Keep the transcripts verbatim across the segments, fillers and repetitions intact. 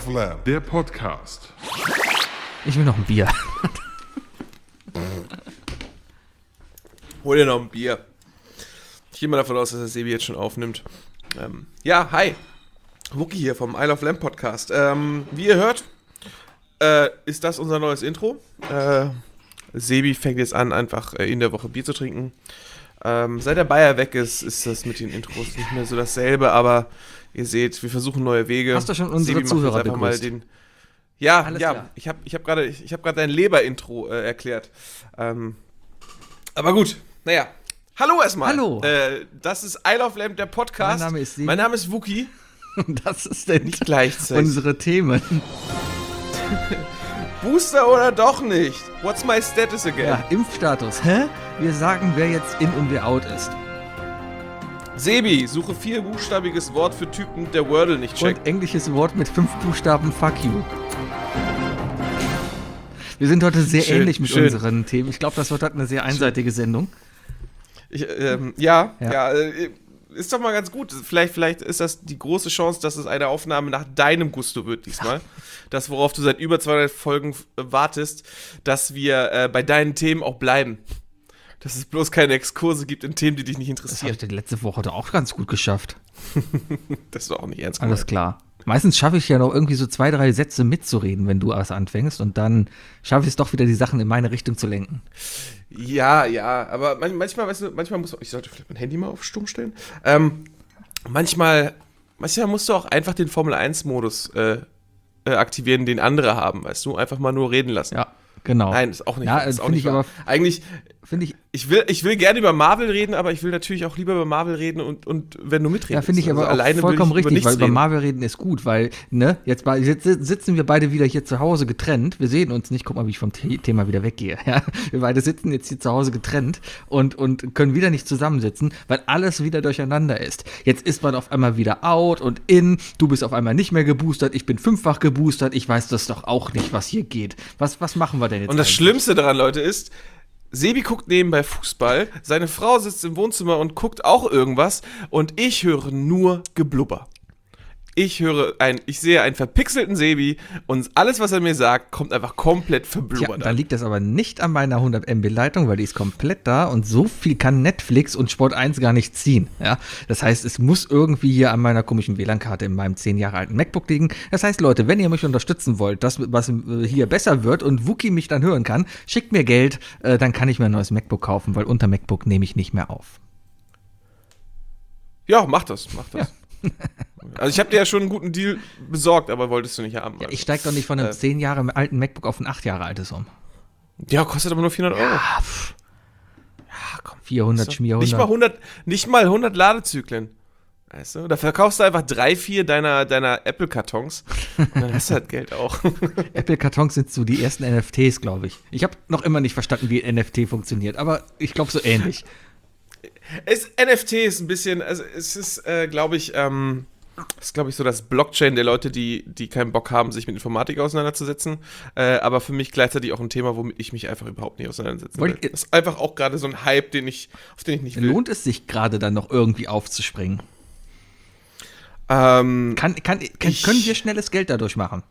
of Lamb, der Podcast. Ich will noch ein Bier. Hol dir noch ein Bier. Ich gehe mal davon aus, dass der Sebi jetzt schon aufnimmt. Ähm, ja, hi. Wookie hier vom Isle of Lamb Podcast. Ähm, wie ihr hört, äh, ist das unser neues Intro. Äh, Sebi fängt jetzt an, einfach äh, in der Woche Bier zu trinken. Ähm, seit der Bayer weg ist, ist das mit den Intros nicht mehr so dasselbe, aber ihr seht, wir versuchen neue Wege. Hast du schon unsere Sebi Zuhörer macht jetzt einfach mal begrüßt? den. Ja, Alles ja, klar. ich habe ich hab gerade ich hab grad dein Leber-Intro äh, erklärt. Ähm, aber gut, naja. Hallo erstmal. Hallo. Äh, das ist Isle of Lamb, der Podcast. Mein Name ist Sebi. Mein Name ist Wookie. Das ist denn Nicht gleichzeitig. unsere Themen. Booster oder doch nicht? What's my status again? Ja, Impfstatus. Hä? Wir sagen, wer jetzt in und wer out ist. Sebi, suche vierbuchstabiges Wort für Typen, der Wordle nicht checkt. Und englisches Wort mit fünf Buchstaben, fuck you. Wir sind heute sehr Schön, ähnlich mit schön. unseren Themen. Ich glaube, das wird heute eine sehr einseitige Sendung. Ich, ähm, ja, Ja. ja, äh, ist doch mal ganz gut. Vielleicht, vielleicht ist das die große Chance, dass es eine Aufnahme nach deinem Gusto wird diesmal. Das, worauf du seit über zweihundert Folgen äh, wartest, dass wir äh, bei deinen Themen auch bleiben. Dass es bloß keine Exkurse gibt in Themen, die dich nicht Das habe interessieren. ich die letzte Woche doch auch ganz gut geschafft. Das ist doch auch nicht ernst Alles gemeint. klar. Meistens schaffe ich ja noch irgendwie so zwei, drei Sätze mitzureden, wenn du was anfängst. Und dann schaffe ich es doch wieder, die Sachen in meine Richtung zu lenken. Ja, ja, aber man, manchmal, weißt du, manchmal muss man, ich sollte vielleicht mein Handy mal auf stumm stellen. Ähm, manchmal, manchmal musst du auch einfach den Formel eins Modus äh, äh, aktivieren, den andere haben, weißt du? Einfach mal nur reden lassen. Ja, genau. Nein, ist auch nicht, Ja, ist auch finde nicht ich wahr. aber- Eigentlich, Finde ich, ich will, ich will gerne über Marvel reden, aber ich will natürlich auch lieber über Marvel reden und, und wenn du mitreden ja, finde ich willst. aber Also auch alleine will vollkommen ich über richtig, nichts weil über reden. Marvel reden ist gut, weil, ne, jetzt, bei, jetzt sitzen wir beide wieder hier zu Hause getrennt. Wir sehen uns nicht, guck mal, wie ich vom The- Thema wieder weggehe. Ja? Wir beide sitzen jetzt hier zu Hause getrennt und, und können wieder nicht zusammensitzen, weil alles wieder durcheinander ist. Jetzt ist man auf einmal wieder out und in, du bist auf einmal nicht mehr geboostert, ich bin fünffach geboostert, ich weiß das doch auch nicht, was hier geht. Was, was machen wir denn jetzt Und das eigentlich? Schlimmste daran, Leute, ist, Sebi guckt nebenbei Fußball, seine Frau sitzt im Wohnzimmer und guckt auch irgendwas und ich höre nur Geblubber. Ich höre ein, ich sehe einen verpixelten Sebi und alles, was er mir sagt, kommt einfach komplett Tja, verblubbert da an. liegt das aber nicht an meiner hundert Megabyte Leitung, weil die ist komplett da und so viel kann Netflix und Sport eins gar nicht ziehen. Ja? Das heißt, es muss irgendwie hier an meiner komischen W L A N-Karte in meinem zehn Jahre alten MacBook liegen. Das heißt, Leute, wenn ihr mich unterstützen wollt, dass was äh, hier besser wird und Wookie mich dann hören kann, schickt mir Geld, äh, dann kann ich mir ein neues MacBook kaufen, weil unter MacBook nehme ich nicht mehr auf. Ja, mach das, mach das. Also ich habe dir ja schon einen guten Deal besorgt, aber wolltest du nicht haben. Ja, also. ich steige doch nicht von einem Äh. zehn Jahre alten MacBook auf ein acht Jahre altes um. Ja, kostet aber nur vierhundert Euro. Ah, pff, Ja, komm. vierhundert, Nicht Schmierhundert. mal hundert, nicht mal hundert Ladezyklen. Weißt du? Da verkaufst du einfach drei, vier deiner, deiner Apple-Kartons und dann hast du halt Geld auch. Apple-Kartons sind so die ersten N F Ts, glaube ich. Ich habe noch immer nicht verstanden, wie N F T funktioniert, aber ich glaube so ähnlich. Es, N F T ist ein bisschen, also es ist, äh, glaube ich, ähm, ist, glaube ich, so das Blockchain der Leute, die, die keinen Bock haben, sich mit Informatik auseinanderzusetzen. Äh, aber für mich gleichzeitig auch ein Thema, womit ich mich einfach überhaupt nicht auseinandersetzen will. Wollt ihr- Das ist einfach auch gerade so ein Hype, den ich, auf den ich nicht will. Lohnt es sich gerade dann noch irgendwie aufzuspringen? Ähm, Kann, kann, kann, Ich- können wir schnelles Geld dadurch machen?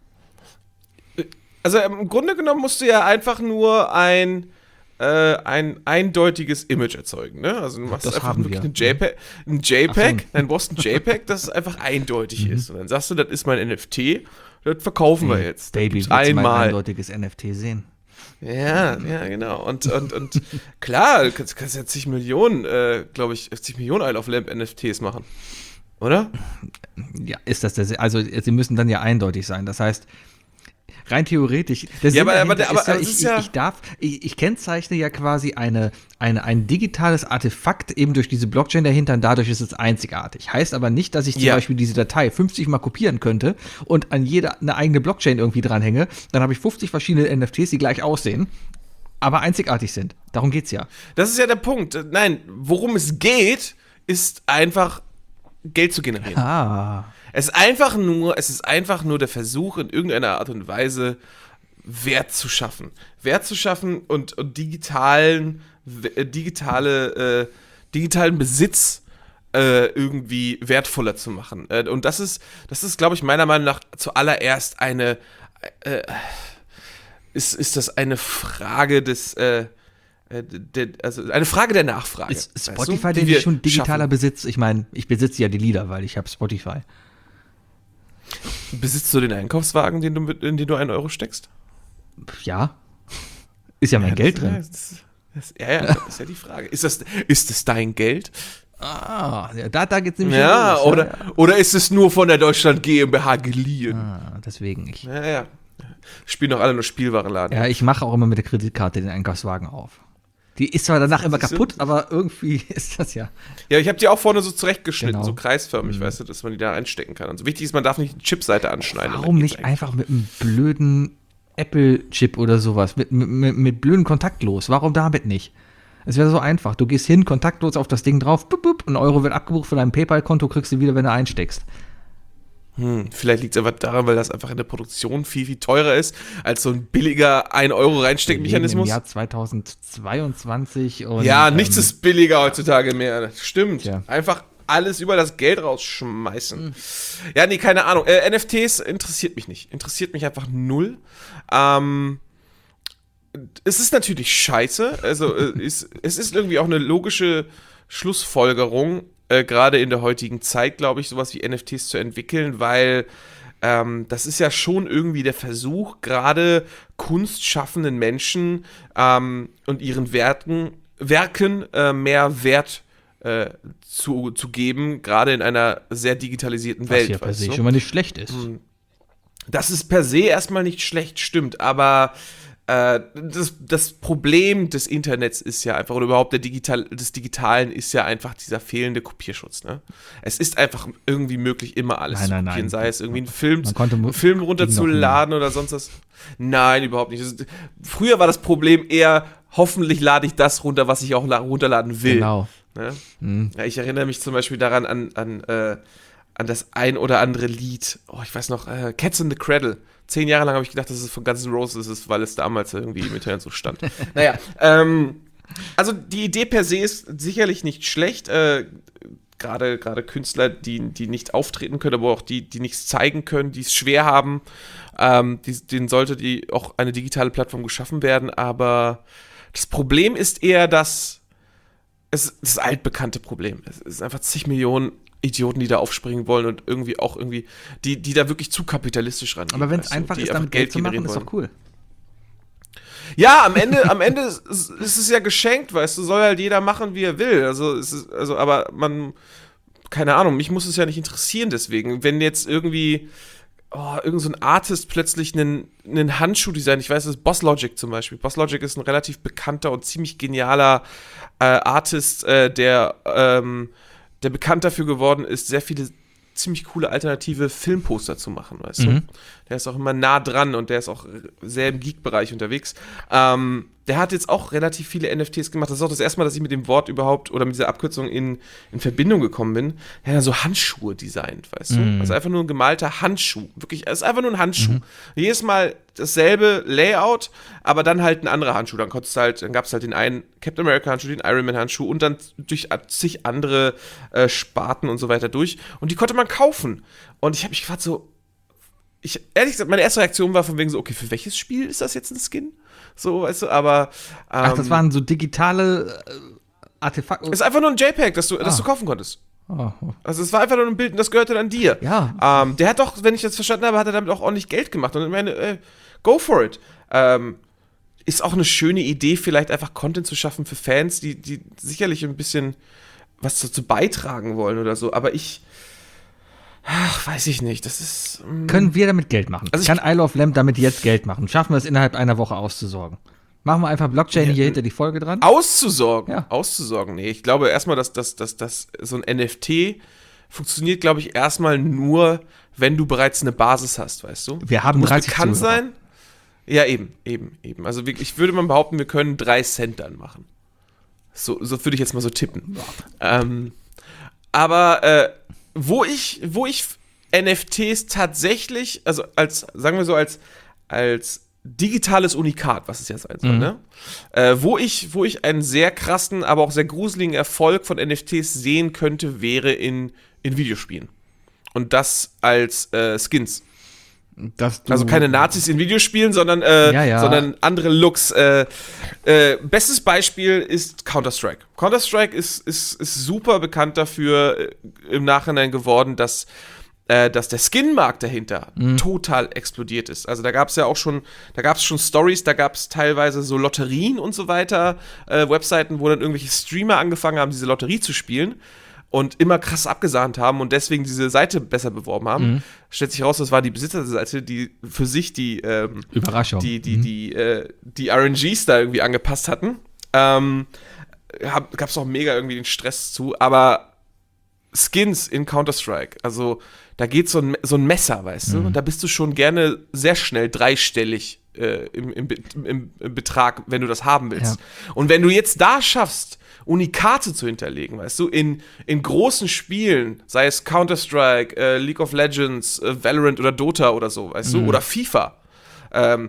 also im Grunde genommen musst du ja einfach nur ein äh, ein eindeutiges Image erzeugen, ne? Also du machst Das einfach haben wirklich wir. ein JPEG, ein JPEG, Ach so. dann brauchst du ein JPEG, das einfach eindeutig Mhm. ist. Und dann sagst du, das ist mein N F T, das verkaufen wir jetzt. Das Baby, gibt's willst du mein einmal. eindeutiges N F T sehen? Ja, ja, genau. Und, und, und klar, du kannst, kannst ja zig Millionen, äh, glaube ich, zig Millionen Isle of Lamp N F Ts machen. Oder? Ja, ist das der Sinn? Also, sie müssen dann ja eindeutig sein. Das heißt, rein theoretisch, der Sinn aber- aber- dahinter aber ist ja, es ich, ist ja- ich, ich darf, ich, ich kennzeichne ja quasi eine, eine, ein digitales Artefakt eben durch diese Blockchain dahinter und dadurch ist es einzigartig. Heißt aber nicht, dass ich zum Ja. Beispiel diese Datei fünfzig Mal kopieren könnte und an jeder eine eigene Blockchain irgendwie dranhänge. Dann habe ich fünfzig verschiedene N F Ts, die gleich aussehen, aber einzigartig sind. Darum geht's ja. Das ist ja der Punkt. Nein, worum es geht, ist einfach Geld zu generieren. Ah. Es ist einfach nur, es ist einfach nur der Versuch, in irgendeiner Art und Weise Wert zu schaffen. Wert zu schaffen und, und digitalen, w- äh, digitale, äh, digitalen Besitz äh, irgendwie wertvoller zu machen. Äh, und das ist, das ist, glaube ich, meiner Meinung nach zuallererst eine, äh, ist, ist das eine Frage des, äh, der, also eine Frage der Nachfrage. Ist weißt Spotify du, denn wir schon digitaler schaffen. Besitz? Ich meine, ich besitze ja die Lieder, weil ich habe Spotify. Besitzt du den Einkaufswagen, den du mit, in den du einen Euro steckst? Ja. Ist ja mein Ja, Geld das, drin. Das, das, ja, ja, das ist ja die Frage. Ist das, ist das dein Geld? Ah, ja, da, da geht's nämlich Ja, los, oder, ja. oder ist es nur von der Deutschland GmbH geliehen? Ah, deswegen ich. Ja, ja. Spielen doch alle nur Spielwarenladen. Ja, ich mache auch immer mit der Kreditkarte den Einkaufswagen auf. Die ist zwar danach immer Siehst du? kaputt, aber irgendwie ist das ja. Ja, ich habe die auch vorne so zurechtgeschnitten, Genau. so kreisförmig, weißt du, dass man die da einstecken kann. Also wichtig ist, man darf nicht die Chipseite anschneiden. Warum Dann geht's nicht einfach mit einem blöden Apple-Chip oder sowas, mit, mit, mit, mit blöden kontaktlos? Warum damit nicht? Es wäre so einfach. Du gehst hin, kontaktlos auf das Ding drauf, bup, bup, ein Euro wird abgebucht von deinem PayPal-Konto, kriegst du wieder, wenn du einsteckst. Hm, vielleicht liegt es einfach daran, weil das einfach in der Produktion viel, viel teurer ist, als so ein billiger ein Euro Wir leben im Reinsteckmechanismus. Jahr zweitausendzweiundzwanzig und Ja, ähm, nichts ist billiger heutzutage mehr. Das stimmt. Ja. Einfach alles über das Geld rausschmeißen. Ja, nee, keine Ahnung. Äh, N F Ts interessiert mich nicht. Interessiert mich einfach null. Ähm, es ist natürlich scheiße. Also, äh, ist, es ist irgendwie auch eine logische Schlussfolgerung, äh, gerade in der heutigen Zeit, glaube ich, sowas wie N F Ts zu entwickeln, weil ähm, das ist ja schon irgendwie der Versuch, gerade kunstschaffenden Menschen ähm, und ihren Werken, Werken äh, mehr Wert äh, zu, zu geben, gerade in einer sehr digitalisierten was Welt. ja per weißt se du? schon mal nicht schlecht ist. Das ist per se erstmal nicht schlecht, stimmt, aber äh, das, das Problem des Internets ist ja einfach, oder überhaupt der Digital, des Digitalen ist ja einfach dieser fehlende Kopierschutz. Ne? Es ist einfach irgendwie möglich, immer alles Nein, zu nein, kopieren, nein. sei es irgendwie einen Film, Man konnte mu- einen Film ging runterzuladen oder sonst was. Nein, überhaupt nicht. Das ist, früher war das Problem eher, hoffentlich lade ich das runter, was ich auch la- runterladen will. Genau. Ne? Mhm. Ja, ich erinnere mich zum Beispiel daran an, an, äh, an das ein oder andere Lied. Oh, ich weiß noch, äh, Cats in the Cradle. Zehn Jahre lang habe ich gedacht, dass es von Guns N' Roses ist, weil es damals irgendwie im Internet so stand. Naja, ähm, also die Idee per se ist sicherlich nicht schlecht. Äh, Gerade gerade Künstler, die, die nicht auftreten können, aber auch die, die nichts zeigen können, die es schwer haben, ähm, die, denen sollte die auch eine digitale Plattform geschaffen werden. Aber das Problem ist eher, dass es ist das altbekannte Problem. Es ist einfach zig Millionen Idioten, die da aufspringen wollen und irgendwie auch irgendwie, die, die da wirklich zu kapitalistisch rangehen. Aber wenn es weißt du, einfach die ist, einfach damit Geld zu machen, generieren ist wollen. doch cool. Ja, am Ende, am Ende ist, ist es ja geschenkt, weißt du, soll halt jeder machen, wie er will. Also, es ist, also, aber man, keine Ahnung, mich muss es ja nicht interessieren deswegen. Wenn jetzt irgendwie, oh, irgend so ein Artist plötzlich einen, einen Handschuh designt, ich weiß, das ist Boss Logic zum Beispiel. Boss Logic ist ein relativ bekannter und ziemlich genialer äh, Artist, äh, der, ähm, der bekannt dafür geworden ist, sehr viele ziemlich coole alternative Filmposter zu machen, weißt Mhm. du? Der ist auch immer nah dran und der ist auch sehr im Geek-Bereich unterwegs. Ähm, der hat jetzt auch relativ viele N F Ts gemacht. Das ist auch das erste Mal, dass ich mit dem Wort überhaupt oder mit dieser Abkürzung in, in Verbindung gekommen bin. Er hat so Handschuhe designt, weißt Mhm. du? Also einfach nur ein gemalter Handschuh. Wirklich, es ist einfach nur ein Handschuh. Jedes Mal dasselbe Layout, aber dann halt ein anderer Handschuh. Dann konntest du halt, dann gab es halt den einen Captain America Handschuh, den Iron Man Handschuh und dann durch zig andere äh, Sparten und so weiter durch. Und die konnte man kaufen. Und ich habe mich gefragt so, ich, ehrlich gesagt, meine erste Reaktion war von wegen so, okay, für welches Spiel ist das jetzt ein Skin? So, weißt du, aber ähm, Ach, das waren so digitale äh, Artefakte. ist einfach nur ein JPEG, das du, das Ah. du kaufen konntest. Oh, oh. Also es war einfach nur ein Bild und das gehörte dann dir. Ja. Ähm, der hat doch, wenn ich das verstanden habe, hat er damit auch ordentlich Geld gemacht. Und ich meine, äh, go for it. Ähm, ist auch eine schöne Idee, vielleicht einfach Content zu schaffen für Fans, die, die sicherlich ein bisschen was dazu beitragen wollen oder so. Aber ich, ach, weiß ich nicht. Das ist. mm, Können wir damit Geld machen? Also ich- Kann Isle of Lamp damit jetzt Geld machen? Schaffen wir es innerhalb einer Woche auszusorgen? Machen wir einfach Blockchain Ja, hier hinter die Folge dran? Auszusorgen. Ja. Auszusorgen. Nee, ich glaube erstmal, dass, dass, dass, dass so ein N F T funktioniert, glaube ich, erstmal nur, wenn du bereits eine Basis hast, weißt du? Wir haben du musst dreißig bekannt Zuhörer. sein. Ja, eben, eben, eben. Also wir- ich würde mal behaupten, wir können drei Cent dann machen. So, so würde ich jetzt mal so tippen. Ähm, aber äh, wo ich, wo ich N F Ts tatsächlich, also als, sagen wir so, als, als digitales Unikat, was es ja sein soll, Mhm. ne? Äh, wo ich, wo ich einen sehr krassen, aber auch sehr gruseligen Erfolg von N F Ts sehen könnte, wäre in, in Videospielen. Und das als äh, Skins. Dass du, Also keine Nazis in Videospielen, sondern, äh, Ja, ja. sondern andere Looks. Äh, äh, bestes Beispiel ist Counter-Strike. Counter-Strike ist, ist, ist super bekannt dafür äh, im Nachhinein geworden, dass, äh, dass der Skin-Markt dahinter Mhm. total explodiert ist. Also da gab es ja auch schon, da gab es schon Stories, da gab es teilweise so Lotterien und so weiter, äh, Webseiten, wo dann irgendwelche Streamer angefangen haben, diese Lotterie zu spielen. Und immer krass abgesahnt haben und deswegen diese Seite besser beworben haben. Mhm. Stellt sich raus, das war die Besitzer der Seite, die für sich die, ähm, Überraschung. die, die, Mhm. die, äh, die R N Gs da irgendwie angepasst hatten. Ähm, Gab es auch mega irgendwie den Stress zu, aber Skins in Counter-Strike, also da geht so ein, so ein Messer, weißt Mhm. du, da bist du schon gerne sehr schnell dreistellig äh, im, im, im, im Betrag, wenn du das haben willst. Ja. Und wenn du jetzt da schaffst, Unikate zu hinterlegen, weißt du, in, in großen Spielen, sei es Counter-Strike, äh, League of Legends, äh, Valorant oder Dota oder so, weißt du, Mhm. oder FIFA. Ähm,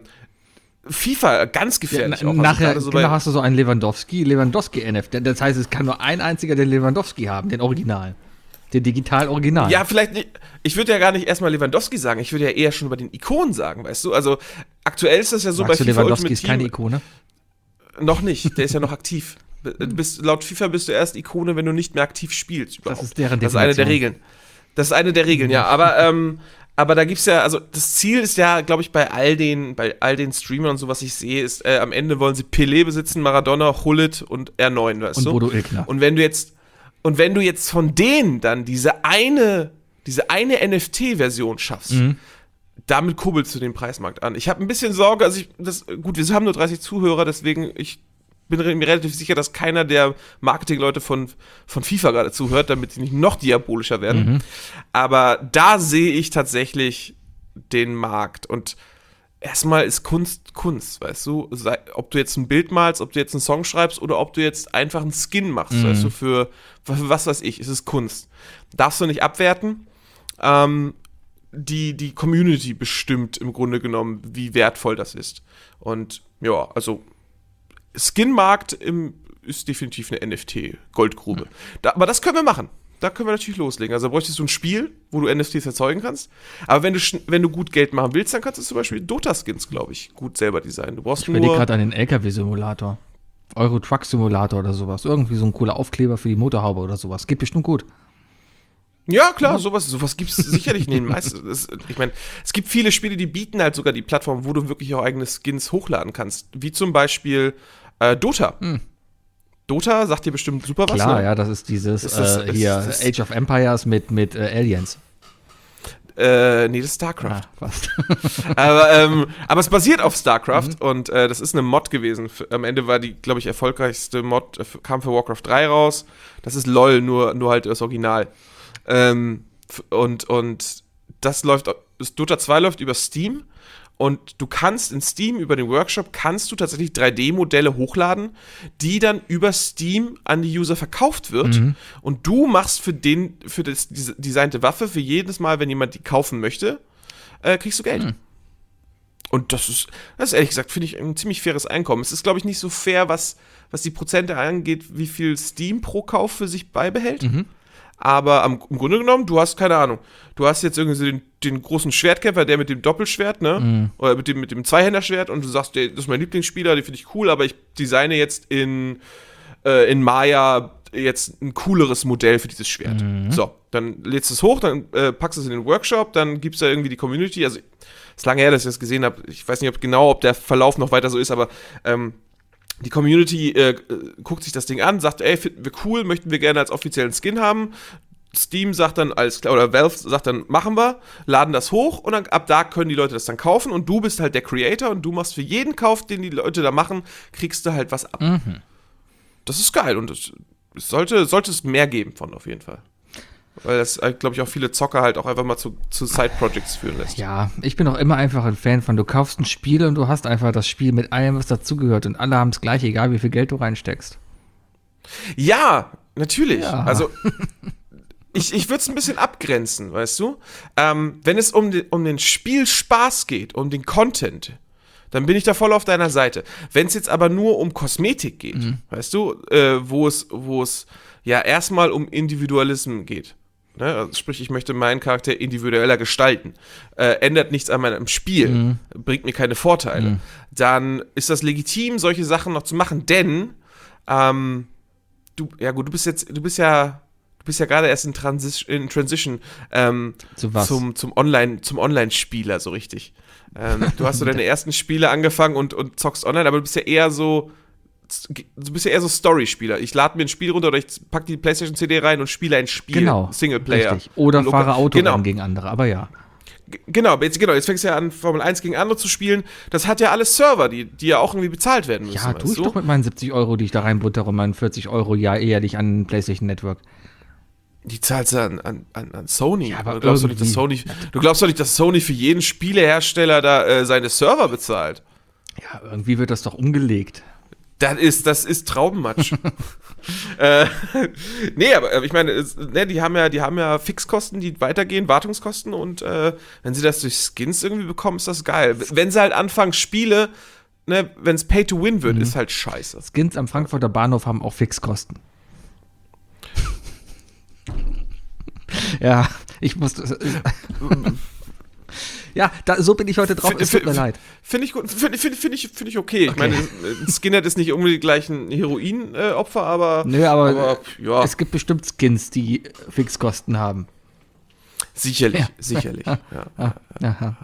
FIFA, ganz Ja, gefährlich na, auch. Also nachher gerade so genau, bei- hast du so einen Lewandowski, Lewandowski-N F. Das heißt, es kann nur ein einziger den Lewandowski haben, den Original. Den Digital-Original. Ja, vielleicht nicht. Ich würde ja gar nicht erstmal Lewandowski sagen, ich würde ja eher schon über den Ikonen sagen, weißt du? Also aktuell ist das ja so Sagst du, bei FIFA Lewandowski Ultimate ist keine Team. Ikone? Noch nicht, der ist ja noch aktiv. Du bist, laut FIFA bist du erst Ikone, wenn du nicht mehr aktiv spielst. Überhaupt. ist deren Das ist eine der Definition. Regeln. Das ist eine der Regeln, ja. Aber, ähm, aber da gibt's ja, also das Ziel ist ja, glaube ich, bei all den, bei all den Streamern und so, was ich sehe, ist, äh, am Ende wollen sie Pelé besitzen, Maradona, Hullit und R neun, weißt Und du? Bodo Illner. Und wenn du jetzt, und wenn du jetzt von denen dann diese eine, diese eine N F T-Version schaffst, Mhm. damit kurbelst du den Preismarkt an. Ich habe ein bisschen Sorge, also ich, das, gut, wir haben nur dreißig Zuhörer, deswegen ich bin re- mir relativ sicher, dass keiner der Marketingleute von, von FIFA gerade zuhört, damit die nicht noch diabolischer werden. Mhm. Aber da sehe ich tatsächlich den Markt. Und erstmal ist Kunst Kunst, weißt du? Sei, ob du jetzt ein Bild malst, ob du jetzt einen Song schreibst oder ob du jetzt einfach einen Skin machst, Mhm. weißt du, für, für was weiß ich, es ist Kunst. Darfst du nicht abwerten. Ähm, die, die Community bestimmt im Grunde genommen, wie wertvoll das ist. Und ja, also Skin-Markt im, ist definitiv eine N F T-Goldgrube. Da, aber das können wir machen. Da können wir natürlich loslegen. Also bräuchtest du ein Spiel, wo du N F Ts erzeugen kannst. Aber wenn du, schn- wenn du gut Geld machen willst, dann kannst du zum Beispiel Dota-Skins, glaube ich, gut selber designen. Du brauchst Ich überlege nur... gerade an den L K W-Simulator. Euro-Truck-Simulator oder sowas. Irgendwie so ein cooler Aufkleber für die Motorhaube oder sowas. Geht bestimmt gut. Ja, klar, sowas, sowas gibt es sicherlich in den meisten. Das, ich meine, es gibt viele Spiele, die bieten halt sogar die Plattform, wo du wirklich auch eigene Skins hochladen kannst. Wie zum Beispiel äh, Dota. Hm. Dota sagt dir bestimmt super was, Klar, ne? ja, das ist dieses Ist das- äh, ist hier das- Age of Empires mit, mit äh, Aliens. Äh, nee, das ist StarCraft. Ah, fast. aber, ähm, aber es basiert auf StarCraft Mhm. und äh, das ist eine Mod gewesen. Für, am Ende war die, glaube ich, erfolgreichste Mod, äh, kam für Warcraft drei raus. Das ist LOL, nur, nur halt das Original. Ähm, f- und, und das läuft, das Dota zwei läuft über Steam und du kannst in Steam über den Workshop kannst du tatsächlich drei D-Modelle hochladen, die dann über Steam an die User verkauft wird Mhm. und du machst für den, für das diese designte Waffe, für jedes Mal, wenn jemand die kaufen möchte, äh, kriegst du Geld. Mhm. Und das ist, das ist ehrlich gesagt, finde ich, ein ziemlich faires Einkommen. Es ist, glaube ich, nicht so fair, was, was die Prozente angeht, wie viel Steam pro Kauf für sich beibehält. Mhm. Aber am, im Grunde genommen, du hast keine Ahnung. Du hast jetzt irgendwie so den, den großen Schwertkämpfer, der mit dem Doppelschwert, ne? Mhm. Oder mit dem, mit dem Zweihänderschwert und du sagst, der, das ist mein Lieblingsspieler, den finde ich cool, aber ich designe jetzt in, äh, in Maya jetzt ein cooleres Modell für dieses Schwert. Mhm. So, dann lädst du es hoch, dann äh, packst du es in den Workshop, dann gibt es da irgendwie die Community. Also, ist lange her, dass ich das gesehen habe. Ich weiß nicht, ob genau, ob der Verlauf noch weiter so ist, aber ähm, die Community äh, äh, guckt sich das Ding an, sagt, ey, finden wir cool, möchten wir gerne als offiziellen Skin haben. Steam sagt dann, alles klar, oder Valve sagt dann, machen wir, laden das hoch und dann, ab da können die Leute das dann kaufen und du bist halt der Creator und du machst für jeden Kauf, den die Leute da machen, kriegst du halt was ab. Mhm. Das ist geil und es es sollte, sollte es mehr geben von auf jeden Fall. Weil das, glaube ich, auch viele Zocker halt auch einfach mal zu, zu Side-Projects führen lässt. Ja, ich bin auch immer einfach ein Fan von, du kaufst ein Spiel und du hast einfach das Spiel mit allem, was dazugehört und alle haben es gleich, egal wie viel Geld du reinsteckst. Ja, natürlich. Ja. Also, ich, ich würde es ein bisschen abgrenzen, weißt du? Ähm, wenn es um den, um den Spielspaß geht, um den Content, dann bin ich da voll auf deiner Seite. Wenn es jetzt aber nur um Kosmetik geht, mhm. weißt du, äh, wo es, wo es ja erstmal um Individualismus geht. Ne? Also sprich, ich möchte meinen Charakter individueller gestalten. Äh, ändert nichts an meinem Spiel, mhm. bringt mir keine Vorteile. Mhm. Dann ist das legitim, solche Sachen noch zu machen, denn ähm, du, ja gut, du bist jetzt, du bist ja, du bist ja gerade erst in, Transi- in Transition ähm, Zu was? zum, zum Online, zum Online-Spieler, so richtig. Ähm, du hast so deine ersten Spiele angefangen und, und zockst online, aber du bist ja eher so, du bist ja eher so Story-Spieler. Ich lade mir ein Spiel runter oder ich packe die PlayStation-C D rein und spiele ein Spiel. Genau. Singleplayer. Richtig. Oder Local. fahre Auto genau. gegen andere, aber ja. G- Genau, jetzt, genau, jetzt fängst du ja an, Formel eins gegen andere zu spielen. Das hat ja alles Server, die, die ja auch irgendwie bezahlt werden müssen. Ja, tue ich doch mit meinen siebzig Euro, die ich da reinbuttere und meinen vierzig Euro ja jährlich an PlayStation Network. Die zahlst du an, an, an Sony. Ja, aber du, glaubst doch nicht, dass Sony du glaubst doch nicht, dass Sony für jeden Spielehersteller da äh, seine Server bezahlt. Ja, irgendwie wird das doch umgelegt. Das ist, das ist Traubenmatsch. äh, nee, aber ich meine, es, ne, die haben ja, die haben ja Fixkosten, die weitergehen, Wartungskosten und äh, wenn sie das durch Skins irgendwie bekommen, ist das geil. Wenn sie halt anfangen, Spiele, ne, wenn es Pay to Win wird, mhm. ist halt scheiße. Skins am Frankfurter Bahnhof haben auch Fixkosten. Ja, ich muss. Ja, da, so bin ich heute drauf, es tut mir leid. Finde ich gut, finde find, find ich, find ich okay. okay. Ich meine, Skinhead ist nicht unbedingt gleich ein Heroin-Opfer, äh, aber. Nö, aber, aber ja. Es gibt bestimmt Skins, die Fixkosten haben. Sicherlich, ja. sicherlich. Ja, ja, ja. ja.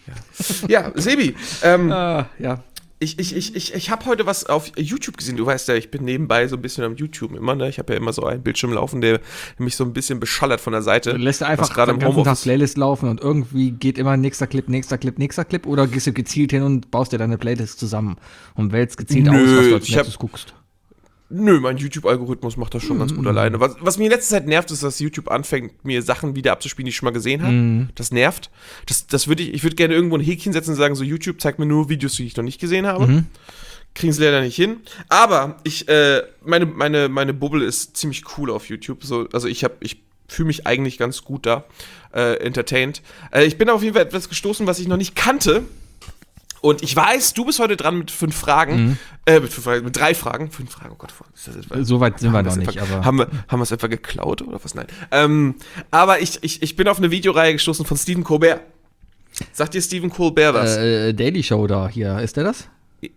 ja Sebi, ähm, ah, ja. Ich, ich, ich, ich, ich habe heute was auf YouTube gesehen. Du weißt ja, ich bin nebenbei so ein bisschen am YouTube immer, ne? Ich habe ja immer so einen Bildschirm laufen, der mich so ein bisschen beschallert von der Seite. Du lässt einfach gerade im ganzen Homeoffice Tag Playlist laufen und irgendwie geht immer nächster Clip, nächster Clip, nächster Clip oder gehst du gezielt hin und baust dir deine Playlist zusammen und wählst gezielt Nö, aus, was du als ich hab, nächstes guckst. Nö, mein YouTube-Algorithmus macht das schon mm, ganz gut mm. alleine. Was, was mir in letzter Zeit nervt, ist, dass YouTube anfängt, mir Sachen wieder abzuspielen, die ich schon mal gesehen habe. Mm. Das nervt. Das, das würd ich ich würde gerne irgendwo ein Häkchen setzen und sagen, so YouTube zeigt mir nur Videos, die ich noch nicht gesehen habe. Mm. Kriegen sie leider nicht hin. Aber ich, äh, meine, meine, meine Bubble ist ziemlich cool auf YouTube. So, also ich habe, ich fühle mich eigentlich ganz gut da, äh, entertained. Äh, ich bin auf jeden Fall etwas gestoßen, was ich noch nicht kannte. Und ich weiß, du bist heute dran mit fünf Fragen. Mhm. Äh, mit, fünf Fragen, mit drei Fragen. Fünf Fragen, oh Gott. Ist das etwa, so weit sind wir noch nicht. Etwa, aber haben wir haben wir es etwa geklaut oder was? Nein. Ähm, aber ich, ich, ich bin auf eine Videoreihe gestoßen von Stephen Colbert. Sagt dir Stephen Colbert was? Äh, Daily Show da hier. Ist der das?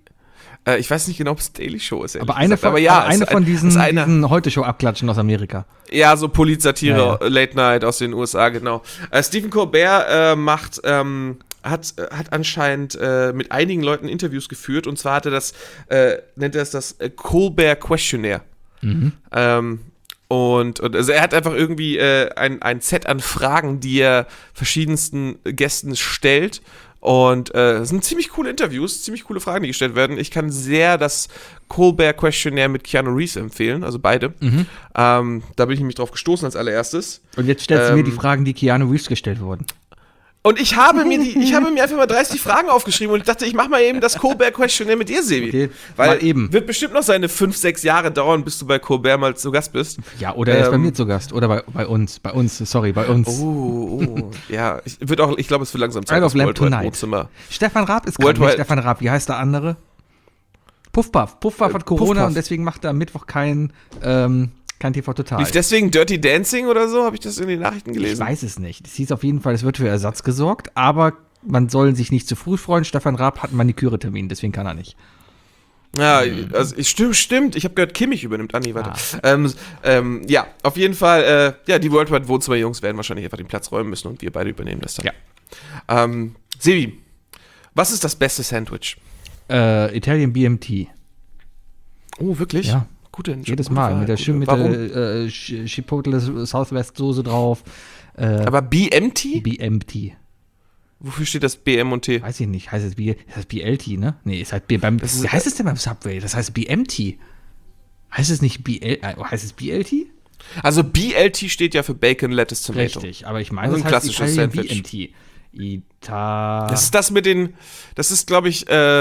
Äh, ich weiß nicht genau, ob es Daily Show ist. Aber eine von, aber ja, aber eine ein, von diesen, eine, diesen Heute-Show-Abklatschen aus Amerika. Ja, so Polizsatire, ja, ja. Late Night aus den U S A, genau. Äh, Stephen Colbert äh, macht, ähm, hat, hat anscheinend äh, mit einigen Leuten Interviews geführt und zwar hat er das, äh, nennt er es das äh, Colbert Questionnaire. Mhm. Ähm, und, und also er hat einfach irgendwie äh, ein, ein Set an Fragen, die er verschiedensten Gästen stellt. Und äh, es sind ziemlich coole Interviews, ziemlich coole Fragen, die gestellt werden. Ich kann sehr das Colbert Questionnaire mit Keanu Reeves empfehlen, also beide. Mhm. Ähm, da bin ich nämlich drauf gestoßen als allererstes. Und jetzt stellst ähm, du mir die Fragen, die Keanu Reeves gestellt wurden. Und ich habe mir die, ich habe mir einfach mal dreißig Fragen aufgeschrieben und ich dachte, ich mache mal eben das Colbert Questionnaire mit dir, Sebi. Okay, weil mal eben. Wird bestimmt noch seine fünf, sechs Jahre dauern, bis du bei Colbert mal zu Gast bist. Ja, oder er ähm, ist bei mir zu Gast. Oder bei, bei uns. Bei uns, sorry, bei uns. Oh, oh. Ja, ich, wird auch, ich glaube, es wird langsam Zeit. Isle of Lamp Tonight. Stefan Raab ist krank, nicht Stefan Raab. Wie heißt der andere? Puffpuff. Puffpuff hat Corona Puffpuff. Und deswegen macht er am Mittwoch kein ähm, Kein T V Total. Lief deswegen Dirty Dancing oder so? Habe ich das in den Nachrichten gelesen? Ich weiß es nicht. Es hieß auf jeden Fall, es wird für Ersatz gesorgt, aber man soll sich nicht zu früh freuen. Stefan Raab hat einen Maniküre-Termin, deswegen kann er nicht. Ja, also stimmt, stimmt. Ich habe gehört, Kimmich übernimmt. Ah, nee, warte. Ah. Ähm, ähm, ja, auf jeden Fall, äh, ja, die Worldwide Wohnzimmer-Jungs werden wahrscheinlich einfach den Platz räumen müssen und wir beide übernehmen das dann. Ja. Ähm, Sebi, was ist das beste Sandwich? Äh, Italian B M T. Oh, wirklich? Ja. Gute, Jedes Mal. Mit der schön mit der äh, Chipotle Southwest-Soße drauf. Äh, Aber B M T? B M T. Wofür steht das B M und T? Weiß ich nicht. Heißt es B, heißt B L T, ne? Nee, ist halt B, beim, ist, wie heißt es denn beim Subway? Das heißt B M T. Heißt es nicht B L, äh, heißt es B L T? Also B L T steht ja für Bacon, Lettuce, Tomato. Richtig, aber ich meine, also das ein heißt klassisches Italian Sandwich. B M T. Ita. Das ist das mit den, das ist, glaube ich, äh,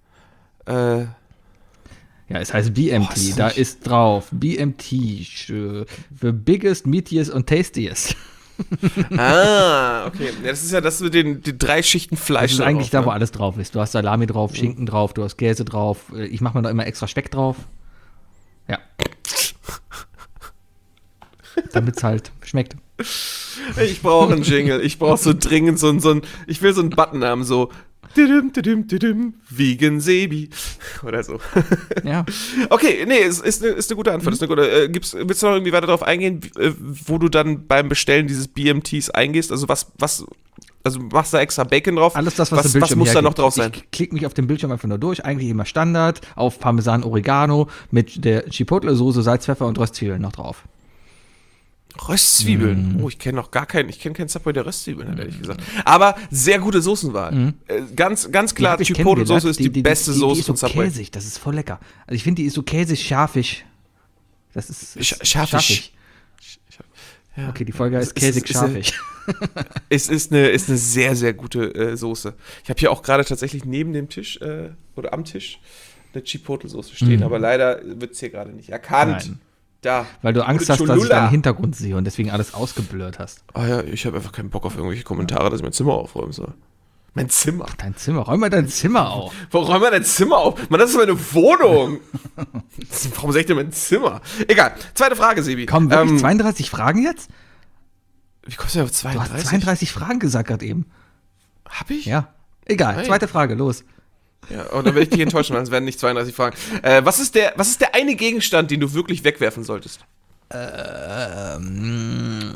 äh, ja, es heißt B M T, oh, da ist drauf B M T für Biggest, Meatiest und Tastiest. Ah, okay. Ja, das ist ja das mit den, den drei Schichten Fleisch. Das ist eigentlich da, drauf, wo ne? alles drauf ist. Du hast Salami drauf, Schinken drauf, du hast Käse drauf. Ich mache mir da immer extra Speck drauf. Ja. Damit es halt schmeckt. Ich brauche einen Jingle. Ich brauche so dringend so einen, so einen, ich will so einen Button haben, so didim, didim, didim, Vegan Sebi oder so. Ja. Okay, nee, ist, ist, eine, ist eine gute Antwort. Ist eine gute, äh, gibt's, willst du noch irgendwie weiter darauf eingehen, wie, äh, wo du dann beim Bestellen dieses B M Ts eingehst? Also was, was, also machst du da extra Bacon drauf? Alles das, was, was, der was Bildschirm muss da noch hergibt. drauf sein? Ich klicke mich auf dem Bildschirm einfach nur durch. Eigentlich immer Standard. Auf Parmesan Oregano mit der Chipotle-Soße, Salz, Pfeffer und Röstzwiebeln noch drauf. Röstzwiebeln. Mm. Oh, ich kenne noch gar keinen, ich kenne keinen Subway, der Röstzwiebeln hat, ehrlich gesagt. Aber sehr gute Soßenwahl. Mm. Äh, ganz, ganz klar, Die hab ich Chipotle-Soße ist die, kennengelernt. die beste die, Soße die ist so von Subway. käsig, das ist voll lecker. Also ich finde, die ist so käsig-scharfig. Das ist, ist Sch- scharfig. Ja. Okay, die Folge Es- heißt es- es- käsig-scharfig. Es ist eine, ist eine sehr, sehr gute äh, Soße. Ich habe hier auch gerade tatsächlich neben dem Tisch äh, oder am Tisch eine Chipotle-Soße stehen, Mhm. aber leider wird es hier gerade nicht erkannt. Nein. Da. Weil du Angst Gute hast, dass ich Cholula. deinen Hintergrund sehe und deswegen alles ausgeblurrt hast. Ah ja, ich habe einfach keinen Bock auf irgendwelche Kommentare, dass ich mein Zimmer aufräumen soll. Mein Zimmer? Dein Zimmer, räum mal dein Zimmer auf. Warum räumen wir dein Zimmer auf? Mann, das ist meine Wohnung. Warum sag ich denn mein Zimmer? Egal. Zweite Frage, Sebi. Komm, wirklich Ähm, zweiunddreißig Fragen jetzt? Wie kommst du denn auf Du zweiunddreißig? hast zweiunddreißig Fragen gesagt gerade eben. Hab ich? Ja. Egal, Nein. zweite Frage, los. Ja, und dann werde ich dich enttäuschen, weil es werden nicht zweiunddreißig Fragen. Äh, was, ist der, was ist der eine Gegenstand, den du wirklich wegwerfen solltest? Ähm,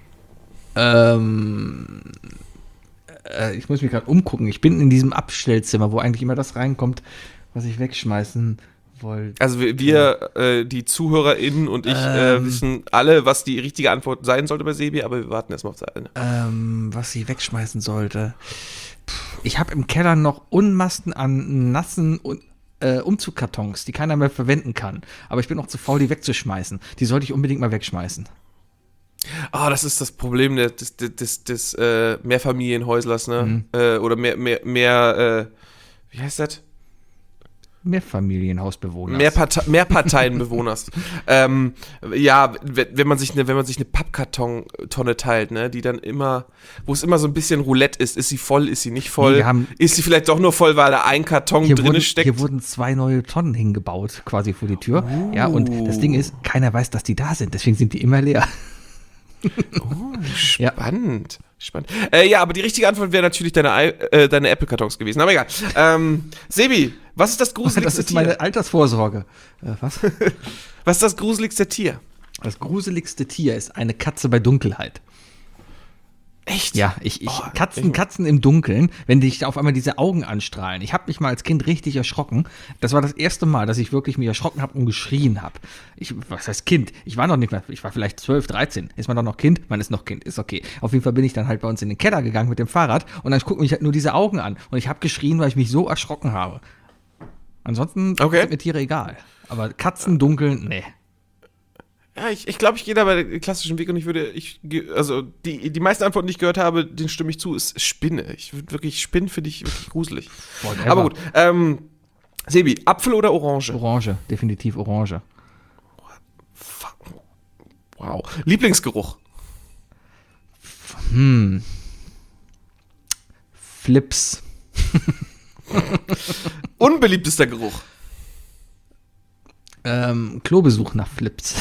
ähm, äh, ich muss mich gerade umgucken. Ich bin in diesem Abstellzimmer, wo eigentlich immer das reinkommt, was ich wegschmeißen wollte. Also wir, wir äh, die ZuhörerInnen und ich äh, Ähm. wissen alle, was die richtige Antwort sein sollte bei Sebi, aber wir warten erstmal auf das eine. Ähm, was ich wegschmeißen sollte. Puh, ich habe im Keller noch Unmassen an nassen Un- äh, Umzugkartons, die keiner mehr verwenden kann. Aber ich bin noch zu faul, die wegzuschmeißen. Die sollte ich unbedingt mal wegschmeißen. Ah, das ist das Problem des, des, des, des äh, Mehrfamilienhäuslers, ne? Mhm. Äh, oder mehr, mehr, mehr äh, wie heißt das? Mehrfamilienhausbewohner. Mehrparte- Mehrparteienbewohners. ähm, ja, wenn, wenn man sich eine, wenn man sich eine Pappkartontonne teilt, ne, die dann immer, wo es immer so ein bisschen Roulette ist, ist sie voll, ist sie nicht voll, Nee, wir haben- ist sie vielleicht doch nur voll, weil da ein Karton Hier drin wurden, steckt. hier wurden zwei neue Tonnen hingebaut, quasi vor die Tür. Ja, und das Ding ist, keiner weiß, dass die da sind. Deswegen sind die immer leer. Oh, spannend. Spannend. Äh, ja, aber die richtige Antwort wäre natürlich deine, I- äh, deine Apple-Kartons gewesen. Aber egal. Ähm, Sebi, was ist das gruseligste Das ist Tier? meine Altersvorsorge. Äh, was? Was ist das gruseligste Tier? Das gruseligste Tier ist eine Katze bei Dunkelheit. Echt? Ja, ich, ich Oh, Katzen, ich- Katzen im Dunkeln, wenn dich auf einmal diese Augen anstrahlen. Ich habe mich mal als Kind richtig erschrocken. Das war das erste Mal, dass ich wirklich mich erschrocken habe und geschrien habe. Ich, was heißt Kind? Ich war noch nicht mehr, ich war vielleicht zwölf, dreizehn. Ist man doch noch Kind? Man ist noch Kind, ist okay. Auf jeden Fall bin ich dann halt bei uns in den Keller gegangen mit dem Fahrrad und dann gucken mich halt nur diese Augen an. Und ich habe geschrien, weil ich mich so erschrocken habe. Ansonsten Okay. sind mir Tiere egal. Aber Katzen dunkeln, nee. Ja, ich, ich glaube, ich gehe da bei dem klassischen Weg und ich würde, ich, ge- also die, die meisten Antworten, die ich gehört habe, denen stimme ich zu, ist Spinne. Ich würde wirklich, Spinnen finde ich wirklich gruselig. Whatever. Aber gut, ähm, Sebi, Apfel oder Orange? Orange, definitiv Orange. Fuck. Wow. Lieblingsgeruch? Hm. Flips. Unbeliebtester Geruch? Ähm, Klobesuch nach Flips.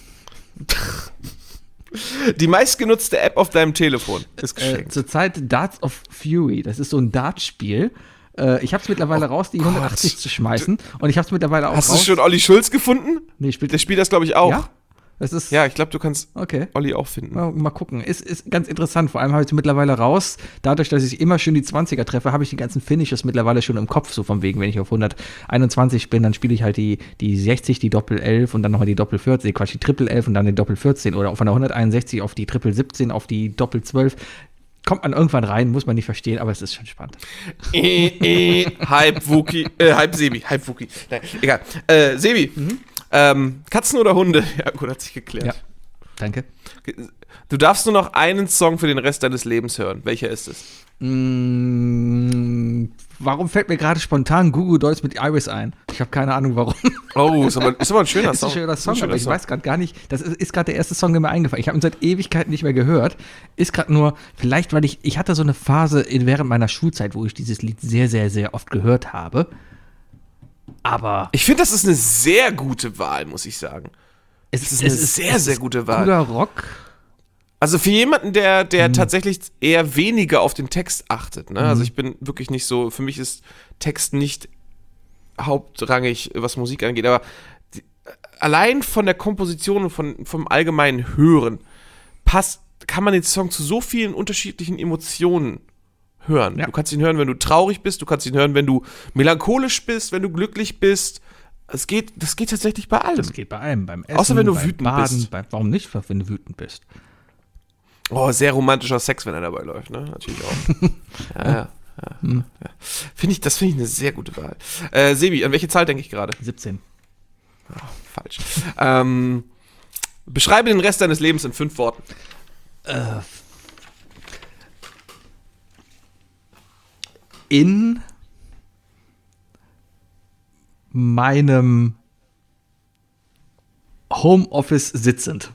Die meistgenutzte App auf deinem Telefon ist Äh, geschenkt. zurzeit Darts of Fury. Das ist so ein Dartspiel. Äh, ich habe es mittlerweile raus, die Gott. hundertachtzig zu schmeißen. Und ich habe es mittlerweile auch Hast du raus. schon Olli Schulz gefunden? Nee, spielt Der spielt das, glaube ich, auch. Ja? Das ist. Ja, ich glaube, du kannst Okay. Olli auch finden. Mal, mal gucken. Ist, ist ganz interessant. Vor allem habe ich es mittlerweile raus. Dadurch, dass ich immer schön die zwanziger treffe, habe ich die ganzen Finishes mittlerweile schon im Kopf. So von wegen, wenn ich auf hunderteinundzwanzig bin, dann spiele ich halt die, die sechzig, die Doppel elf und dann nochmal die Doppel vierzehn, Quatsch, die Triple elf und dann die Doppel vierzehn. Oder von der hunderteinundsechzig auf die Triple siebzehn, auf die Doppel zwölf. Kommt man irgendwann rein, muss man nicht verstehen, aber es ist schon spannend. äh, äh, Hype Wookie, äh, Hype Sebi, Hype Wookie. Nein, egal. Äh, Sebi, ähm, Katzen oder Hunde? Ja, gut, hat sich geklärt. Ja. Danke. Du darfst nur noch einen Song für den Rest deines Lebens hören. Welcher ist es? Mm, warum fällt mir gerade spontan Google Dolls mit Iris ein? Ich habe keine Ahnung warum. Oh, ist aber, ist aber ein schöner Das ist Song. ein schöner Ist ein Song, schöner aber ich weiß gerade gar nicht, das ist, ist gerade der erste Song, der mir eingefallen ist. Ich habe ihn seit Ewigkeiten nicht mehr gehört. Ist gerade nur, vielleicht, weil ich, ich hatte so eine Phase in, während meiner Schulzeit, wo ich dieses Lied sehr, sehr, sehr oft gehört habe. Aber Ich finde, das ist eine sehr gute Wahl, muss ich sagen. es, Das ist eine sehr, es sehr ist gute Wahl. Cooler Rock. Also für jemanden, der, Hm. der tatsächlich eher weniger auf den Text achtet, ne? Also ich bin wirklich nicht so, für mich ist Text nicht hauptrangig, was Musik angeht, aber die, allein von der Komposition und von, vom allgemeinen Hören passt, kann man den Song zu so vielen unterschiedlichen Emotionen hören. Ja. Du kannst ihn hören, wenn du traurig bist, du kannst ihn hören, wenn du melancholisch bist, wenn du glücklich bist. Es geht, das geht tatsächlich bei allem. Das geht bei allem, beim Essen, Außer wenn du beim wütend Baden, bist. Bei, warum nicht, wenn du wütend bist? Oh, sehr romantischer Sex, wenn er dabei läuft, ne? Natürlich auch. ja, ja, ja, ja. Finde ich, das finde ich eine sehr gute Wahl. Äh, Sebi, an welche Zahl denke ich gerade? siebzehn. Falsch. ähm, beschreibe den Rest deines Lebens in fünf Worten. In meinem Homeoffice sitzend.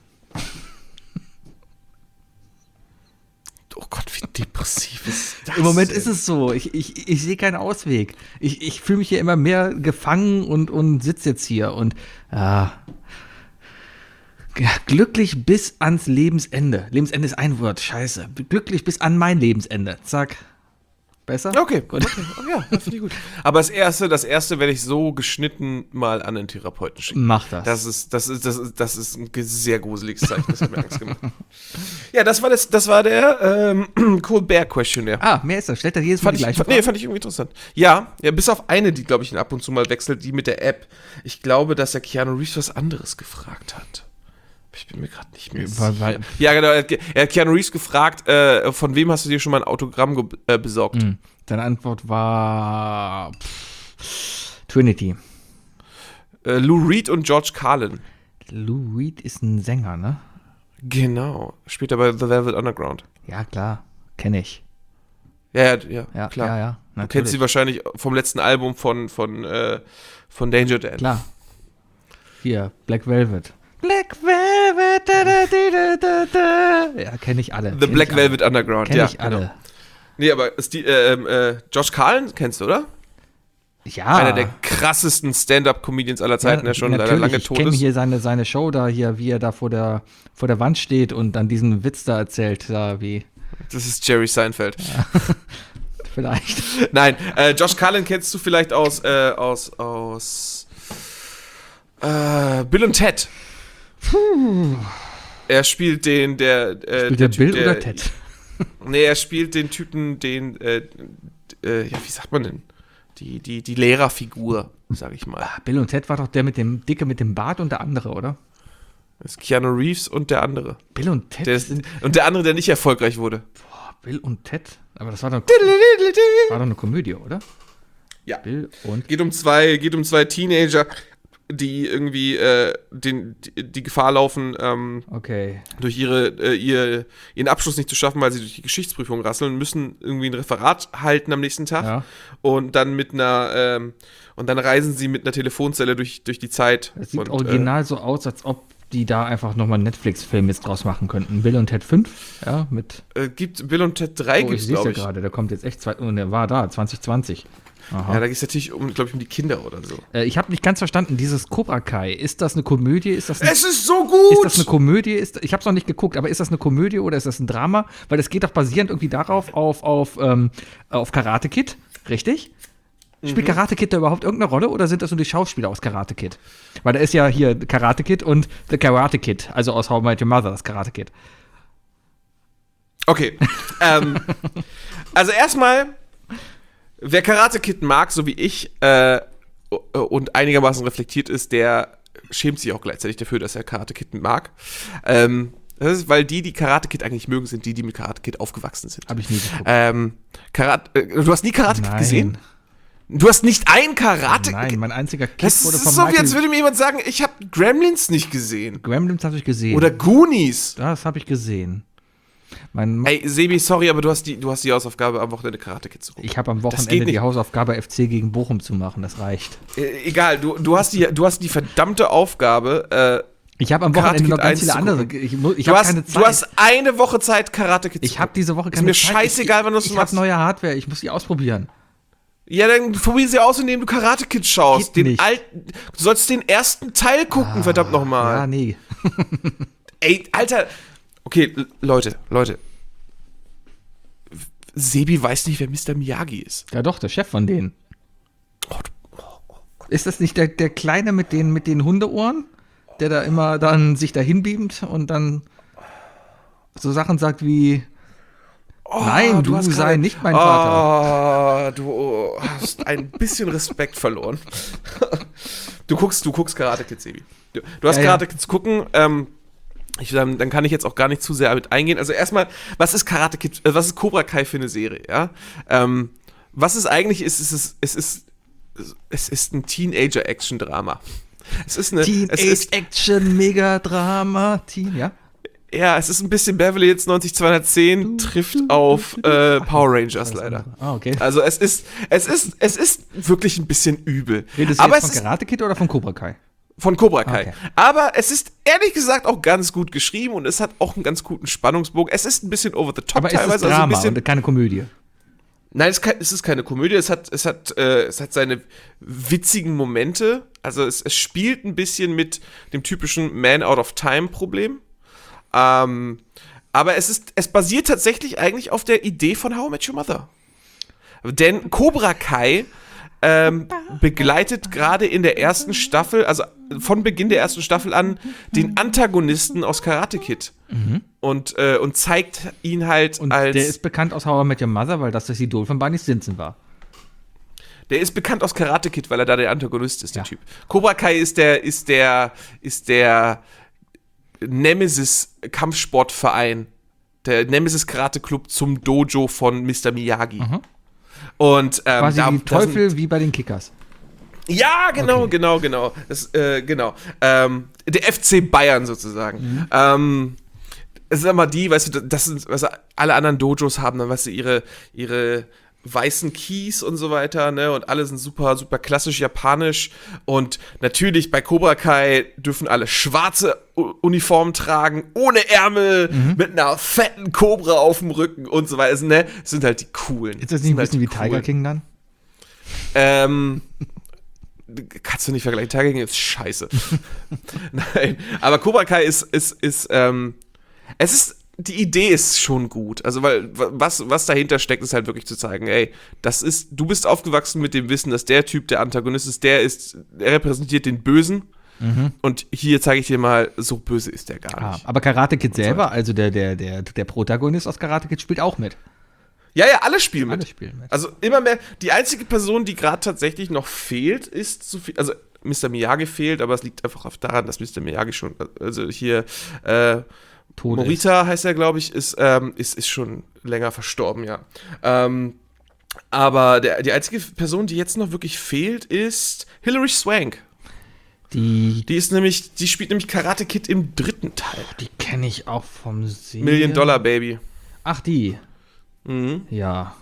Oh Gott, wie depressiv ist das? Im Moment denn? ist es so. Ich, ich, ich sehe keinen Ausweg. Ich, ich fühle mich hier immer mehr gefangen und, und sitze jetzt hier. Und ah, ja, glücklich bis ans Lebensende. Lebensende ist ein Wort. Scheiße. Glücklich bis an mein Lebensende. Zack. Besser? Okay, Gut. okay. Oh, ja, das finde ich gut. Aber das erste, das erste werde ich so geschnitten mal an den Therapeuten schicken. Mach das. Das ist, das ist, das ist, das ist ein sehr gruseliges Zeichen. Das hat mir Angst gemacht. Ja, das war das, das war der ähm, Colbert-Questionnaire. Ah, mehr ist das. Stellt er jedes Mal Fand die ich, gleiche fand, Frage? nee, fand ich irgendwie interessant. Ja, ja, bis auf eine, die, glaube ich, ihn ab und zu mal wechselt, die mit der App. Ich glaube, dass er Keanu Reeves was anderes gefragt hat. Ich bin mir gerade nicht mehr Weil- sicher. weil- Ja, genau. Er hat, ge- er hat Keanu Reeves gefragt, äh, von wem hast du dir schon mal ein Autogramm ge äh, besorgt? Hm. Deine Antwort war pff, Trinity. Äh, Lou Reed und George Carlin. Lou Reed ist ein Sänger, ne? Genau. Später bei The Velvet Underground. Ja, klar. Kenne ich. Ja, ja, ja, Ja, klar. ja, ja. Du kennst sie wahrscheinlich vom letzten Album von, von, äh, von Danger Dan. Klar. Hier, Black Velvet. Black Velvet, da, da, da, da, da. Ja, kenne ich alle. The Kenn Black ich alle. Velvet Underground, Kenn ja. ich alle. Genau. Nee, aber ist die, äh, äh, Josh Carlin kennst du, oder? Ja. Einer der krassesten Stand-Up-Comedians aller Zeiten, der schon leider natürlich. lange Ich tot kenne ist. hier seine, seine Show da, hier, wie er da vor der, vor der Wand steht und dann diesen Witz da erzählt, da wie, Das ist Jerry Seinfeld. vielleicht. Nein, äh, Josh Carlin kennst du vielleicht aus, äh, aus, aus äh, Bill und Ted. Er spielt den, der, äh, Spielt der Typ, Bill oder Ted? Nee, er spielt den Typen, den, äh, äh, ja, wie sagt man denn? Die, die, die Lehrerfigur, sag ich mal. Bill und Ted war doch der mit dem Dicke mit dem Bart und der andere, oder? Das ist Keanu Reeves und der andere. Bill und Ted Der ist, sind. und der andere, der nicht erfolgreich wurde. Boah, Bill und Ted? Aber das war doch, war doch eine Komödie, oder? Ja. Bill und. Geht um zwei, geht um zwei Teenager, die irgendwie äh, den, die, die Gefahr laufen, ähm, Okay. durch ihre, äh, ihr, ihren Abschluss nicht zu schaffen, weil sie durch die Geschichtsprüfung rasseln, müssen irgendwie ein Referat halten am nächsten Tag Ja. und dann mit einer ähm, und dann reisen sie mit einer Telefonzelle durch, durch die Zeit. Es sieht und, original so aus, als ob die da einfach nochmal einen Netflix-Film jetzt draus machen könnten. Bill und Ted fünf, ja, mit. Äh, äh, gibt Bill und Ted drei, Oh, gibt's, ich sehe glaube ja ich. gerade, der kommt jetzt echt zwei. Und der war da, zwanzig zwanzig. Aha. Ja, da geht es natürlich um, glaube ich, um die Kinder oder so. Äh, ich habe nicht ganz verstanden, dieses Cobra Kai, ist das eine Komödie? Ist das, ein, Es ist so gut! ist das eine Komödie? Ist, ich habe es noch nicht geguckt, aber ist das eine Komödie oder ist das ein Drama? Weil das geht doch basierend irgendwie darauf, auf, auf, ähm, auf Karate Kid, richtig? Spielt Karate Kid da überhaupt irgendeine Rolle oder sind das nur die Schauspieler aus Karate Kid? Weil da ist ja hier Karate Kid und The Karate Kid, also aus How I Met Your Mother, das Karate Kid. Okay. ähm, also erstmal, wer Karate Kid mag, so wie ich, äh, und einigermaßen reflektiert ist, der schämt sich auch gleichzeitig dafür, dass er Karate Kid mag. Ähm, das ist, weil die, die Karate Kid eigentlich mögen, sind die, die mit Karate Kid aufgewachsen sind. Habe ich nie geguckt. Ähm, Karate, äh, du hast nie Karate Kid Nein. gesehen? Du hast nicht ein Karate Nein, mein einziger Kid Das wurde ist von so, wie Michael als würde mir jemand sagen, ich habe Gremlins nicht gesehen. Gremlins habe ich gesehen. Oder Goonies. Das habe ich gesehen. Mein, Ey, Sebi, sorry, aber du hast die, du hast die Hausaufgabe, am Wochenende Karate Kid zu gucken. ich habe am geht Wochenende nicht. die Hausaufgabe, F C gegen Bochum zu machen. Das reicht. Äh, egal, du, du, hast die, du hast die verdammte Aufgabe, äh, Ich habe am Karate Wochenende noch Kid ganz viele eins zu andere. gucken. Ich, mu- ich du, habe hast, keine Zeit. du hast eine Woche Zeit, Karate Kid zu ich habe gucken. diese Woche Ist keine mir Zeit. scheißegal, wann du es ich, ich machst. habe neue Hardware. Ich muss die ausprobieren. Ja, dann probier sie aus, indem du Karate Kid schaust. Geht Den nicht. alten, du sollst den ersten Teil gucken, verdammt nochmal. Ja, nee. Ey, Alter. Okay, l- Leute, Leute. Sebi weiß nicht, wer Mister Miyagi ist. Ja doch, der Chef von denen. Oh, du- Ist das nicht der, der Kleine mit den, mit den Hundeohren, der da immer dann sich dahin beamt und dann so Sachen sagt wie Oh, Nein, du hast sei gerade- nicht mein oh, Vater. Du hast ein bisschen Respekt verloren. Du guckst, du guckst Karate Kid, Sebi. Du, du hast Ja, ja. Karate Kids gucken. Ähm, ich, dann, dann kann ich jetzt auch gar nicht zu sehr damit eingehen. Also erstmal, was ist Karate Kid? Äh, was ist Cobra Kai für eine Serie? Ja. Ähm, was es eigentlich ist, ist es, es ist, es ist ein Teenager-Action-Drama. Es ist eine, es ist, Teenage-Action-Megadrama. Teen, ja? ja, es ist ein bisschen Beverly Hills neunzig zweihundertzehn trifft auf äh, Power Rangers leider. Ah, okay. Also es ist, es ist, es ist wirklich ein bisschen übel. Redest du Aber jetzt es von ist Karate Kid oder von Cobra Kai? von Cobra Kai. Okay. Aber es ist ehrlich gesagt auch ganz gut geschrieben und es hat auch einen ganz guten Spannungsbogen. Es ist ein bisschen over the top Aber es ist teilweise. Drama also ein bisschen, und keine Komödie. nein, es ist, kein, es ist keine Komödie. Es hat, es hat, äh, es hat seine witzigen Momente. Also es, es spielt ein bisschen mit dem typischen Man out of time Problem. Ähm, aber es ist, es basiert tatsächlich eigentlich auf der Idee von How I Met Your Mother. Denn Cobra Kai ähm, begleitet gerade in der ersten Staffel, also von Beginn der ersten Staffel an, den Antagonisten aus Karate Kid. Und, äh, und zeigt ihn halt Und als. der ist bekannt aus How I Met Your Mother, weil das das Idol von Barney Stinson war. Der ist bekannt aus Karate Kid, weil er da der Antagonist ist, der Ja. Typ. Cobra Kai ist der, ist der, ist der Nemesis-Kampfsportverein. Der Nemesis-Karate-Club zum Dojo von Mister Miyagi. Und ähm, Quasi da, wie da sind- Teufel wie bei den Kickers. Ja, genau, Okay. genau, genau. Das, äh, genau. Ähm, der F C Bayern sozusagen. Mhm. Ähm, es sind immer die, weißt du, das sind, was alle anderen Dojos haben, dann weißt du, ihre, ihre weißen Keys und so weiter, ne, und alle sind super, super klassisch japanisch und natürlich bei Cobra Kai dürfen alle schwarze U- Uniformen tragen, ohne Ärmel, Mhm. mit einer fetten Cobra auf dem Rücken und so weiter, also, ne, das sind halt die coolen. Ist das nicht ein sind halt bisschen wie die Tiger coolen. King dann? Ähm, kannst du nicht vergleichen. Tiger King ist scheiße. Nein, aber Cobra Kai ist, ist, ist, ähm, es ist, die Idee ist schon gut. Also, weil, was, was dahinter steckt, ist halt wirklich zu zeigen, ey, das ist, du bist aufgewachsen mit dem Wissen, dass der Typ, der Antagonist ist, der ist, er repräsentiert den Bösen. Und hier zeige ich dir mal, so böse ist der gar Ah, nicht. aber Karate Kid selber, also der, der, der, der Protagonist aus Karate Kid, spielt auch mit. Ja, ja, alle spielen mit. Alle spielen mit. Also immer mehr, die einzige Person, die gerade tatsächlich noch fehlt, ist so viel, also Mister Miyagi fehlt, aber es liegt einfach daran, dass Mister Miyagi schon, also hier, äh, Tot Morita heißt er, glaube ich, ist, ähm, ist, ist schon länger verstorben, ja. Ähm, aber der, die einzige Person, die jetzt noch wirklich fehlt, ist Hilary Swank. Die, Die ist nämlich, die spielt nämlich Karate Kid im dritten Teil. die kenne ich auch vom Sehen. Million Dollar Baby. Ach, die. Mhm. Ja.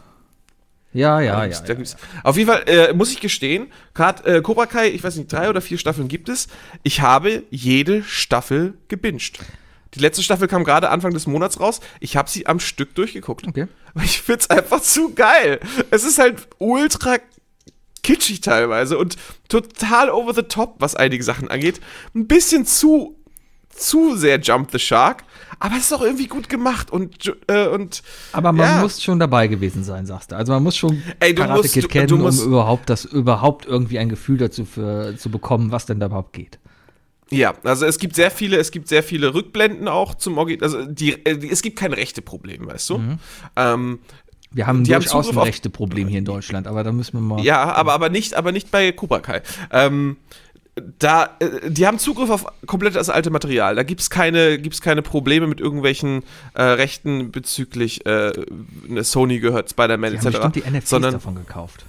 Ja, ja, Da ja. gibt's- da ja, gibt's- Auf jeden Fall äh, muss ich gestehen, Kat, äh, Cobra Kai, ich weiß nicht, drei oder vier Staffeln gibt es. Ich habe jede Staffel gebinged. Die letzte Staffel kam gerade Anfang des Monats raus. Ich habe sie am Stück durchgeguckt. Okay. Ich find's einfach zu geil. Es ist halt ultra kitschig teilweise und total over the top, was einige Sachen angeht. Ein bisschen zu, zu sehr Jump the Shark. Aber es ist auch irgendwie gut gemacht und, äh, und Aber man ja. muss schon dabei gewesen sein, sagst du. Also man muss schon Ey, du Karate musst- Kid du- kennen, du musst- um überhaupt das überhaupt irgendwie ein Gefühl dazu für, zu bekommen, was denn da überhaupt geht. Ja, also es gibt sehr viele, es gibt sehr viele Rückblenden auch zum Original. Also die, äh, es gibt kein rechte Problem, weißt du? Ähm, Wir haben Die haben durchaus Zugriff ein auf- rechte Problem hier in Deutschland, aber da müssen wir mal. ja, aber, aber nicht, aber nicht bei Cobra Kai. Ähm, da, äh, die haben Zugriff auf komplett das alte Material. Da gibt's keine, gibt's keine Probleme mit irgendwelchen äh, Rechten bezüglich äh, ne, Sony gehört, Spider-Man Die et haben cetera. bestimmt die N F Ts sondern davon gekauft.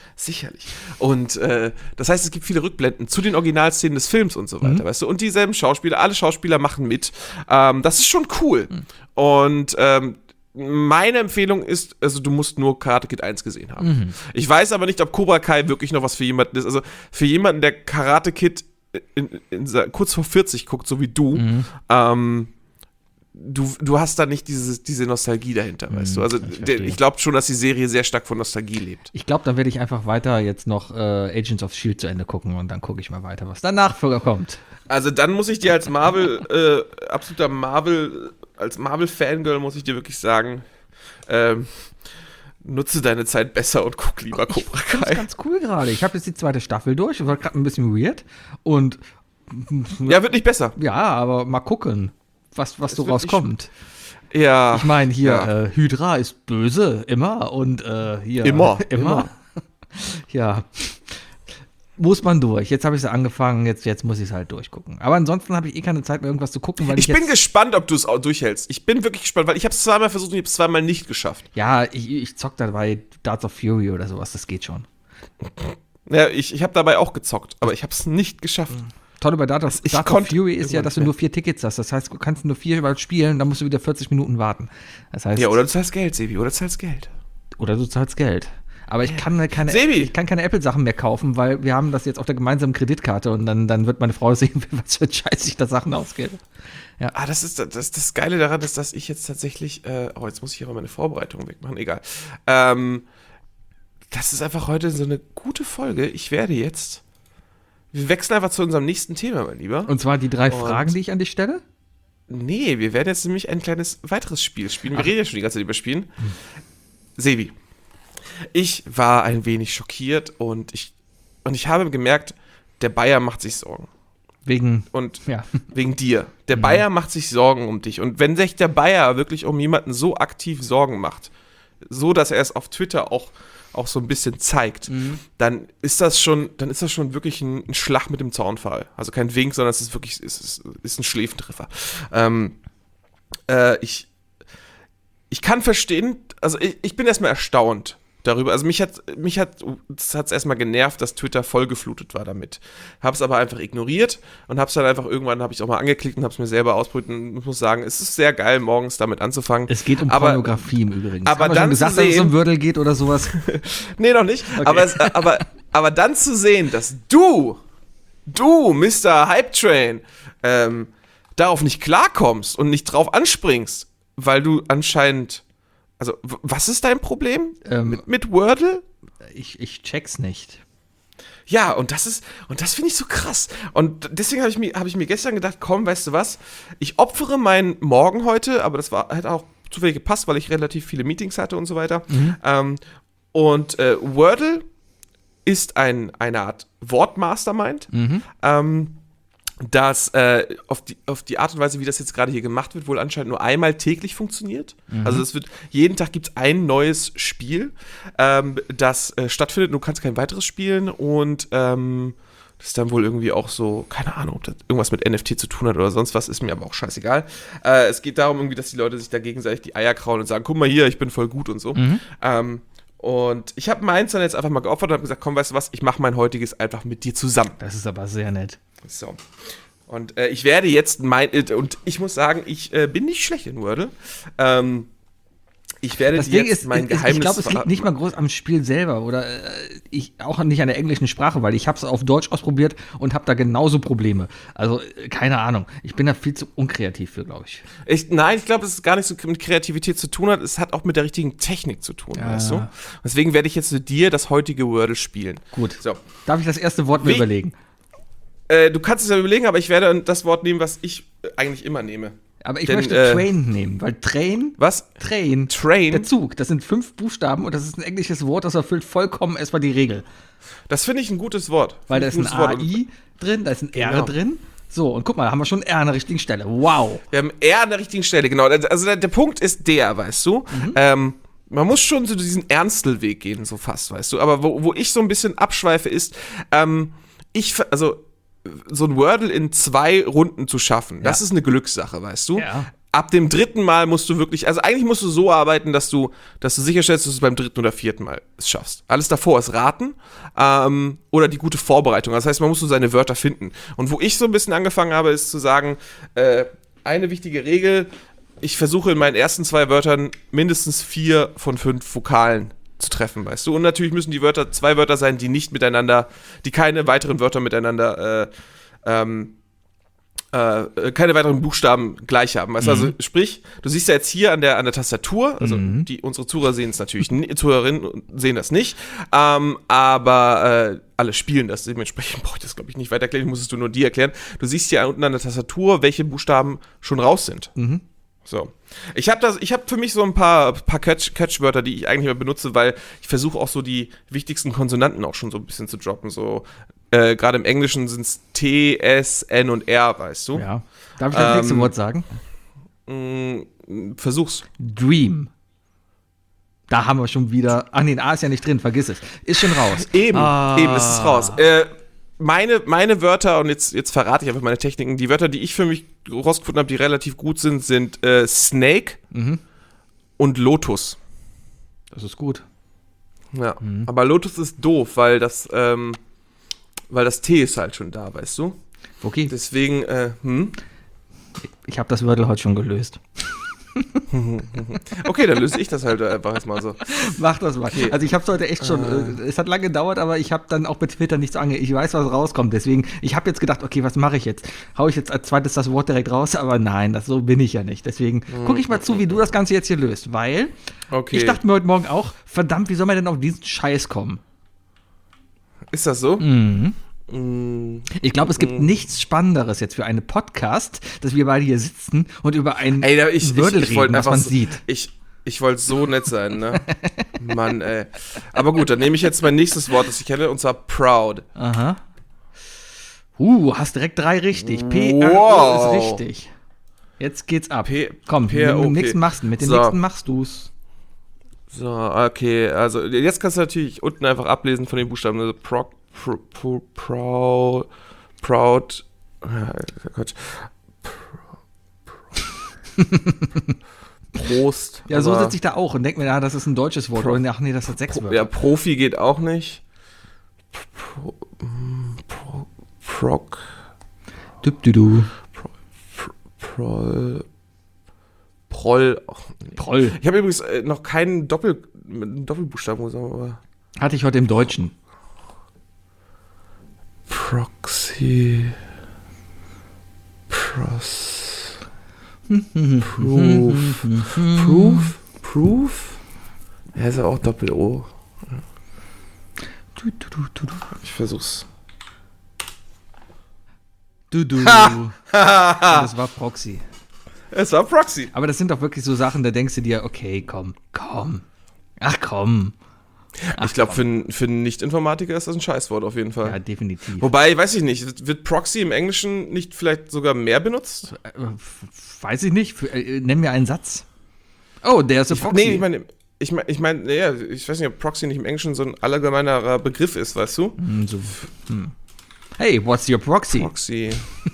Sicherlich. Und äh, das heißt, es gibt viele Rückblenden zu den Originalszenen des Films und so weiter, mhm. weißt du? Und dieselben Schauspieler, alle Schauspieler machen mit. Ähm, das ist schon cool. Mhm. Und ähm, meine Empfehlung ist, also du musst nur Karate Kid eins gesehen haben. Mhm. Ich weiß aber nicht, ob Cobra Kai wirklich noch was für jemanden ist. Also für jemanden, der Karate Kid in, in, in, kurz vor vierzig guckt, so wie du, mhm. ähm, Du, du hast da nicht diese, diese Nostalgie dahinter, weißt mm, du? Also ich, der, ich glaube schon, dass die Serie sehr stark von Nostalgie lebt. Ich glaube, dann werde ich einfach weiter jetzt noch äh, Agents of S H I E L D zu Ende gucken und dann gucke ich mal weiter, was danach kommt. Also dann muss ich dir als Marvel, äh, absoluter Marvel, als Marvel-Fangirl muss ich dir wirklich sagen, ähm, nutze deine Zeit besser und guck lieber Cobra Kai. Das ist ganz cool gerade. Ich habe jetzt die zweite Staffel durch, war gerade ein bisschen weird und ja, wird nicht besser. Ja, aber mal gucken. was, was so rauskommt. Ja. Ich meine, hier, ja. äh, Hydra ist böse, immer. Und äh, hier. Immer. Immer. immer. Ja. Muss man durch. Jetzt habe ich es angefangen, jetzt, jetzt muss ich es halt durchgucken. Aber ansonsten habe ich eh keine Zeit mehr, irgendwas zu gucken, weil ich. Ich bin gespannt, ob du es auch durchhältst. Ich bin wirklich gespannt, weil ich habe es zweimal versucht und ich habe es zweimal nicht geschafft. Ja, ich, ich zock dabei Darts of Fury oder sowas, das geht schon. Ja, ich, ich habe dabei auch gezockt, aber ich habe es nicht geschafft. Mhm. Toll bei Darts of, Darts of Fury ist ja, dass du nur vier Tickets hast. Das heißt, du kannst nur viermal spielen, dann musst du wieder vierzig Minuten warten. Das heißt, ja, oder du zahlst Geld, Sebi, oder du zahlst Geld. Oder du zahlst Geld. Aber ich kann keine, Sebi. ich kann keine Apple-Sachen mehr kaufen, weil wir haben das jetzt auf der gemeinsamen Kreditkarte und dann, dann wird meine Frau sehen, was für ein Scheiß ich da Sachen ausgebe. Ja. Ah, das ist das, das Geile daran, ist, dass ich jetzt tatsächlich, äh, oh, jetzt muss ich aber meine Vorbereitung wegmachen, egal. Ähm, das ist einfach heute so eine gute Folge. Ich werde jetzt, wir wechseln einfach zu unserem nächsten Thema, mein Lieber. Und zwar die drei und Fragen, die ich an dich stelle? Nee, wir werden jetzt nämlich ein kleines weiteres Spiel spielen. Wir Ach. reden ja schon die ganze Zeit über Spielen. Hm. Sebi. Ich war ein wenig schockiert und ich, und ich habe gemerkt, der Bayer macht sich Sorgen. Wegen, und ja. wegen dir. Der mhm. Bayer macht sich Sorgen um dich. Und wenn sich der Bayer wirklich um jemanden so aktiv Sorgen macht, so dass er es auf Twitter auch, auch so ein bisschen zeigt, mhm. dann ist das schon, dann ist das schon wirklich ein, ein Schlag mit dem Zaunpfahl. Also kein Wink, sondern es ist wirklich, es ist, ist ein Schläfentreffer. Ähm, äh, ich, ich kann verstehen, also ich, ich bin erstmal erstaunt darüber. Also mich hat mich hat es erstmal genervt, dass Twitter vollgeflutet war damit. Hab's aber einfach ignoriert und hab's dann einfach irgendwann, habe ich auch mal angeklickt und hab's mir selber ausprobiert und ich muss sagen, es ist sehr geil, morgens damit anzufangen. Es geht um aber, Pornografie im Übrigen. Aber Haben wir dann schon gesagt, zu sehen, dass es um Wördel geht oder sowas? Nee, noch nicht. Okay. Aber, es, aber, aber dann zu sehen, dass du, du, Mister Hype Train, ähm, darauf nicht klarkommst und nicht drauf anspringst, weil du anscheinend. Also, was ist dein Problem ähm, mit, mit Wordle? Ich, ich check's nicht. Ja, und das ist, und das finde ich so krass. Und deswegen habe ich, mir, hab ich mir gestern gedacht, komm, weißt du was, ich opfere meinen Morgen heute, aber das war, hat auch zufällig gepasst, weil ich relativ viele Meetings hatte und so weiter. Mhm. Ähm, und äh, Wordle ist ein, eine Art Wortmastermind. Mhm. Ähm, dass äh, auf, die, auf die Art und Weise, wie das jetzt gerade hier gemacht wird, wohl anscheinend nur einmal täglich funktioniert. Mhm. Also es wird, jeden Tag gibt es ein neues Spiel, ähm, das äh, stattfindet. Du kannst kein weiteres spielen und ähm, das ist dann wohl irgendwie auch so, keine Ahnung, ob das irgendwas mit N F T zu tun hat oder sonst was, ist mir aber auch scheißegal. Äh, es geht darum irgendwie, dass die Leute sich da gegenseitig die Eier krauen und sagen, guck mal hier, ich bin voll gut und so. Mhm. Ähm, und ich habe meins dann jetzt einfach mal geopfert und habe gesagt, komm, weißt du was, ich mache mein heutiges einfach mit dir zusammen. Das ist aber sehr nett. So. Und äh, ich werde jetzt mein, äh, und ich muss sagen, ich äh, bin nicht schlecht in Wordle. Ähm, ich werde das dir Ding jetzt ist, mein ist, Geheimnis Ich glaube, es liegt verraten. nicht mal groß am Spiel selber oder äh, ich, auch nicht an der englischen Sprache, weil ich habe es auf Deutsch ausprobiert und habe da genauso Probleme. Also, äh, keine Ahnung. Ich bin da viel zu unkreativ für, glaube ich. ich. Nein, ich glaube, dass es gar nicht so mit Kreativität zu tun hat. Es hat auch mit der richtigen Technik zu tun, ja. weißt du? Deswegen werde ich jetzt mit dir das heutige Wordle spielen. Gut. So. Darf ich das erste Wort mir Wie? überlegen? Äh, du kannst es ja überlegen, aber ich werde das Wort nehmen, was ich äh, eigentlich immer nehme. Aber ich Denn, möchte äh, Train nehmen, weil Train, was? Train, Train? der Zug, das sind fünf Buchstaben und das ist ein englisches Wort, das erfüllt vollkommen erstmal die Regel. Das finde ich ein gutes Wort. Weil da ist ein A I drin, da ist ein R genau. drin. So, und guck mal, da haben wir schon R an der richtigen Stelle. Wow. Wir haben R an der richtigen Stelle, genau. Also der, der Punkt ist der, weißt du, mhm. ähm, man muss schon so diesen Ernstelweg gehen, so fast, weißt du. Aber wo, wo ich so ein bisschen abschweife ist, ähm, ich, also so ein Wordle in zwei Runden zu schaffen, ja. das ist eine Glückssache, weißt du. Ja. ab dem dritten Mal musst du wirklich, also eigentlich musst du so arbeiten, dass du, dass du sicherstellst, dass du es beim dritten oder vierten Mal es schaffst. Alles davor ist Raten ähm, oder die gute Vorbereitung. Das heißt, man muss so seine Wörter finden. Und wo ich so ein bisschen angefangen habe, ist zu sagen, äh, eine wichtige Regel, ich versuche in meinen ersten zwei Wörtern mindestens vier von fünf Vokalen zu treffen, weißt du? Und natürlich müssen die Wörter zwei Wörter sein, die nicht miteinander, die keine weiteren Wörter miteinander, äh, ähm, äh, keine weiteren Buchstaben gleich haben. Weißt du? Mhm. Also sprich, du siehst ja jetzt hier an der, an der Tastatur, also mhm. die, unsere Zuhörer sehen es natürlich, Zuhörerinnen sehen das nicht, ähm, aber äh, alle spielen das, dementsprechend brauche ich das, glaube ich, nicht weiter erklären, musstest du nur dir erklären. Du siehst hier unten an der Tastatur, welche Buchstaben schon raus sind. Mhm. So. Ich habe das, ich habe für mich so ein paar, paar Catch, Catchwörter, die ich eigentlich immer benutze, weil ich versuche auch so die wichtigsten Konsonanten auch schon so ein bisschen zu droppen. So, äh, gerade im Englischen sind es T, S, N und R, weißt du? Ja. Darf ich das ähm, nächste Wort sagen? Mh, versuch's. Dream. Da haben wir schon wieder. Ach nee, A ist ja nicht drin, vergiss es. Ist schon raus. Eben, ah. eben, ist es raus. Äh, Meine, meine Wörter, und jetzt, jetzt verrate ich einfach meine Techniken, die Wörter, die ich für mich rausgefunden habe, die relativ gut sind, sind äh, Snake mhm. und Lotus. Das ist gut. Ja, mhm. aber Lotus ist doof, weil das, ähm, weil das T ist halt schon da, weißt du? Okay. Deswegen, äh, hm? Ich habe das Wörtel heute schon gelöst. Okay, dann löse ich das halt einfach erstmal so. Mach das mal. Okay. Also ich habe es heute echt schon, äh. es hat lange gedauert, aber ich habe dann auch mit Twitter nicht so ange... Ich weiß, was rauskommt, deswegen, ich habe jetzt gedacht, okay, was mache ich jetzt? Hau ich jetzt als zweites das Wort direkt raus? Aber nein, das so bin ich ja nicht. Deswegen mhm. gucke ich mal zu, wie du das Ganze jetzt hier löst, weil okay. ich dachte mir heute Morgen auch, verdammt, wie soll man denn auf diesen Scheiß kommen? Ist das so? Mhm. Ich glaube, es gibt nichts Spannenderes jetzt für einen Podcast, dass wir beide hier sitzen und über einen ey, ich, Wordle ich, ich reden, was man so, sieht. Ich, ich wollte so nett sein, ne? Mann, ey. Aber gut, dann nehme ich jetzt mein nächstes Wort, das ich kenne, und zwar proud. Aha. Uh, hast direkt drei richtig. P R O wow. ist richtig. Jetzt geht's ab. P Komm, P R O, mit dem nächsten machst du, mit dem so. nächsten machst du's. So, okay, also jetzt kannst du natürlich unten einfach ablesen von den Buchstaben, also proc, pro, pro, proud, proud, ja, Gott, pro, pro, Prost. Ja, so sitze ich da auch und denke mir, ja, das ist ein deutsches Wort. Pro, oder ach nee, das hat sechs Pro, Wörter. Ja, Profi geht auch nicht. Pro, pro, proc. Dübdüdu. Pro, pro, pro, Proll. Oh, nee. Proll. Ich habe übrigens äh, noch keinen Doppel, Doppelbuchstaben gesagt, aber. Hatte ich heute im Deutschen. Proxy. Pros. Proof. Proof? Proof? Ja, ist ja auch Doppel-O. Ich versuch's. Du, du. Das war Proxy. Es war Proxy. Aber das sind doch wirklich so Sachen, da denkst du dir, okay, komm, komm. Ach komm. Ach, ich glaube, für, für einen Nicht-Informatiker ist das ein Scheißwort auf jeden Fall. Ja, definitiv. Wobei, weiß ich nicht, wird Proxy im Englischen nicht vielleicht sogar mehr benutzt? Äh, weiß ich nicht. Für, äh, nenn mir einen Satz. Oh, der ist ein Proxy. Nee, ich meine, ich meine, ich mein, ja, ich weiß nicht, ob Proxy nicht im Englischen so ein allgemeinerer Begriff ist, weißt du? Hm, so. Hm. Hey, what's your Proxy? Proxy.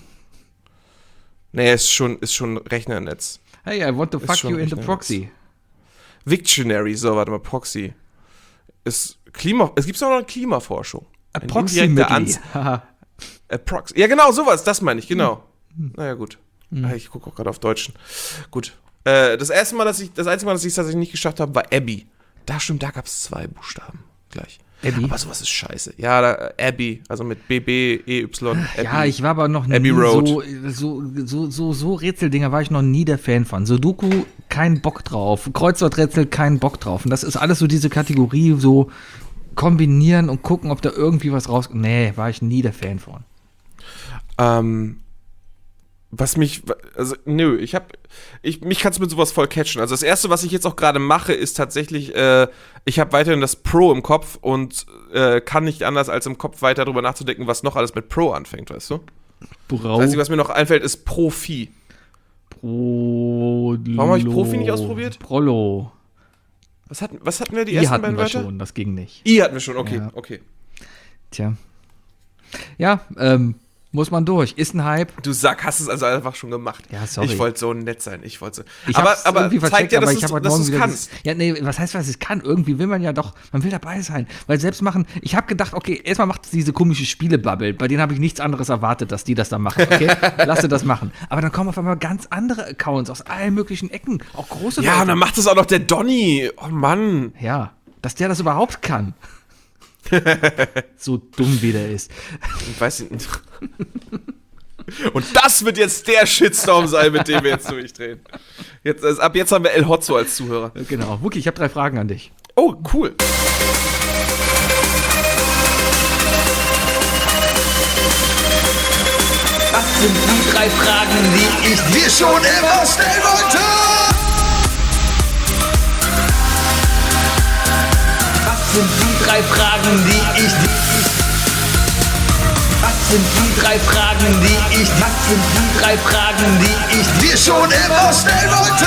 Nee, ist schon, ist schon Rechnernetz. Hey, I want to fuck you in the Proxy. Victionary, so, warte mal, Proxy. Ist Klima, es gibt auch noch eine Klimaforschung. Approximately. Approx ja, genau, sowas, das meine ich, genau. Hm. Naja, gut. Hm. Ich gucke auch gerade auf Deutschen. Gut. Äh, das erste Mal, dass ich, das einzige Mal, dass ich es tatsächlich nicht geschafft habe, war Abby. Da stimmt, da gab es zwei Buchstaben gleich. Abby? Aber sowas ist scheiße. Ja, da, Abby, also mit B B E Y. Abby. Ja, ich war aber noch nie Abbey Road. so, so, so, so, so Rätseldinger war ich noch nie der Fan von. Sudoku, kein Bock drauf. Kreuzworträtsel, kein Bock drauf. Und das ist alles so diese Kategorie, so kombinieren und gucken, ob da irgendwie was rauskommt. Nee, war ich nie der Fan von. Ähm, was mich, also nö, ich hab, ich, mich kannst du mit sowas voll catchen. Also das Erste, was ich jetzt auch gerade mache, ist tatsächlich, äh, ich habe weiterhin das Pro im Kopf und äh, kann nicht anders, als im Kopf weiter drüber nachzudenken, was noch alles mit Pro anfängt, weißt du? Pro. Das Einzige, was mir noch einfällt, ist Profi. Pro. Warum habe ich Profi nicht ausprobiert? Prollo. Was hatten, was hatten wir die I ersten hatten beiden wir Wörter? schon, das ging nicht. I hatten wir schon, okay, Ja. okay. Tja. Ja, ähm, Muss man durch. Ist ein Hype. Du Sack, hast es also einfach schon gemacht. Ja, sorry. Ich wollte so nett sein. Ich wollte so. Ich aber hab's aber irgendwie zeig vercheckt, dir, dass aber ich du habe heute dass Morgen du's wieder kannst. dieses- Ja, nee, was heißt, was es kann? Irgendwie will man ja doch, man will dabei sein. Weil selbst machen, ich habe gedacht, okay, erstmal macht es diese komische Spielebubble, bei denen habe ich nichts anderes erwartet, dass die das dann machen. Okay, lasse das machen. Aber dann kommen auf einmal ganz andere Accounts aus allen möglichen Ecken, auch große Ja, und Leute. dann macht es auch noch der Donny. Oh Mann. Ja, dass der das überhaupt kann. So dumm wie der ist. Ich weiß nicht. Und das wird jetzt der Shitstorm sein, mit dem wir jetzt durchdrehen. Jetzt, also ab jetzt haben wir El Hotzo als Zuhörer. Genau. Wookie, ich habe drei Fragen an dich. Oh, cool. Was sind die drei Fragen, die ich dir schon immer stellen wollte? Was sind die drei Fragen, die ich dir... Was sind die drei Fragen, die ich... Was sind die drei Fragen, die ich dir schon immer stellen wollte?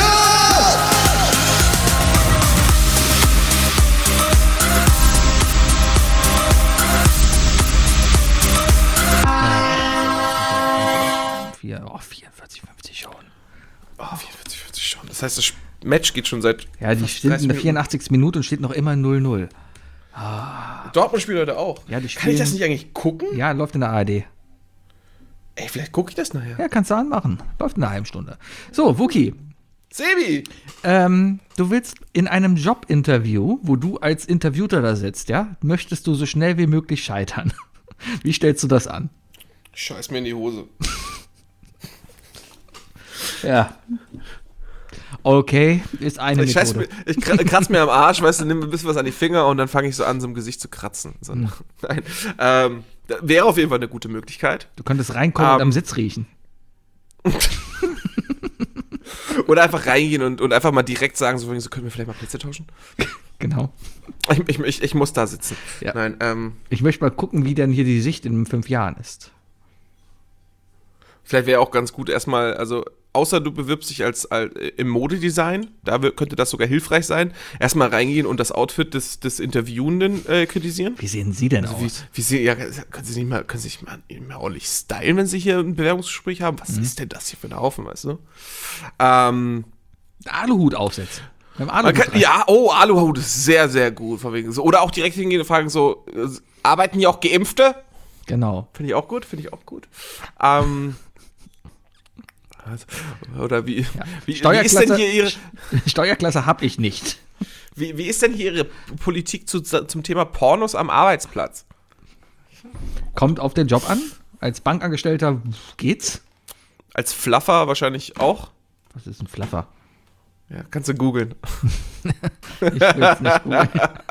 Vier, oh, vierundvierzig, fünfzig schon. Oh, vierundvierzig, fünfzig schon. Das heißt, das Match geht schon seit. Ja, die fast sind in dreißig der Minuten. vierundachtzigsten Minute und steht noch immer null null. Dortmund spielt heute auch. Ja, die Kann ich das spielen- nicht eigentlich gucken? Ja, läuft in der A R D. Ey, vielleicht gucke ich das nachher. Ja, kannst du anmachen. Läuft in einer halben Stunde. So, Wookie, Sebi! ähm, du willst in einem Jobinterview, wo du als Interviewter da sitzt, ja, möchtest du so schnell wie möglich scheitern. Wie stellst du das an? Scheiß mir in die Hose. Ja. Okay, ist eine Ich, scheiß Methode. mir, ich kr- kratz mir am Arsch, weißt du, nimm ein bisschen was an die Finger und dann fange ich so an, so im Gesicht zu kratzen. So, Hm. Nein. Ähm, das wäre auf jeden Fall eine gute Möglichkeit. Du könntest reinkommen und Ähm. am Sitz riechen. Oder einfach reingehen und, und einfach mal direkt sagen, so, so können wir vielleicht mal Plätze tauschen? Genau. Ich, ich, ich, ich muss da sitzen. Ja. Nein, ähm, Ich möchte mal gucken, wie denn hier die Sicht in fünf Jahren ist. vielleicht wäre auch ganz gut erstmal, also außer du bewirbst dich als, als im Modedesign, da w- könnte das sogar hilfreich sein, erstmal reingehen und das Outfit des, des Interviewenden äh, kritisieren. Wie sehen Sie denn Also wie, aus? wie sie, ja, können Sie nicht mal, können Sie nicht mal, nicht mal ordentlich stylen, wenn Sie hier ein Bewerbungsgespräch haben? Was ist denn das hier für ein Haufen, weißt du? Ähm, Aluhut aufsetzen. Beim man Aluhut kann, rein. ja, oh, Aluhut ist sehr, sehr gut. Von wegen so. Oder auch direkt hingehen und fragen so, äh, arbeiten hier auch Geimpfte? Genau. Finde ich auch gut, finde ich auch gut. Ähm, also, oder wie, wie, wie ist Steuerklasse, denn hier Ihre, Steuerklasse habe ich nicht. wie, wie ist denn hier Ihre Politik zu, zum Thema Pornos am Arbeitsplatz? Kommt auf den Job an. Als Bankangestellter geht's. Als Fluffer wahrscheinlich auch? Was ist ein Fluffer? Ja, kannst du googeln. Ich will's nicht googeln.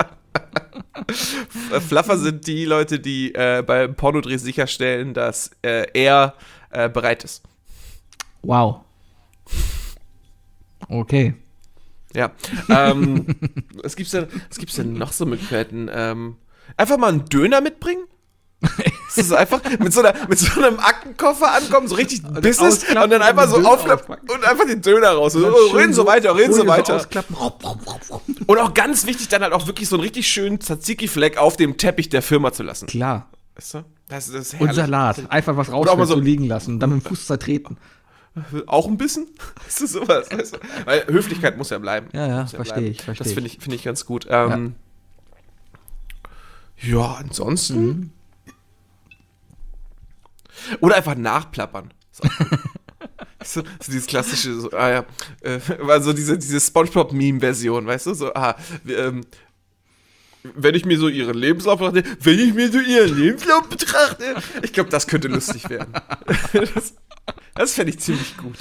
Äh, Fluffer sind die Leute, die äh, beim Pornodreh sicherstellen, dass äh, er äh, bereit ist. Wow. Okay. Ja. Ähm, was gibt's denn, was gibt's denn noch so Möglichkeiten? Ähm, einfach mal einen Döner mitbringen? Das ist einfach mit so, einer, mit so einem Aktenkoffer ankommen, so richtig Business ausklappen und dann einfach und so den Döner aufklappen auspacken. und einfach den Döner raus. So, Dann oh, schön reden so weiter, reden so Folie weiter. ausklappen. Und auch ganz wichtig, dann halt auch wirklich so einen richtig schönen Tzatziki-Fleck auf dem Teppich der Firma zu lassen. Klar. Weißt du? Das, das ist Und herrlich. Salat. Einfach was Oder auch mal rausfällt, so- so liegen lassen und dann mit dem Fuß zertreten. Auch ein bisschen? Ist das sowas? Weißt du? Weil Höflichkeit muss ja bleiben. Ja, ja, Muss verstehe bleiben. ich, verstehe Das ich. finde ich, find ich ganz gut. Ähm, ja. ansonsten. Mhm. Oder einfach nachplappern. So. So, so dieses klassische, so, ah ja, äh, war so diese, diese Spongebob-Meme-Version, weißt du, so, ah, wir, ähm, wenn ich mir so ihren Lebenslauf betrachte, wenn ich mir so ihren Lebenslauf betrachte, ich glaube, das könnte lustig werden. Das, das fände ich ziemlich gut.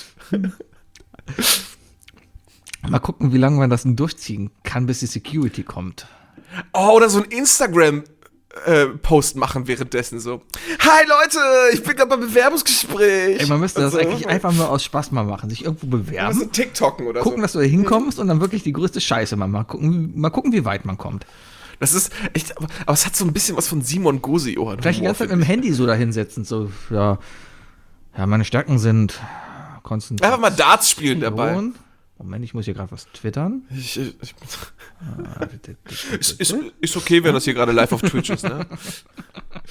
Mal gucken, wie lange man das denn durchziehen kann, bis die Security kommt. Oh, oder so ein Instagram äh, Post machen währenddessen so. Hi Leute, ich bin gerade beim Bewerbungsgespräch. Ey, man müsste das Und so. eigentlich einfach nur aus Spaß mal machen. Sich irgendwo bewerben, So TikToken oder gucken, so. dass du da hinkommst und dann wirklich die größte Scheiße mal, mal gucken, mal gucken, wie weit man kommt. Das ist echt, aber, aber es hat so ein bisschen was von Simon Gosi-Ohren. Vielleicht die ganze Zeit mit dem Handy so da hinsetzen, so, ja, ja, meine Stärken sind Konzentration. Einfach mal Darts spielen dabei. Moment, ich muss hier gerade was twittern. Ich, ich, ich, Ah, ist, ist, ist okay, wenn das hier gerade live auf Twitch ist, ne?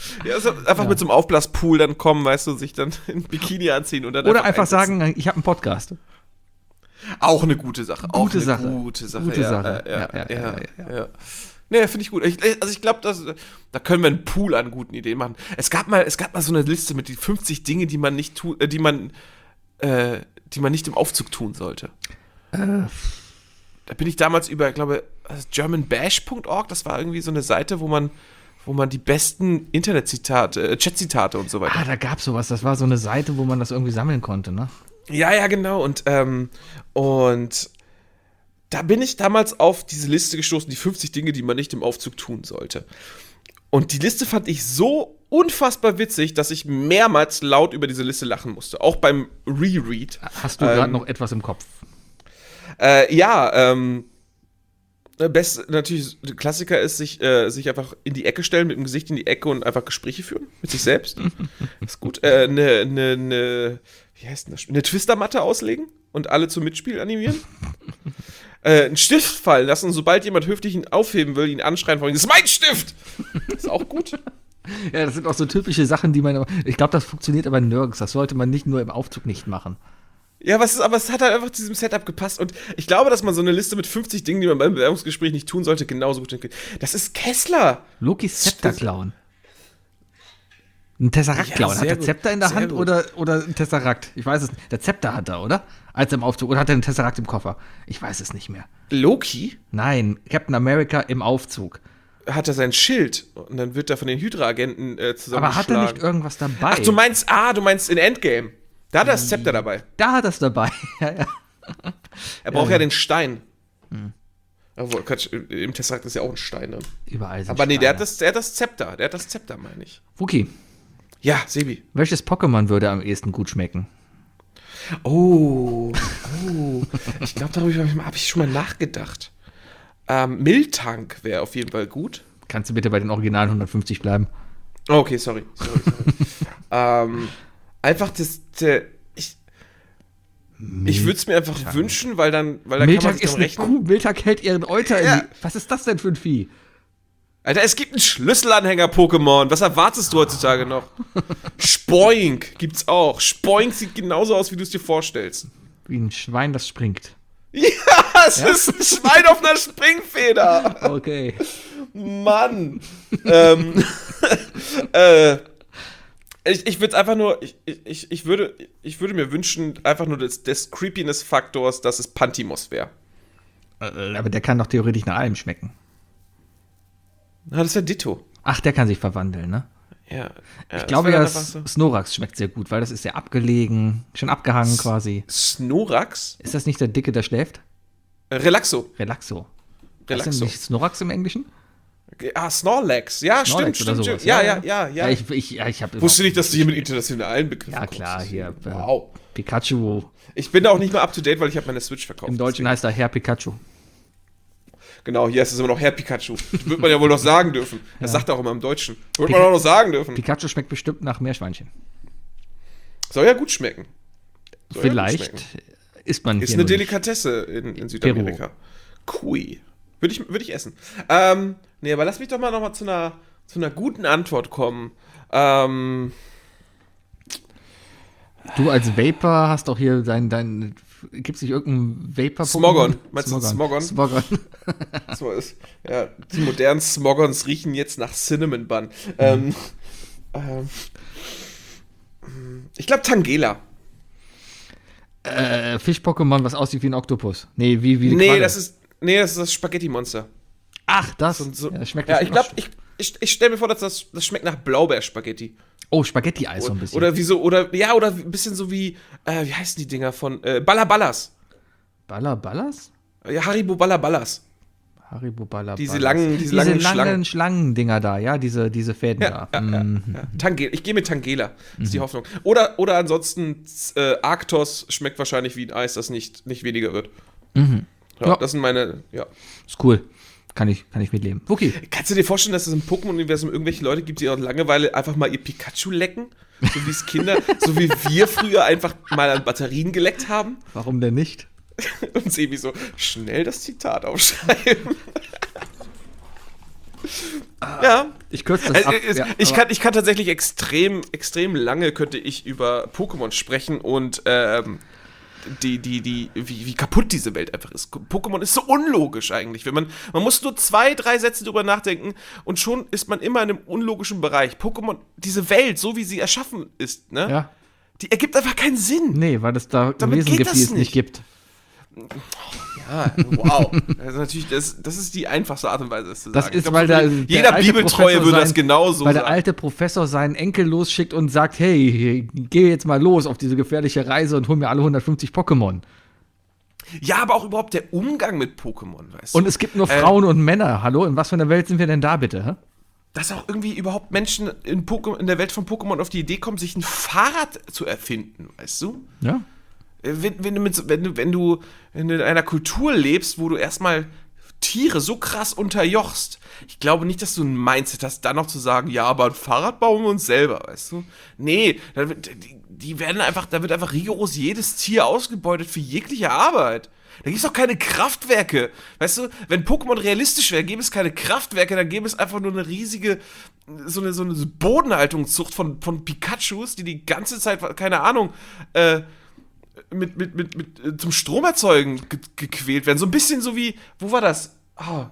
Ja, also einfach ja. mit so einem Aufblaspool dann kommen, weißt du, sich dann in Bikini anziehen und dann Oder einfach einsetzen. sagen, ich habe einen Podcast. Auch eine gute Sache. Gute auch eine Sache. Gute Sache. Gute ja, Sache. Ja, ja, ja, ja, ja, ja, ja. Nee, finde ich gut. Ich, also ich glaube, da können wir einen Pool an guten Ideen machen. Es gab mal, es gab mal so eine Liste mit die fünfzig Dinge, die man nicht tu, äh, die man, äh, die man nicht im Aufzug tun sollte. Äh. Da bin ich damals über, ich glaube, german bash punkt org, das war irgendwie so eine Seite, wo man, wo man die besten Internetzitate, äh, Chatzitate und so weiter. Ah, da gab's sowas. Das war so eine Seite, wo man das irgendwie sammeln konnte, ne? Ja, ja, genau. Und, ähm, und da bin ich damals auf diese Liste gestoßen, die fünfzig Dinge, die man nicht im Aufzug tun sollte. Und die Liste fand ich so unfassbar witzig, dass ich mehrmals laut über diese Liste lachen musste. Auch beim Reread. Hast du gerade ähm, noch etwas im Kopf? Äh, ja, ähm, best, natürlich, der Klassiker ist, sich, äh, sich einfach in die Ecke stellen, mit dem Gesicht in die Ecke und einfach Gespräche führen mit sich selbst. Ist gut. Eine, äh, ne, ne, ne, wie heißt denn das? Eine Twistermatte auslegen und alle zum Mitspiel animieren. äh, einen Stift fallen lassen und sobald jemand höflich ihn aufheben will, ihn anschreien von ihm, das ist mein Stift! Ist auch gut. Ja, das sind auch so typische Sachen, die man, ich glaube, das funktioniert aber nirgends. Das sollte man nicht nur im Aufzug nicht machen. Ja, was ist, aber es hat halt einfach zu diesem Setup gepasst. Und ich glaube, dass man so eine Liste mit fünfzig Dingen, die man beim Bewerbungsgespräch nicht tun sollte, genauso gut hinkriegt. Das ist Kessler. Lokis Zepter klauen. Ein Tesseract Ja, klauen. Hat sehr der gut. Zepter in der Sehr Hand gut. oder, oder ein Tesseract? Ich weiß es nicht. Der Zepter hat er, oder? Als er im Aufzug. Oder hat er einen Tesseract im Koffer? Ich weiß es nicht mehr. Loki Nein, Captain America im Aufzug. hat er sein Schild und dann wird er von den Hydra-Agenten äh, zusammengeschlagen. Aber hat er nicht irgendwas dabei? Ach, du meinst, ah, du meinst in Endgame. Da hat er das Zepter dabei. Da hat er es dabei. ja, ja. Er braucht ja, Ja. den Stein. Obwohl, Quatsch, im Tesseract ist ja auch ein Stein drin. Überall sind Aber nee, der hat, Steine. das, der hat das Zepter. Der hat das Zepter, meine ich. Wookie, Ja, Sebi. welches Pokémon würde am ehesten gut schmecken? Oh, oh. Ich glaube, darüber habe ich, hab ich schon mal nachgedacht. Ähm, Miltank wäre auf jeden Fall gut. Kannst du bitte bei den originalen hundertfünfzig bleiben? Oh, okay, sorry. sorry, sorry. ähm, einfach das, der, ich, ich würde es mir einfach wünschen, weil dann, weil dann kann man Miltank sich ist dann eine rechnen. Kuh. Miltank hält ihren Euter Ja. in die... Was ist das denn für ein Vieh? Alter, es gibt einen Schlüsselanhänger-Pokémon. Was erwartest du heutzutage noch? Spoink gibt's auch. Spoink sieht genauso aus, wie du es dir vorstellst. Wie ein Schwein, das springt. Ja, es ist ein Schwein auf einer Springfeder. Okay. Mann. ähm, äh, ich ich würde es einfach nur, ich, ich, ich, würde, ich würde mir wünschen, einfach nur des, des Creepiness-Faktors, dass es Pantimos wäre. Aber der kann doch theoretisch nach allem schmecken. Na, das wäre Ditto. Ach, der kann sich verwandeln, ne? Ja. ja Ich das glaube wär ja, dann einfach S- so. Snorax schmeckt sehr gut, weil das ist sehr abgelegen, schon abgehangen quasi. Snorax? Ist das nicht der Dicke, der schläft? Äh, Relaxo. Relaxo. Ist Relaxo. das nicht Snorax im Englischen? Ah, Snorlax. Ja, Snorlax stimmt, oder stimmt. sowas. stimmt. Ja, ja, ja, ja. Ja, ich, ich, ja, ich hab Wusste nicht, dass du hier mit internationalen Begriffen Ja, kommst. klar, hier. äh, Wow. Pikachu. Ich bin da auch nicht mehr up to date, weil ich habe meine Switch verkauft. Im Deutschen heißt er Herr Pikachu. Genau, hier ist es immer noch Herr Pikachu. Das wird man ja wohl noch sagen dürfen. Das sagt er auch immer im Deutschen. Wird man auch noch sagen dürfen. Pikachu schmeckt bestimmt nach Meerschweinchen. Soll ja gut schmecken. Soll ja gut Vielleicht schmecken. isst man Ist hier eine nur nicht. Delikatesse in, in Südamerika. Kui. Würde ich, würde ich essen. Ähm, nee, aber lass mich doch mal noch mal zu einer, zu einer guten Antwort kommen. Ähm, Du als Vapor hast doch hier dein, dein gibt es nicht irgendein Vapor-Pokémon? Smogon. Meinst du Smogon? Smogon. so ist. Ja, die modernen Smogons riechen jetzt nach Cinnamon Bun. Ähm, ähm, ich glaube Tangela. äh, Fisch-Pokémon, was aussieht wie ein Oktopus. Nee, wie, wie eine Nee, Qualle. das ist, nee, das ist das Spaghetti-Monster. Ach, das. So, so, ja, das schmeckt ja, bestimmt ich glaube, auch- ich, ich, ich stelle mir vor, dass das, das schmeckt nach Blaubeerspaghetti. Oh, Spaghetti-Eis so ein bisschen. Oder wie so, oder, ja, oder ein bisschen so wie, äh, wie heißen die Dinger von, äh, Ballaballas. Baller Ballas? Ja, Haribo Ballaballas. Haribo Baller Diese Ballas. langen- diese diese langen langen Schlangen. Schlangendinger da, ja, diese, diese Fäden Ja, da. ja, ja, Mhm. ja. Tangela. Ich gehe mit Tangela, ist die Hoffnung. Oder, oder ansonsten, äh, Arktos schmeckt wahrscheinlich wie ein Eis, das nicht, nicht weniger wird. Mhm. Ja, Ja. das sind meine, ja. Ist cool. Kann ich, kann ich mitleben. Okay. Kannst du dir vorstellen, dass es im Pokémon-Universum irgendwelche Leute gibt, die aus Langeweile einfach mal ihr Pikachu lecken? So wie es Kinder, so wie wir früher einfach mal an Batterien geleckt haben? Warum denn nicht? Und Sebi so, schnell das Zitat aufschreiben. Ja. Ich kürze das Äh, ab. es- Ja, ich, aber- kann, ich kann tatsächlich extrem, extrem lange könnte ich über Pokémon sprechen und ähm, die, die, die, wie, wie kaputt diese Welt einfach ist. Pokémon ist so unlogisch eigentlich. Wenn man, man muss nur zwei, drei Sätze drüber nachdenken und schon ist man immer in einem unlogischen Bereich. Pokémon, diese Welt, so wie sie erschaffen ist, ne? Ja. Die ergibt einfach keinen Sinn. Nee, weil es da Damit Wesen geht gibt, das die es nicht. nicht gibt. Ja, wow. Also natürlich, das, das ist die einfachste Art und Weise, das zu Das sagen. Ich ist, glaub, weil so der, viel- der jeder alte Bibeltreue Professor würde das sein- genauso Weil sagen. der alte Professor seinen Enkel losschickt und sagt, hey, geh jetzt mal los auf diese gefährliche Reise und hol mir alle hundertfünfzig Pokémon. Ja, aber auch überhaupt der Umgang mit Pokémon, weißt du? Und es gibt nur Äh, Frauen und Männer. Hallo, in was für einer Welt sind wir denn da bitte? Hä? Dass auch irgendwie überhaupt Menschen in, Poké- in der Welt von Pokémon auf die Idee kommen, sich ein Fahrrad zu erfinden, weißt du? Ja. Äh, Wenn, wenn, du, mit, so- wenn, du, wenn, du, wenn du in einer Kultur lebst, wo du erstmal Tiere so krass unterjochst, ich glaube nicht, dass du ein Mindset hast, dann noch zu sagen, ja, aber ein Fahrrad bauen wir uns selber, weißt du? Nee, da wird, die, die werden einfach, da wird einfach rigoros jedes Tier ausgebeutet für jegliche Arbeit. Da gibt es doch keine Kraftwerke. Weißt du, wenn Pokémon realistisch wäre, gäbe es keine Kraftwerke, dann gäbe es einfach nur eine riesige, so eine, so eine Bodenhaltungszucht von, von Pikachus, die die ganze Zeit, keine Ahnung, äh, mit, mit, mit, mit äh, zum Stromerzeugen ge gequält werden. So ein bisschen so wie, wo war das? Ah.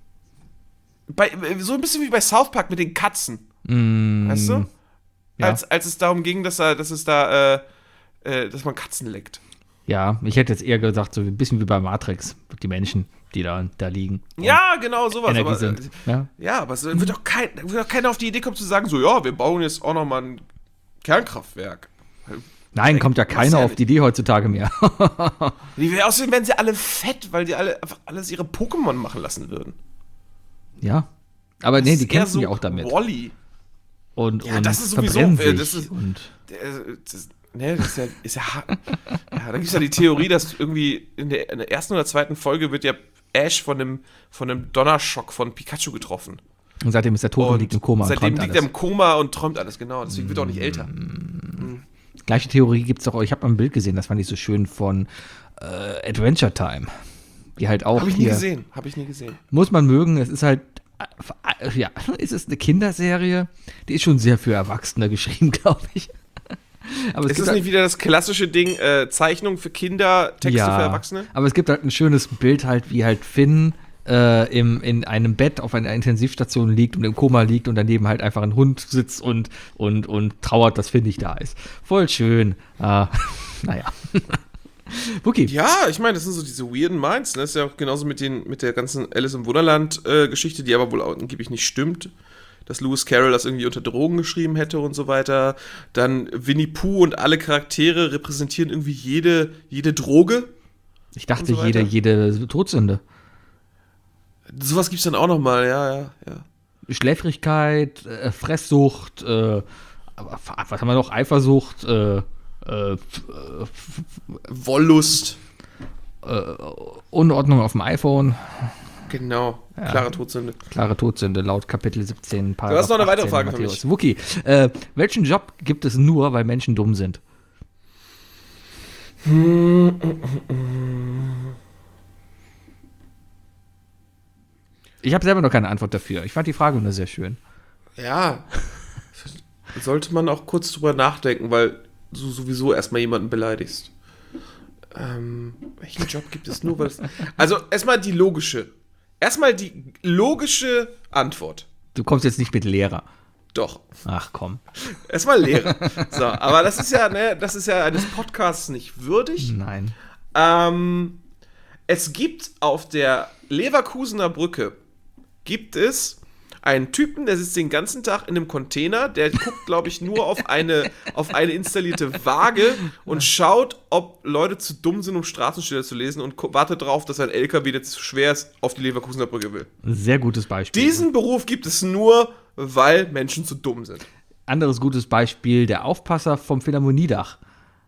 Bei, äh, so ein bisschen wie bei South Park mit den Katzen. Mm, Weißt du? ja. Als, als es darum ging, dass, er, dass es da, äh, äh, dass man Katzen leckt. Ja, ich hätte jetzt eher gesagt, so ein bisschen wie bei Matrix. Die Menschen, die da, da liegen. und Ja, genau, sowas. Energie Aber, sind. äh, Ja. ja, aber es wird doch, kein, wird doch keiner auf die Idee kommen zu sagen, so, ja, wir bauen jetzt auch noch mal ein Kernkraftwerk. Nein, kommt ja Das keiner ja auf die Idee heutzutage mehr. Die, außerdem wären sie alle fett, weil die alle einfach alles ihre Pokémon machen lassen würden. Ja. Aber nee, Das die ist eher kämpfen ja auch damit. Wall-E. Und, Ja, und das ist sowieso, verbrennen äh, sich. das ist- und Der- Das, ne, das ist ja, ist ja, ha- ja, da gibt es ja die Theorie, dass irgendwie in der, in der ersten oder zweiten Folge wird ja Ash von einem, von einem Donnerschock von Pikachu getroffen. und seitdem ist er tot und, liegt im Koma und seitdem träumt liegt alles. er im Koma und träumt alles, genau. Deswegen wird er auch nicht älter. Gleiche Theorie gibt es auch, ich habe mal ein Bild gesehen, das fand ich so schön von äh, Adventure Time. Die halt auch Habe ich nie hier, gesehen, habe ich nie gesehen. muss man mögen, es ist halt, äh, ja, es ist eine Kinderserie, die ist schon sehr für Erwachsene geschrieben, glaube ich. Aber es Ist gibt das halt, nicht wieder das klassische Ding, äh, Zeichnung für Kinder, Texte ja, für Erwachsene? aber es gibt halt ein schönes Bild halt, wie halt Finn äh, im, in einem Bett auf einer Intensivstation liegt und im Koma liegt und daneben halt einfach ein Hund sitzt und, und, und trauert, dass Finn nicht da ist. Voll schön. Äh, naja. Okay. Ja, ich meine, das sind so diese weirden Minds. Ne? Das ist ja auch genauso mit, den, mit der ganzen Alice im Wunderland-Geschichte, die aber wohl auch angeblich nicht stimmt. Dass Lewis Carroll das irgendwie unter Drogen geschrieben hätte und so weiter. Dann Winnie Pooh und alle Charaktere repräsentieren irgendwie jede, jede Droge. Ich dachte, und so jede, weiter. jede Todsünde. Sowas gibt's dann auch noch mal, ja, ja, ja. Schläfrigkeit, äh, Fresssucht, äh, aber was haben wir noch? Eifersucht, äh, äh, Wollust. Unordnung auf dem iPhone, Genau, klare Todsünde. klare Todsünde laut Kapitel siebzehn. Du hast noch eine weitere achtzehn Frage für Matthäus. mich. Wookie, äh, welchen Job gibt es nur, weil Menschen dumm sind? Ich habe selber noch keine Antwort dafür. Ich fand die Frage nur sehr schön. Ja, sollte man auch kurz drüber nachdenken, weil du sowieso erstmal jemanden beleidigst. Ähm, welchen Job gibt es nur, weil es. Also, erstmal die logische. Erstmal die logische Antwort. Du kommst jetzt nicht mit Lehrer. Doch. Ach komm. Erstmal Lehrer. So, aber das ist ja, ne, das ist ja eines Podcasts nicht würdig. Nein. Ähm, es gibt auf der Leverkusener Brücke gibt es einen Typen, der sitzt den ganzen Tag in einem Container, der guckt, glaube ich, nur auf eine, auf eine installierte Waage und schaut, ob Leute zu dumm sind, um Straßenschilder zu lesen und gu- wartet darauf, dass ein L K W, der zu schwer ist, auf die Leverkusener Brücke will. Sehr gutes Beispiel. Diesen Beruf gibt es nur, weil Menschen zu dumm sind. Anderes gutes Beispiel, der Aufpasser vom Philharmoniedach.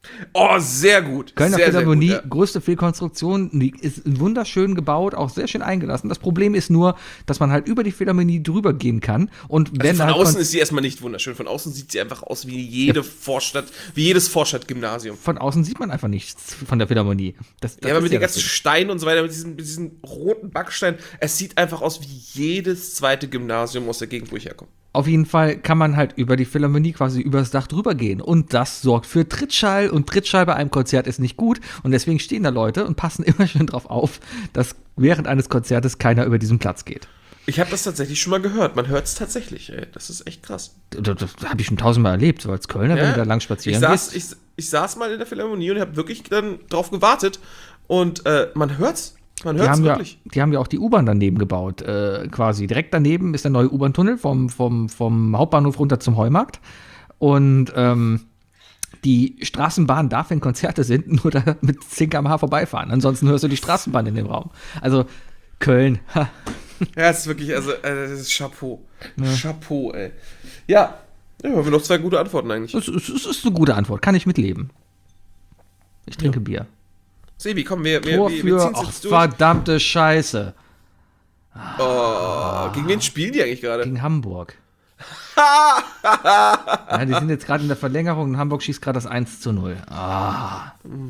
Oh, sehr gut. Kölner sehr, Philharmonie, sehr gut, ja. größte Fehlkonstruktion, die ist wunderschön gebaut, auch sehr schön eingelassen. Das Problem ist nur, dass man halt über die Philharmonie drüber gehen kann. Und wenn Also von halt außen Kon- ist sie erstmal nicht wunderschön. Von außen sieht sie einfach aus wie jede Vorstadt, wie jedes Vorstadtgymnasium. von außen sieht man einfach nichts von der Philharmonie. Das, das Ja, aber ist mit den das ganzen Ding. Steinen und so weiter, mit diesen, mit diesen roten Backsteinen, es sieht einfach aus wie jedes zweite Gymnasium aus der Gegend, wo ich herkomme. Auf jeden Fall kann man halt über die Philharmonie quasi übers Dach drüber gehen. Und das sorgt für Trittschall. Und Trittschall bei einem Konzert ist nicht gut. Und deswegen stehen da Leute und passen immer schön drauf auf, dass während eines Konzertes keiner über diesen Platz geht. Ich habe das tatsächlich schon mal gehört. Man hört es tatsächlich, ey. Das ist echt krass. Das, das habe ich schon tausendmal erlebt, so als Kölner, wenn du da lang spazieren ich saß, gehst. ich, ich saß mal in der Philharmonie und habe wirklich dann drauf gewartet. Und äh, man hört's. Man Die hört's haben, ja, wirklich. die haben ja auch die U-Bahn daneben gebaut, äh, quasi. Direkt daneben ist der neue U-Bahn-Tunnel vom, vom, vom Hauptbahnhof runter zum Heumarkt. Und ähm, die Straßenbahn darf, wenn Konzerte sind, nur da mit zehn Kilometer pro Stunde vorbeifahren. Ansonsten hörst du die Straßenbahn in dem Raum. Also Köln. Ha. Ja, es ist wirklich, also, äh, das ist Chapeau. Chapeau, ey. Ja, ja, haben wir noch zwei gute Antworten eigentlich. Das ist, das ist eine gute Antwort. Kann ich mitleben. Ich trinke Bier. Sebi, komm, wir, wir, Tor wir, wir für, ziehen's ach, jetzt durch. verdammte Scheiße. Oh, gegen wen spielen die eigentlich gerade? Gegen Hamburg. Ja, die sind jetzt gerade in der Verlängerung und Hamburg schießt gerade das eins zu null. Ah.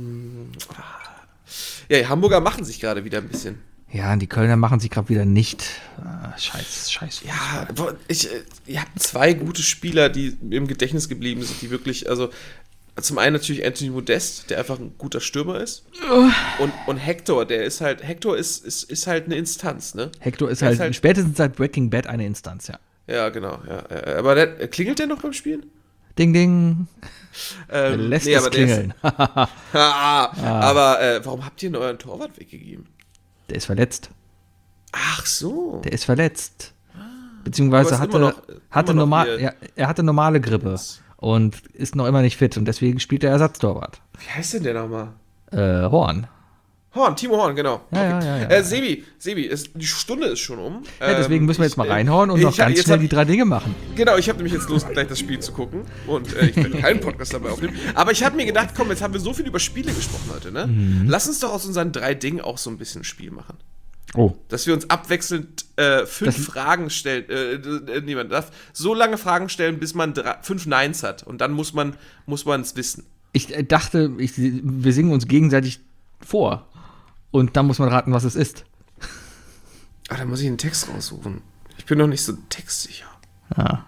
Ja, die Hamburger machen sich gerade wieder ein bisschen. Ja, und die Kölner machen sich gerade wieder nicht. Ah, scheiß, scheiß. Ja, boah, ich, äh, ihr habt zwei gute Spieler, die mir im Gedächtnis geblieben sind, die wirklich, also zum einen natürlich Anthony Modest, der einfach ein guter Stürmer ist. Und, und Hector, der ist halt, Hector ist, ist, ist halt eine Instanz, ne? Hector ist Der halt, ist halt- spätestens seit Breaking Bad eine Instanz, ja. Ja, genau, ja. ja. Aber der, klingelt der noch beim Spielen? Ding, ding. Ähm, Lässt nee, es aber der ist- klingeln. Ah, Aber äh, warum habt ihr denn euren Torwart weggegeben? Der ist verletzt. Ach so. Der ist verletzt. Beziehungsweise Aber ist hatte, immer noch- hatte immer noch normal, hier- ja, er hatte normale Grippe und ist noch immer nicht fit und deswegen spielt er Ersatztorwart. Wie heißt denn der nochmal? Äh, Horn. Horn, Timo Horn, genau. Ja, ja, ja, ja. Äh, Sebi, Sebi, es, die Stunde ist schon um. Ja, deswegen Ähm, müssen wir ich, jetzt mal äh, reinhauen und noch ich- ganz jetzt schnell hab- die drei Dinge machen. Genau, ich habe nämlich jetzt Lust, gleich das Spiel zu gucken. Und äh, ich werde keinen Podcast dabei aufnehmen. Aber ich habe mir gedacht, komm, jetzt haben wir so viel über Spiele gesprochen heute, ne? Mhm. Lass uns doch aus unseren drei Dingen auch so ein bisschen ein Spiel machen. Oh. Dass wir uns abwechselnd äh, fünf Das- Fragen stellen. Äh, äh, niemand darf so lange Fragen stellen, bis man drei, fünf Neins hat. Und dann muss man muss man es wissen. Ich äh, dachte, ich, wir singen uns gegenseitig vor. Und dann muss man raten, was es ist. Ah, da muss ich einen Text raussuchen. Ich bin noch nicht so textsicher. Ah.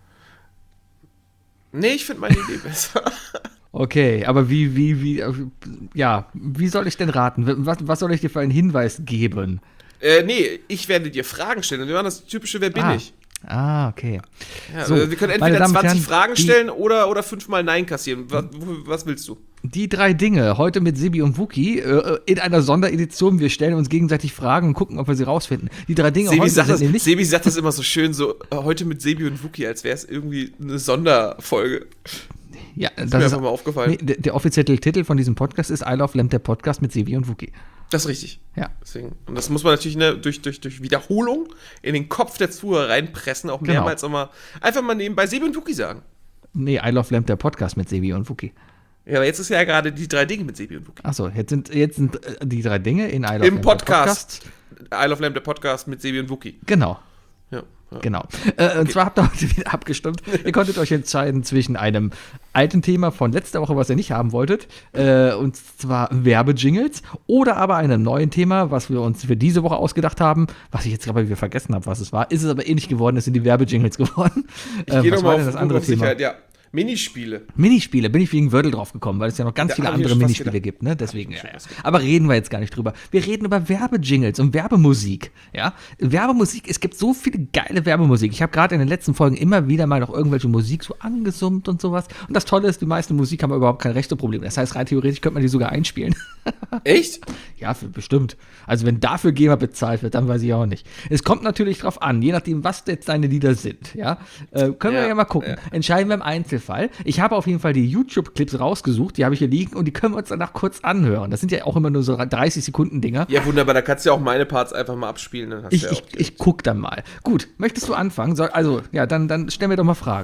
Nee, ich finde meine Idee besser. Okay, aber wie, wie, wie, äh, ja, wie soll ich denn raten? Was, was soll ich dir für einen Hinweis geben? äh, nee, ich werde dir Fragen stellen. Und wir machen das typische Wer bin ah. ich? Ah, okay. Ja, So, äh, wir können meine entweder Damen und zwanzig Herren, Fragen die- stellen oder, oder fünfmal Nein kassieren. Was, was willst du? Die drei Dinge, heute mit Sebi und Wookie, äh, in einer Sonderedition. Wir stellen uns gegenseitig Fragen und gucken, ob wir sie rausfinden. Die drei Dinge Sebi heute sagt, sind das, nämlich... Sebi sagt das immer so schön, so äh, heute mit Sebi und Wookie, als wäre es irgendwie eine Sonderfolge. Ja, Das ist das mir ist einfach mal aufgefallen. nee, der, der offizielle Titel von diesem Podcast ist I Love Lamp, der Podcast mit Sebi und Wookie. Das ist richtig. Ja. Deswegen. Und das muss man natürlich ne, durch, durch, durch Wiederholung in den Kopf der Zuhörer reinpressen, auch Genau. mehrmals auch mal einfach mal nebenbei Sebi und Wookie sagen. Nee, I Love Lamp, der Podcast mit Sebi und Wookie. Ja, aber jetzt ist ja gerade die drei Dinge mit Sebi und Wookie. Achso, jetzt sind, jetzt sind äh, die drei Dinge in I Love Im Lamp, Podcast. I Love Lamb, der Podcast mit Sebi und Wookie. der Genau. Ja. ja. Genau. Äh, und zwar habt ihr heute wieder abgestimmt. Ihr konntet euch entscheiden zwischen einem alten Thema von letzter Woche, was ihr nicht haben wolltet, äh, und zwar Werbejingles, oder aber einem neuen Thema, was wir uns für diese Woche ausgedacht haben, was ich jetzt gerade wieder vergessen habe, was es war. Ist es aber ähnlich geworden, es sind die Werbejingles geworden. Ich Äh, gehe was nochmal war auf, denn das andere auf Thema? Sicherheit. Ja, Minispiele. Minispiele, bin ich wegen Wordle drauf gekommen, weil es ja noch ganz Da viele hab ich mir andere schon fast Minispiele gedacht. gibt, ne? Deswegen, Hab ja, ich mir ja. schon fast Aber reden wir jetzt gar nicht drüber. Wir reden über Werbejingles und Werbemusik, ja? Werbemusik, es gibt so viele geile Werbemusik. Ich habe gerade in den letzten Folgen immer wieder mal noch irgendwelche Musik so angesummt und sowas. Und das Tolle ist, die meiste Musik haben überhaupt kein Rechteproblem. Das heißt, rein theoretisch könnte man die sogar einspielen. Echt? Ja, für, bestimmt. Also wenn dafür GEMA bezahlt wird, dann weiß ich auch nicht. Es kommt natürlich drauf an, je nachdem, was jetzt deine Lieder sind, ja. Äh, können wir Ja, ja mal gucken. ja. Entscheiden wir im Einzelfall. Ich habe auf jeden Fall die YouTube-Clips rausgesucht, die habe ich hier liegen und die können wir uns danach kurz anhören. Das sind ja auch immer nur so dreißig Sekunden Dinger. Ja, wunderbar. Da kannst du ja auch meine Parts einfach mal abspielen. Dann hast Ich, du ja ich, auch ich guck dann mal. Gut, möchtest du anfangen? Soll, also, ja, dann, dann stellen wir doch mal Fragen.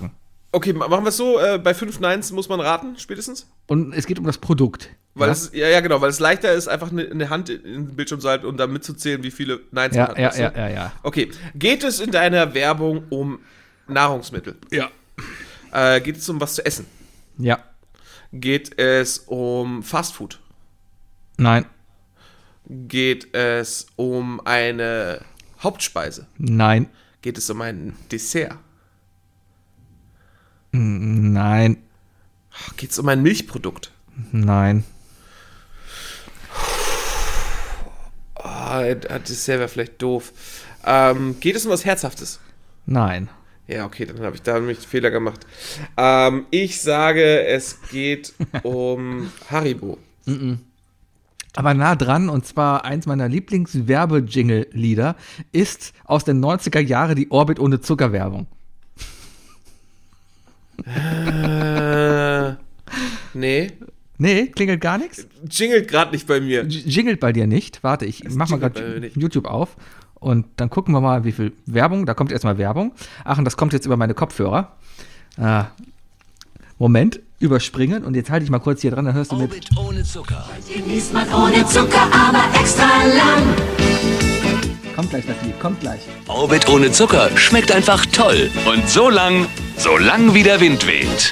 Okay, machen wir es so, äh, bei fünf Nines muss man raten, spätestens? Und es geht um das Produkt. Weil ja? es, ja, ja, genau, weil es leichter ist, einfach eine, eine Hand in den Bildschirm zu halten und dann mitzuzählen, wie viele Nines Ja, man hat. ja, weißt du? ja, ja, ja. Okay, geht es in deiner Werbung um Nahrungsmittel? Ja. Äh, geht es um was zu essen? Ja. Geht es um Fastfood? Nein. Geht es um eine Hauptspeise? Nein. Geht es um ein Dessert? Nein. Geht es um ein Milchprodukt? Nein. Ah, Dessert wäre vielleicht doof. Ähm, geht es um was Herzhaftes? Nein. Ja, okay, dann habe ich da nämlich einen Fehler gemacht. Ähm, ich sage, es geht um Haribo. Aber nah dran, und zwar eins meiner Lieblings-Werbe-Jingle-Lieder ist aus den neunziger Jahren die Orbit ohne Zucker-Werbung. Äh, nee. Nee, klingelt gar nichts? Jingelt gerade nicht bei mir. J- Jingelt bei dir nicht. Warte, ich Es mach mal jingelt bei mir gerade nicht. YouTube auf und dann gucken wir mal, wie viel Werbung. Da kommt erstmal Werbung. Ach, und das kommt jetzt über meine Kopfhörer. Ah, Moment, überspringen und jetzt halte ich mal kurz hier dran, dann hörst du mit. Orbit ohne Zucker. Genießt man ohne Zucker, aber extra lang. Kommt gleich das Lied, kommt gleich. Orbit ohne Zucker schmeckt einfach toll. Und so lang, so lang wie der Wind weht.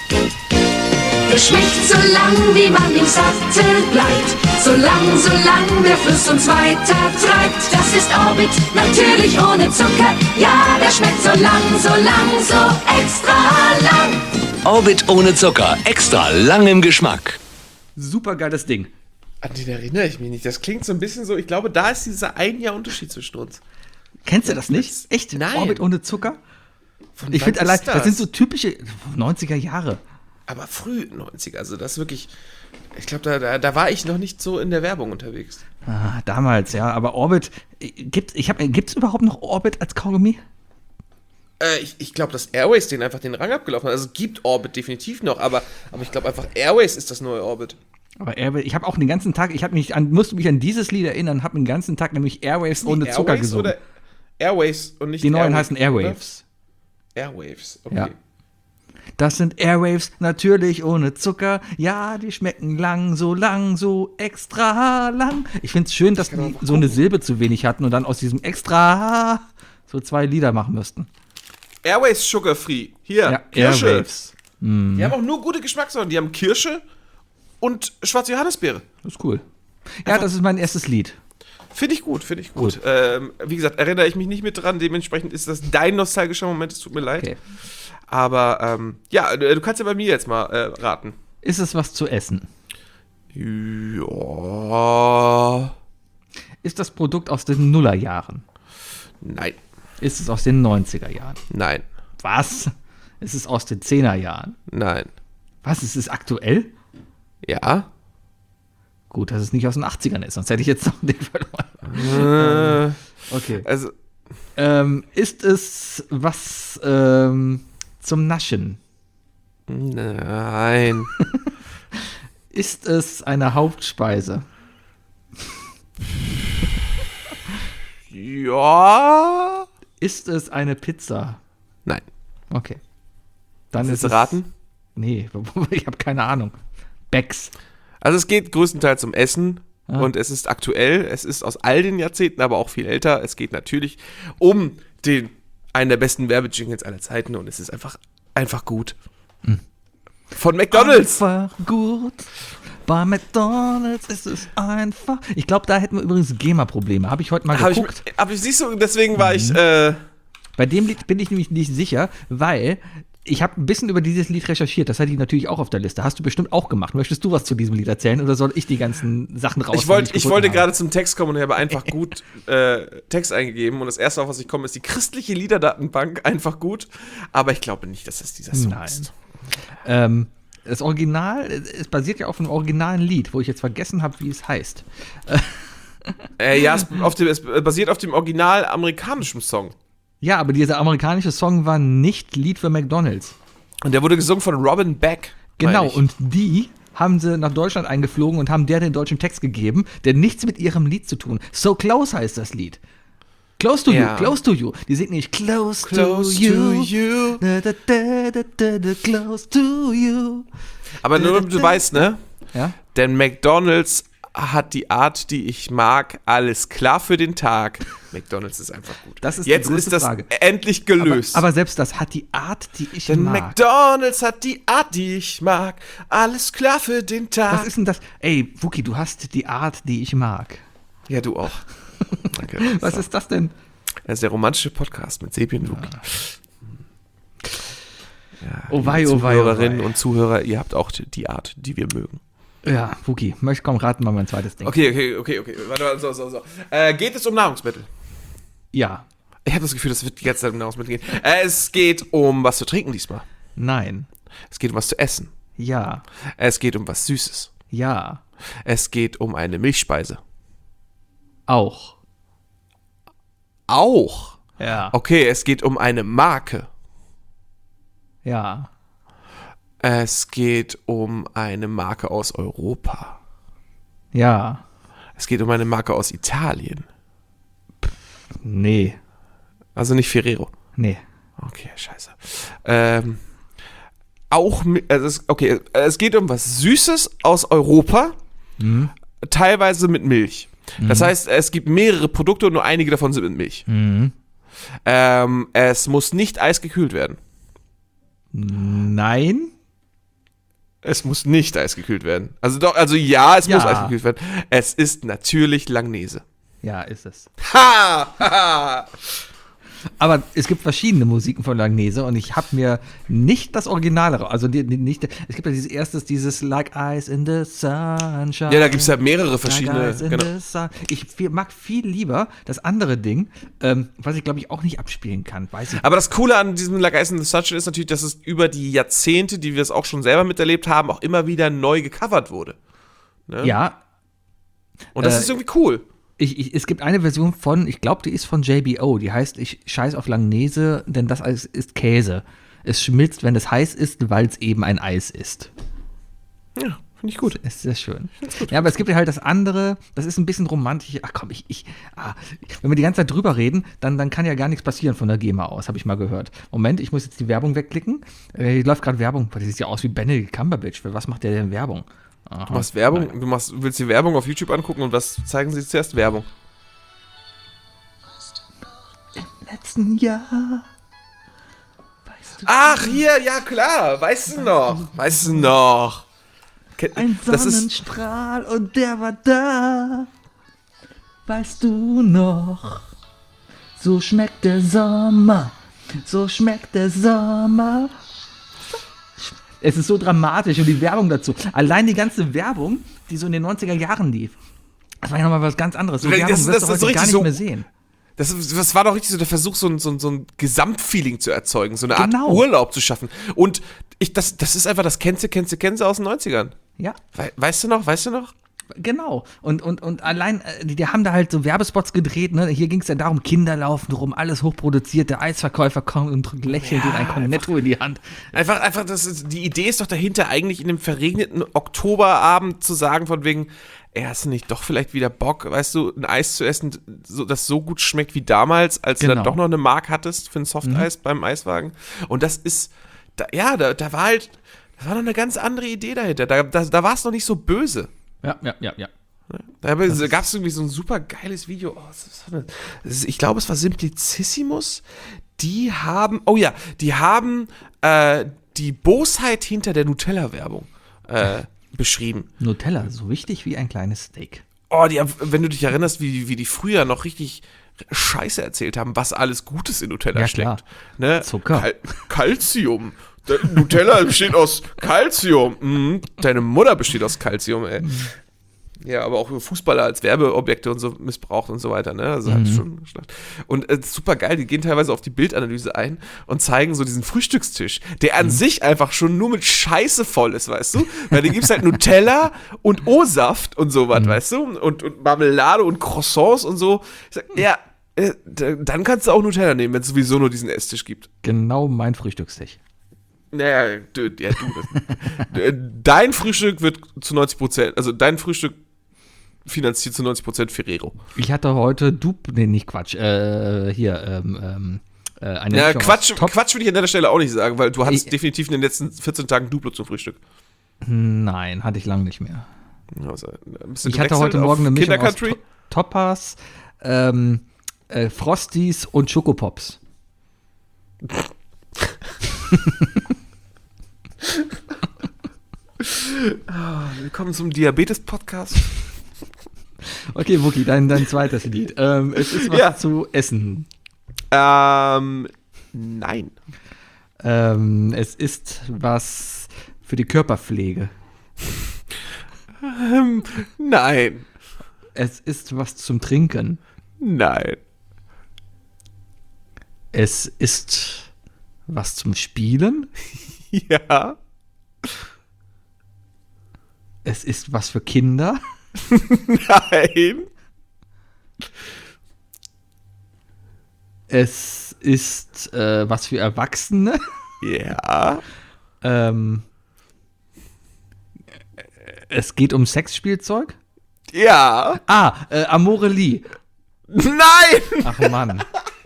Es schmeckt so lang, wie man im Sattel bleibt. So lang, so lang der Fluss uns weiter treibt. Das ist Orbit, natürlich ohne Zucker. Ja, der schmeckt so lang, so lang, so extra lang. Orbit ohne Zucker, extra lang im Geschmack. Super geiles Ding. An den erinnere ich mich nicht. Das klingt so ein bisschen so, ich glaube, da ist dieser ein Jahr Unterschied zwischen uns. Kennst du das nicht? Echt? Nein. Orbit ohne Zucker? Von Ich wann finde ist allein, das sind so typische neunziger Jahre. Aber früh neunziger, also das wirklich, ich glaube, da, da, da war ich noch nicht so in der Werbung unterwegs. Ah, damals, ja. Aber Orbit, äh, gibt's, ich hab, äh, gibt's überhaupt noch Orbit als Kaugummi? Äh, ich ich glaube, dass Airways den einfach den Rang abgelaufen hat. Also es gibt Orbit definitiv noch, aber, aber ich glaube einfach, Airways ist das neue Orbit. Aber Airways, ich habe auch den ganzen Tag, ich hab mich an, musste mich an dieses Lied erinnern, habe den ganzen Tag nämlich Airwaves Sind ohne die Zucker Airways gesungen. oder Airways und nicht Die neuen Airways, heißen Airwaves. Oder? Airwaves, okay. Ja. Das sind Airwaves, natürlich ohne Zucker. Ja, die schmecken lang, so lang, so extra lang. Ich finde es schön, dass die so eine Silbe zu wenig hatten und dann aus diesem extra so zwei Lieder machen müssten. Airways Sugar Free. Hier, Ja, Kirsche. Airwaves. Die haben auch nur gute Geschmackssorten. Die haben Kirsche und schwarze Johannisbeere. Das ist cool. Ja, das ist mein erstes Lied. Finde ich gut, finde ich gut. Ähm, wie gesagt, erinnere ich mich nicht mit dran. Dementsprechend ist das dein nostalgischer Moment. Es tut mir leid. Okay. Aber ähm, ja, du kannst ja bei mir jetzt mal äh, raten. Ist es was zu essen? Ja. Ist das Produkt aus den Nullerjahren? Nein. Ist es aus den neunziger Jahren? Nein. Was? Ist es aus den zehner-Jahren? Nein. Was? Ist es aktuell? Ja. Gut, dass es nicht aus den achtzigern ist, sonst hätte ich jetzt noch den verloren. Äh, Okay. also, Ähm, ist es was ähm, zum Naschen? nein. Ist es eine Hauptspeise? Ja. Ist es eine Pizza? Nein. Okay. Dann Willst ist du es, raten? Nee, ich habe keine Ahnung. Becks. Also es geht größtenteils um Essen Ah. und es ist aktuell, es ist aus all den Jahrzehnten, aber auch viel älter. Es geht natürlich um den einen der besten Werbejingles aller Zeiten und es ist einfach, einfach gut. Von McDonald's. Einfach gut. Bei McDonald's ist es einfach. Ich glaube, da hätten wir übrigens GEMA-Probleme. Habe ich heute mal Hab ich, geguckt. aber ich siehst du, deswegen war Mhm. ich, äh, Bei dem Lied bin ich nämlich nicht sicher, weil ich habe ein bisschen über dieses Lied recherchiert. Das hatte ich natürlich auch auf der Liste. Hast du bestimmt auch gemacht. Möchtest du was zu diesem Lied erzählen oder soll ich die ganzen Sachen raus? ich, wollt, die ich gefunden wollte habe? gerade zum Text kommen und habe einfach gut äh, Text eingegeben und das erste, auf was ich komme, ist die christliche Liederdatenbank, einfach gut, aber ich glaube nicht, dass es dieser Song Nein. ist. Ähm, das Original, es basiert ja auf einem originalen Lied, wo ich jetzt vergessen habe, wie es heißt. Äh, ja, es, auf dem, es basiert auf dem original amerikanischen Song. Ja, aber dieser amerikanische Song war nicht Lied für McDonald's. Und der wurde gesungen von Robin Beck. Genau, meine ich. und die haben sie nach Deutschland eingeflogen und haben der den deutschen Text gegeben, der nichts mit ihrem Lied zu tun. So Close heißt das Lied. Close to Ja. you, close to you. Die singt nicht close, Close to you. to you. Da, da, da, da, da, da, close to you. Aber nur, damit du weißt, ne? Ja? Denn McDonald's hat die Art, die ich mag, alles klar für den Tag. McDonald's ist einfach gut. Das ist die Jetzt größte ist das Frage. endlich gelöst. Aber, aber selbst das hat die Art, die ich Denn mag. McDonald's hat die Art, die ich mag. Alles klar für den Tag. Was ist denn das? Ey, Wookie, du hast die Art, die ich mag. Ja, du auch. Danke. Was So. ist das denn? Das ist der romantische Podcast mit Sebi und Wookie. Ja, Oh wei, liebe oh wei, oh Zuhörerinnen wei. und Zuhörer, ihr habt auch die Art, die wir mögen. Ja, Wookie, möchte komm, raten mal mein zweites Ding. Okay, okay, okay, okay. Warte, warte, so, so, so. Äh, geht es um Nahrungsmittel? Ja, Ich habe das Gefühl, das wird die ganze Zeit um Nahrungsmittel gehen. Äh, es geht um was zu trinken diesmal. nein, Es geht um was zu essen. ja, Es geht um was Süßes. ja, Es geht um eine Milchspeise. auch. Auch. Ja, Okay, es geht um eine Marke. ja, Es geht um eine Marke aus Europa. ja, Es geht um eine Marke aus Italien. nee, Also nicht Ferrero. nee, Okay, scheiße. Ähm, auch, mi- also es, okay, es geht um was Süßes aus Europa, Mhm. teilweise mit Milch. Das heißt, es gibt mehrere Produkte und nur einige davon sind mit Milch. Mhm. Ähm, es muss nicht eisgekühlt werden. nein, Es muss nicht eisgekühlt werden. Also doch, also ja, es Ja. muss eisgekühlt werden. Es ist natürlich Langnese. ja, ist es. Ha! Ha! Aber es gibt verschiedene Musiken von Langnese und ich habe mir nicht das Originale, also die, die, nicht, es gibt ja dieses erstes, dieses Like Ice in the Sunshine. Ja, da gibt es ja mehrere Like verschiedene. Ice in Genau. the Sun. Ich viel- mag viel lieber das andere Ding, ähm, was ich glaube ich auch nicht abspielen kann, weiß ich. Aber das Coole an diesem Like Ice in the Sunshine ist natürlich, dass es über die Jahrzehnte, die wir es auch schon selber miterlebt haben, auch immer wieder neu gecovert wurde. Ne? Ja, Und das äh, ist irgendwie cool. ich, ich, es gibt eine Version von, ich glaube, die ist von J B O, die heißt, ich scheiß auf Langnese, denn das Eis ist Käse. Es schmilzt, wenn es heiß ist, weil es eben ein Eis ist. Ja, finde ich gut. Ist sehr schön. Ja, aber es gibt ja halt das andere, das ist ein bisschen romantisch. Ach komm, ich, ich, ah, wenn wir die ganze Zeit drüber reden, dann, dann kann ja gar nichts passieren von der GEMA aus, habe ich mal gehört. Moment, ich muss jetzt die Werbung wegklicken. Äh, hier läuft gerade Werbung. Das sieht ja aus wie Benedict Cumberbatch. Für was macht der denn Werbung? Aha. Du machst Werbung, du machst, willst die Werbung auf YouTube angucken und was zeigen sie zuerst? Werbung. Letzten Jahr. Weißt du, Ach, hier, ja klar, weißt du noch, weißt du noch. Ke- ein Das ist, Sonnenstrahl und der war da. Weißt du noch? So schmeckt der Sommer. So schmeckt der Sommer. Es ist so dramatisch und die Werbung dazu. Allein die ganze Werbung, die so in den neunziger Jahren lief. Das war ja nochmal was ganz anderes. So Das- Werbung das- wirst das du ist heute richtig gar nicht so- mehr sehen. das, das war doch richtig so der Versuch, so ein, so ein, so ein Gesamtfeeling zu erzeugen, so eine Art Genau. Urlaub zu schaffen. Und ich, das, das ist einfach das Kennze, Kennze, Kennze aus den neunzigern. Ja, We weißt du noch, weißt du noch? genau. Und, und, und allein, äh, die, die haben da halt so Werbespots gedreht. Ne? Hier ging es ja darum, Kinder laufen rum, alles hochproduziert. Der Eisverkäufer kommt und drückt lächelnd Ja, in ein Cornetto in die Hand. Einfach, einfach, das ist, die Idee ist doch dahinter, eigentlich in dem verregneten Oktoberabend zu sagen, von wegen, ey, hast du nicht doch vielleicht wieder Bock, weißt du, ein Eis zu essen, so, das so gut schmeckt wie damals, als du Genau. dann doch noch eine Mark hattest für ein Softeis beim Eiswagen. Und das ist, da, ja, da, da war halt, da war noch eine ganz andere Idee dahinter. Da, da, da war es noch nicht so böse. Ja, ja, ja, ja. Da gab es irgendwie so ein super geiles Video. Oh, was war das? Das ist, ich glaube, es war Simplicissimus. Die haben, oh ja, die haben äh, die Bosheit hinter der Nutella-Werbung äh, beschrieben. Nutella, so wichtig wie ein kleines Steak. Oh, die, haben- wenn du dich erinnerst, wie, wie die früher noch richtig Scheiße erzählt haben, was alles Gutes in Nutella Ja, steckt. klar. Ne? Zucker. Kal Calcium. Der Nutella besteht aus Calcium. Mhm. Deine Mutter besteht aus Calcium, ey. Ja, aber auch Fußballer als Werbeobjekte und so missbraucht und so weiter, ne? Also halt schon schlecht. Und äh, super geil, die gehen teilweise auf die Bildanalyse ein und zeigen so diesen Frühstückstisch, der an sich einfach schon nur mit Scheiße voll ist, weißt du? Weil da gibt's halt Nutella und O-Saft und sowas, weißt du? Und, und Marmelade und Croissants und so. Ich sag, ja, äh, da- dann kannst du auch Nutella nehmen, wenn es sowieso nur diesen Esstisch gibt. Genau mein Frühstückstisch. Naja, du, ja, du. das- Dein Frühstück wird zu neunzig Prozent, also dein Frühstück finanziert zu neunzig Prozent Ferrero. Ich hatte heute Dup, nee, nicht Quatsch, äh, hier, ähm, ähm, äh, eine Ja, Mischung Quatsch, aus Top- Quatsch würde ich an der Stelle auch nicht sagen, weil du hattest Ich- definitiv in den letzten vierzehn Tagen Duplo zum Frühstück. Nein, hatte ich lange nicht mehr. Also, ein bisschen Ich hatte gewechselt heute auf Morgen eine Mischung Kinder aus Country. To- Toppers, ähm, äh, Frosties und Schokopops. Willkommen zum Diabetes-Podcast. Okay, Wookie, dein, dein zweites Lied. Ähm, es ist was Ja. zu essen. ähm, nein. Ähm, es ist was für die Körperpflege. Ähm, nein. Es ist was zum Trinken. Nein. Es ist was zum Spielen. Ja. Es ist was für Kinder. Nein. Es ist äh, was für Erwachsene. Ja. Ähm, es geht um Sexspielzeug. Ja. Ah, äh, Amorelie. Nein. Ach Mann.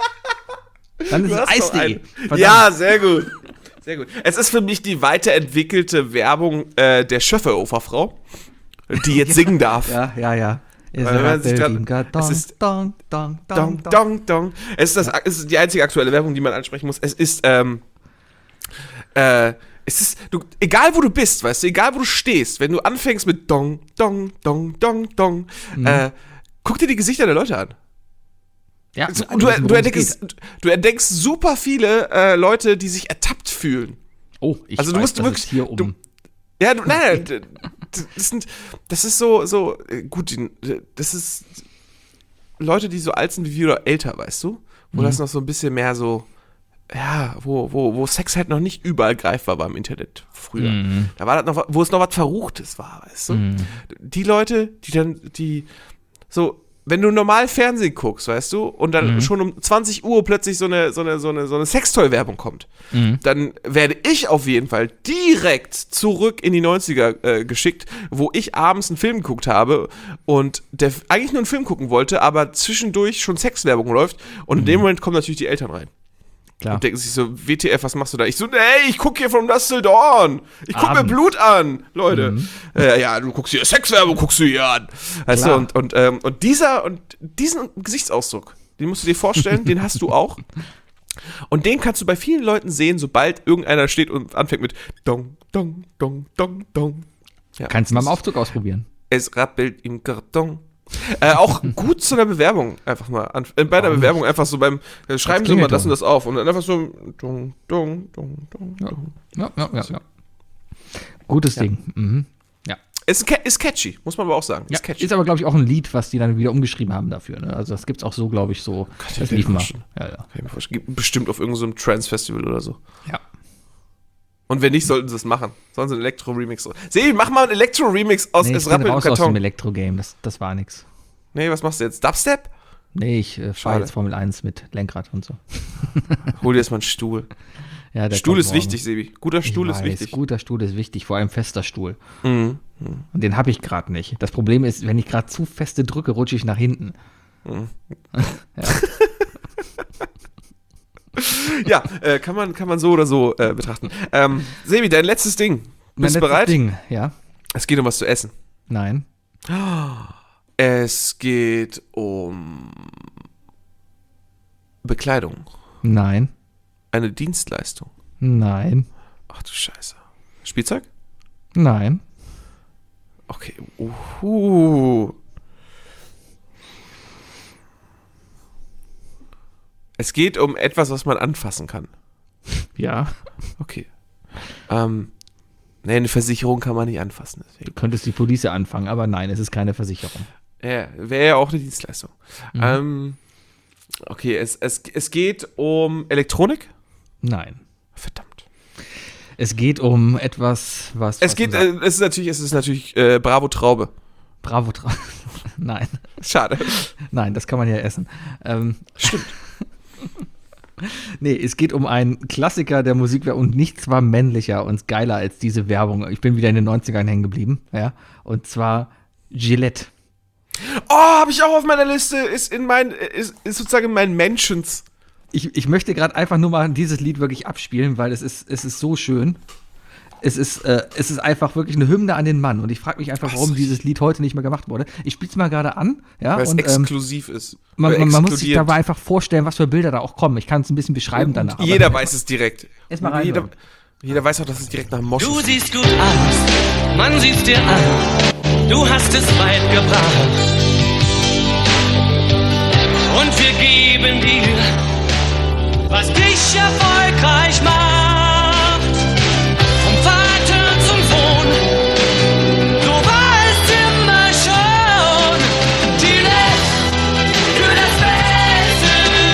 Dann ist Du es hast noch Eis.de. einen. Verdammt. Ja, sehr gut. Sehr gut. Es ist für mich die weiterentwickelte Werbung äh, der Schöfferhofer-Frau, die jetzt singen darf. Ja, ja, ja. Es Weil wenn man sich dran- es ist- dong, dong, Dong, dong, dong. Es ist, das, es ist die einzige aktuelle Werbung, die man ansprechen muss. Es ist, ähm, äh, es ist, du, egal wo du bist, weißt du, egal wo du stehst, wenn du anfängst mit Dong, Dong, Dong, Dong, Dong, Mhm. äh, guck dir die Gesichter der Leute an. Ja, Du, alle du, wissen, du, worum es entdeckst, geht. du entdeckst super viele äh, Leute, die sich ertappt fühlen. Oh, ich Also du weiß, musst dass wirklich- es hier um. du- Ja, du, nein, nein, d- d- das sind, das ist so, so, äh, gut, die- das ist Leute, die so alt sind wie wir oder älter, weißt du? Wo Mhm. das noch so ein bisschen mehr so, ja, wo, wo, wo Sex halt noch nicht überall greifbar war im Internet früher. Mhm. Da war das noch, wa- wo es noch was Verruchtes war, weißt du? Mhm. Die Leute, die dann, die, so, wenn du normal Fernsehen guckst, weißt du, und dann Mhm. schon um zwanzig Uhr plötzlich so eine, so eine, so eine, so eine Sextoy-Werbung kommt, Mhm. dann werde ich auf jeden Fall direkt zurück in die neunziger äh, geschickt, wo ich abends einen Film geguckt habe und der eigentlich nur einen Film gucken wollte, aber zwischendurch schon Sexwerbung läuft und in dem Moment kommen natürlich die Eltern rein. Klar. Und denken sich so, W T F, was machst du da? Ich so, nee, ich guck hier From Dusk Till Dawn. Ich guck mir Abends. Blut an, Leute. Mhm. Äh, ja, du guckst hier Sexwerbung, guckst du hier an. Weißt du, Klar. und, und, ähm, und dieser, und diesen Gesichtsausdruck, den musst du dir vorstellen, den hast du auch. Und den kannst du bei vielen Leuten sehen, sobald irgendeiner steht und anfängt mit Dong, Dong, Dong, Dong, Dong. Ja, Kannst du mal im Aufzug ausprobieren. es rappelt im Karton. Äh, auch gut zu einer Bewerbung einfach mal. An, äh, bei der Warum Bewerbung einfach so beim, äh, schreiben Sie mal Klingelton. das und das auf und dann einfach so dong, dong, dong, dong, Ja. dong. Ja, ja, ja. ja. Gutes Ding. Mhm. Ja. Ist, ca- ist catchy, muss man aber auch sagen. Ja, Ist catchy. ist aber, glaube ich, auch ein Lied, was die dann wieder umgeschrieben haben dafür. Ne? Also das gibt's auch so, glaube ich, so. ich Das mir lief mal. vorstellen. Ja, ja. Kann ich mir vorstellen. Gibt bestimmt auf irgendeinem so Trance-Festival oder so. Ja. Und wenn nicht, sollten sie es machen. Sollen sie einen Elektro-Remix. Sebi, mach mal einen Elektro-Remix aus Nee, ich Es bin rappelt im raus aus dem Karton. Elektro-Game. Das, das war nix. Nee, was machst du jetzt? Dubstep? Nee, ich äh, fahre Schade. jetzt Formel eins mit Lenkrad und so. Hol dir jetzt mal einen Stuhl. Ja, der Stuhl kommt ist morgen. wichtig, Sebi. Guter Ich Stuhl ist weiß, wichtig. Guter Stuhl ist wichtig, vor allem fester Stuhl. Mhm. Und den habe ich gerade nicht. Das Problem ist, wenn ich gerade zu feste drücke, rutsche ich nach hinten. Ja, äh, kann, man, kann man so oder so äh, betrachten. Ähm, Sebi, dein letztes Ding. Mein Bist du letztes bereit? Ding, ja? Es geht um was zu essen. Nein. Es geht um Bekleidung. Nein. Eine Dienstleistung. Nein. Ach du Scheiße. Spielzeug? Nein. Okay. Uhu. Es geht um etwas, was man anfassen kann. Ja. Okay. Ähm, nee, eine Versicherung kann man nicht anfassen. Du Deswegen. könntest die Police anfangen, aber nein, es ist keine Versicherung. Ja, wäre ja auch eine Dienstleistung. Mhm. Ähm, okay, es, es, es geht um Elektronik. Nein. Verdammt. Es geht um etwas, was. Es was geht, unser- äh, es ist natürlich, es ist natürlich äh, Bravo Traube. Bravo. Tra Nein. Schade. Nein, das kann man ja essen. Ähm, Stimmt. nee, es geht um einen Klassiker der Musikwelt und nichts war männlicher und geiler als diese Werbung. Ich bin wieder in den neunzigern hängen geblieben, ja. Und zwar Gillette. Oh, habe ich auch auf meiner Liste. Ist in mein, ist, ist sozusagen in meinen Mentions. Ich, ich möchte gerade einfach nur mal dieses Lied wirklich abspielen, weil es ist, es ist so schön. Es ist, äh, es ist einfach wirklich eine Hymne an den Mann. Und ich frage mich einfach, warum dieses Lied heute nicht mehr gemacht wurde. Ich spiele es mal gerade an. Ja, weil es und, ähm, exklusiv ist. Man, Oder man, man muss sich exkludiert. dabei einfach vorstellen, was für Bilder da auch kommen. Ich kann es ein bisschen beschreiben danach. aber- Jeder weiß es direkt. Erst mal rein, jeder, Leute. jeder weiß auch, dass es direkt nach Mosch Du ist. siehst gut aus, man sieht's dir an, du hast es weit gebracht. Und wir geben dir, was dich erfolgreich macht. Vom Vater zum Sohn, du warst immer schon die Welt für das Beste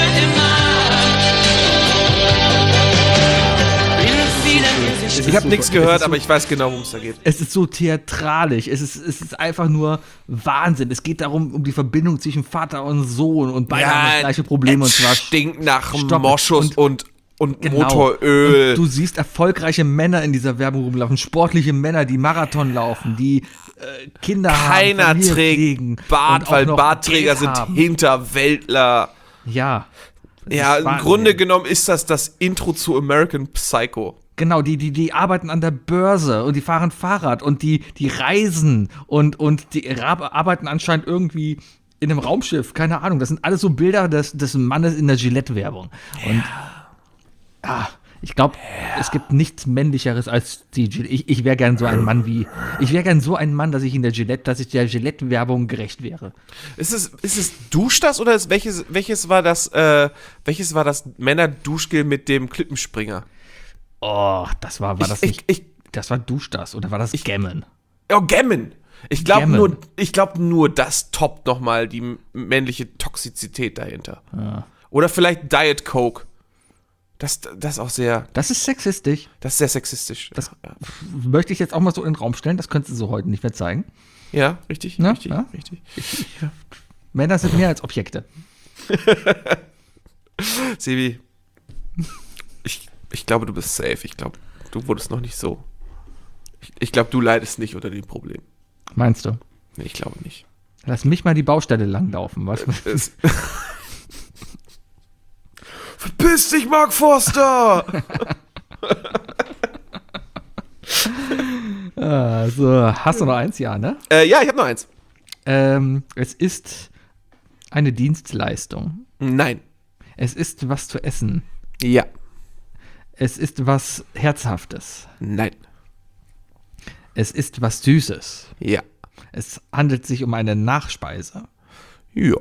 immer. Bin wieder Es Ich ist habe so- nichts es gehört, ist so- aber ich weiß genau, worum es da geht. Es ist so theatralisch. Es ist, es ist einfach nur Wahnsinn. Es geht darum, um die Verbindung zwischen Vater und Sohn. Und beide haben das gleiche Problem. Und es zwar stinkt nach Stopp. Moschus und, und, und Genau. Motoröl. Und du siehst erfolgreiche Männer in dieser Werbung rumlaufen, sportliche Männer, die Marathon laufen, die äh, Kinder Keiner haben, Familie pflegen trägt Bart, und auch weil noch Bartträger Geld sind haben. Hinterwäldler. Ja. Das Ja, ist im Wahnsinn. Grunde genommen ist das das Intro zu American Psycho. Genau, die, die, die arbeiten an der Börse und die fahren Fahrrad und die, die reisen und, und die ra- arbeiten anscheinend irgendwie in einem Raumschiff, keine Ahnung. Das sind alles so Bilder des, des Mannes in der Gillette-Werbung. Und ah, ich glaube, es gibt nichts Männlicheres als die Gillette. Ich, ich wäre gern so ein Mann wie, ich wäre gern so ein Mann, dass ich in der Gillette, dass ich der Gillette-Werbung gerecht wäre. Ist es, ist es Duschdas oder ist, welches, welches war das, äh, welches war das Männer-Duschgel mit dem Klippenspringer? Oh, das war, war das ich, nicht, ich, ich, das war Duschdas oder war das Gammon? oh, Gammon. Ich glaube Gammon. nur, ich glaube nur, das toppt nochmal die m- männliche Toxizität dahinter. Oder vielleicht Diet Coke. Das, das ist auch sehr, Das ist sexistisch. das ist sehr sexistisch. Das- ja. Möchte ich jetzt auch mal so in den Raum stellen, das könntest du so heute nicht mehr zeigen. ja, richtig, Ja, richtig, ja. richtig. Männer sind mehr als Objekte. Sebi, ich, ich glaube, du bist safe. Ich glaube, du wurdest noch nicht so. Ich, ich glaube, du leidest nicht unter dem Problem. Meinst du? Nee, ich glaube nicht. Lass mich mal die Baustelle langlaufen. Was? Es Verpiss dich, Mark Forster! Ah, so, hast du noch eins? Ja, ne? äh, ja, ich habe noch eins. Ähm, es ist eine Dienstleistung. Nein. Es ist was zu essen. Ja. Es ist was Herzhaftes. Nein. Es ist was Süßes. Ja. Es handelt sich um eine Nachspeise. Ja.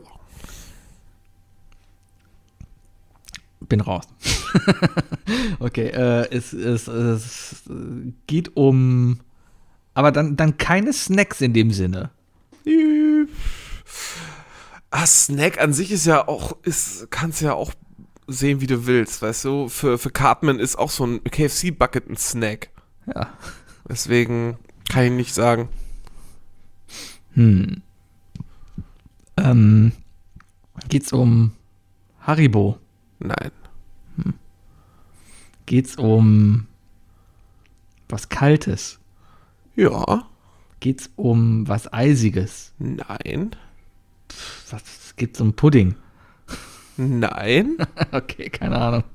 Bin raus. Okay, äh, es, es, es geht um, aber dann, dann keine Snacks in dem Sinne. Ah, Snack an sich ist ja auch, ist, kannst ja auch sehen, wie du willst, weißt du? Für, für Cartman ist auch so ein K F C-Bucket ein Snack. Ja. Deswegen kann ich nicht sagen. Hm. Ähm, geht's um Haribo? Nein. Geht's um was Kaltes? Ja. Geht's um was Eisiges? Nein. Was geht's um Pudding? Nein. Okay, keine Ahnung.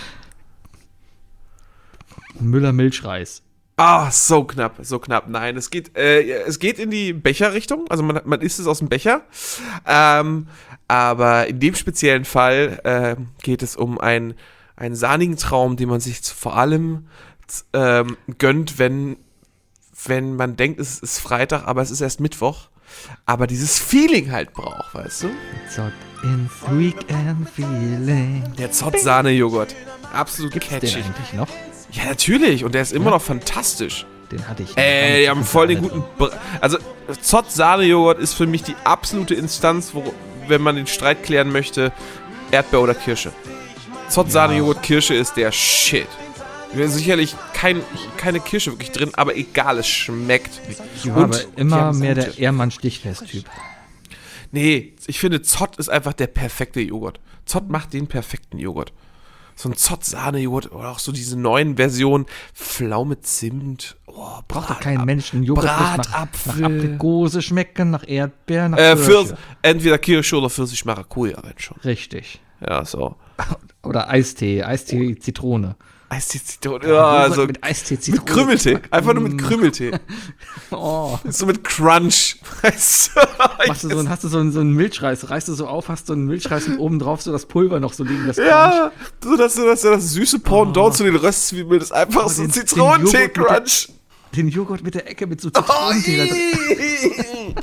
Müller Milchreis. Ah, so knapp, so knapp. Nein, es geht, äh, es geht in die Becherrichtung. Also man, man isst es aus dem Becher. Ähm, aber in dem speziellen Fall äh, geht es um ein, einen sahnigen Traum, den man sich vor allem ähm, gönnt, wenn, wenn man denkt, es ist Freitag, aber es ist erst Mittwoch. Aber dieses Feeling halt braucht, weißt du? Zott ins Weekend Feeling. Der Zott-Sahne-Joghurt. Absolut Gibt's den catchy. eigentlich noch? Ja, natürlich. Und der ist immer noch fantastisch. Den hatte ich. Äh, die haben voll den guten. Br- Also, Zott-Sahne-Joghurt ist für mich die absolute Instanz, wo, wenn man den Streit klären möchte, Erdbeer oder Kirsche. Zott-Sahne-Joghurt, Kirsche ist der Shit. Da ist sicherlich kein, keine Kirsche wirklich drin, aber egal, es schmeckt. Ich war Und aber die immer haben mehr gute- der Ehrmann-Stichfest-Typ. Nee, ich finde, Zott ist einfach der perfekte Joghurt. Zott macht den perfekten Joghurt. So ein Zott-Sahne-Joghurt oder auch so diese neuen Versionen, Pflaume, Zimt. Oh, Braucht doch kein Mensch einen Joghurt, muss nach, nach Bratapfel. Aprikose schmecken, nach Erdbeer, nach Äh, Kirsche. Pfirs- entweder Kirsche oder Pfirsich Maracuja, wenn schon. Richtig. Ja, so. Oder Eistee, Eistee Zitrone. Eistee Zitrone. Joghurt Ja, also mit Eistee Zitrone. mit Krümmeltee. Einfach nur mit Krümmeltee. Oh. So mit Crunch. Weißt du? Machst du so, ein- hast du so einen, so einen Milchreis, reißt du so auf, hast so einen Milchreis und oben drauf so das Pulver noch so liegen. Das Ja, so dass du das, das süße Pendant zu den Röstzwiebeln ist einfach Oh, so den- den Zitronentee-Crunch. Den Joghurt mit der Ecke mit so Oh, Zitronentee da drin.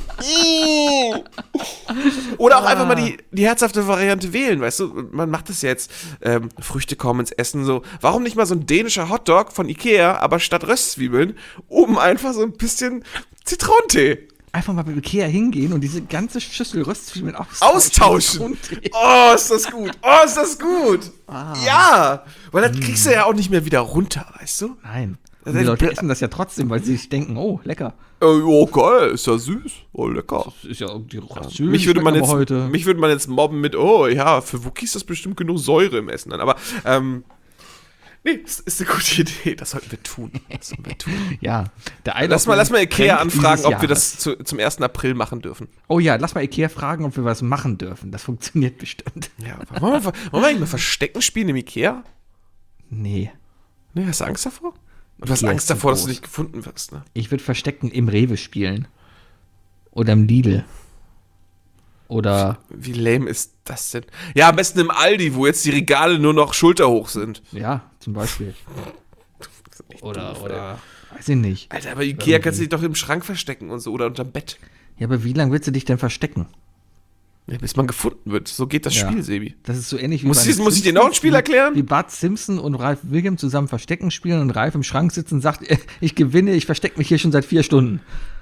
Oder auch einfach mal die, die herzhafte Variante wählen, weißt du? Man macht das jetzt, ähm, Früchte kommen ins Essen so. Warum nicht mal so ein dänischer Hotdog von Ikea, aber statt Röstzwiebeln oben einfach so ein bisschen Zitronentee Einfach mal bei Ikea hingehen und diese ganze Schüssel Röstzwiebeln austauschen. austauschen? Zitronentee. Oh, ist das gut. Oh, ist das gut. Ja, weil dann kriegst du ja auch nicht mehr wieder runter, weißt du? Nein. Das Und die ist Leute bl- essen das ja trotzdem, weil sie sich denken, oh, lecker. Äh, oh, geil, ist ja süß. Oh, lecker. Das ist ja die Mich würde, man jetzt, heute. mich würde man jetzt mobben mit, oh ja, für Wookie ist das bestimmt genug Säure im Essen. Dann. Aber, ähm, nee, das ist eine gute Idee. Das sollten wir tun. Das sollten wir tun. Ja. Der Isle Lass of mal, lass mal Lamp Ikea Trend anfragen, dieses ob wir Jahres. das zu, zum ersten April machen dürfen. Oh ja, lass mal Ikea fragen, ob wir was machen dürfen. Das funktioniert bestimmt. Ja, wollen wir, wollen wir eigentlich mal Verstecken spielen im Ikea? Nee. Nee, hast du Angst davor? Und du hast Ikea Angst ist zu davor, dass groß. du nicht gefunden wirst, ne? Ich würde Verstecken im Rewe spielen. Oder im Lidl. Oder, Wie lame ist das denn? Ja, am besten im Aldi, wo jetzt die Regale nur noch schulterhoch sind. ja, zum Beispiel. Oder, doof, oder, weiß ich nicht. Alter, aber Ikea kannst du dich doch im Schrank verstecken und so oder unterm Bett. Ja, aber wie lange willst du dich denn verstecken? Ja, bis man gefunden wird. So geht das Ja. Spiel, Sebi. Das ist so ähnlich wie Muss bei ich- den muss ich dir noch ein Spiel Simpsons, erklären? Wie Bart Simpson und Ralph William zusammen Verstecken spielen und Ralph im Schrank sitzt und sagt, ich gewinne, ich verstecke mich hier schon seit vier Stunden.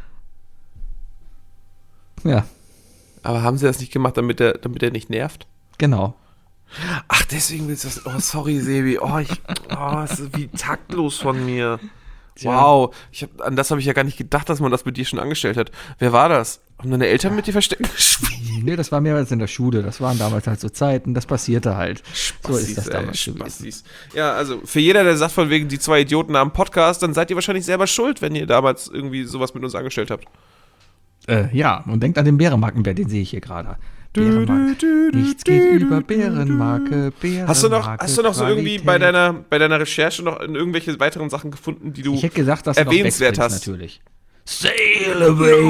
Ja, Aber haben sie das nicht gemacht, damit er, damit er nicht nervt? genau. Ach, deswegen willst du das. Oh, sorry, Sebi. Oh, ich, oh, es ist wie taktlos von mir. Wow. Ich hab, an das habe ich ja gar nicht gedacht, dass man das mit dir schon angestellt hat. Wer war das? Haben deine Eltern mit dir Verstecken gespielt? Nee, das war mehrmals in der Schule. Das waren damals halt so Zeiten, das passierte halt. so ist das Spastis, damals ey, gewesen. Spastis. Ja, also für jeder, der sagt von wegen die zwei Idioten am Podcast, dann seid ihr wahrscheinlich selber schuld, wenn ihr damals irgendwie sowas mit uns angestellt habt. Äh, ja, und denkt an den Bärenmarkenbär, den sehe ich hier gerade. Bärenmarke. Nichts geht über Bärenmarke, Bärenmarke. Hast du noch, hast du noch so irgendwie bei Qualität. deiner, bei deiner Recherche noch in irgendwelche weiteren Sachen gefunden, die du Ich hätte gesagt, dass du noch erwähnenswert wegspringst, hast? natürlich. Sail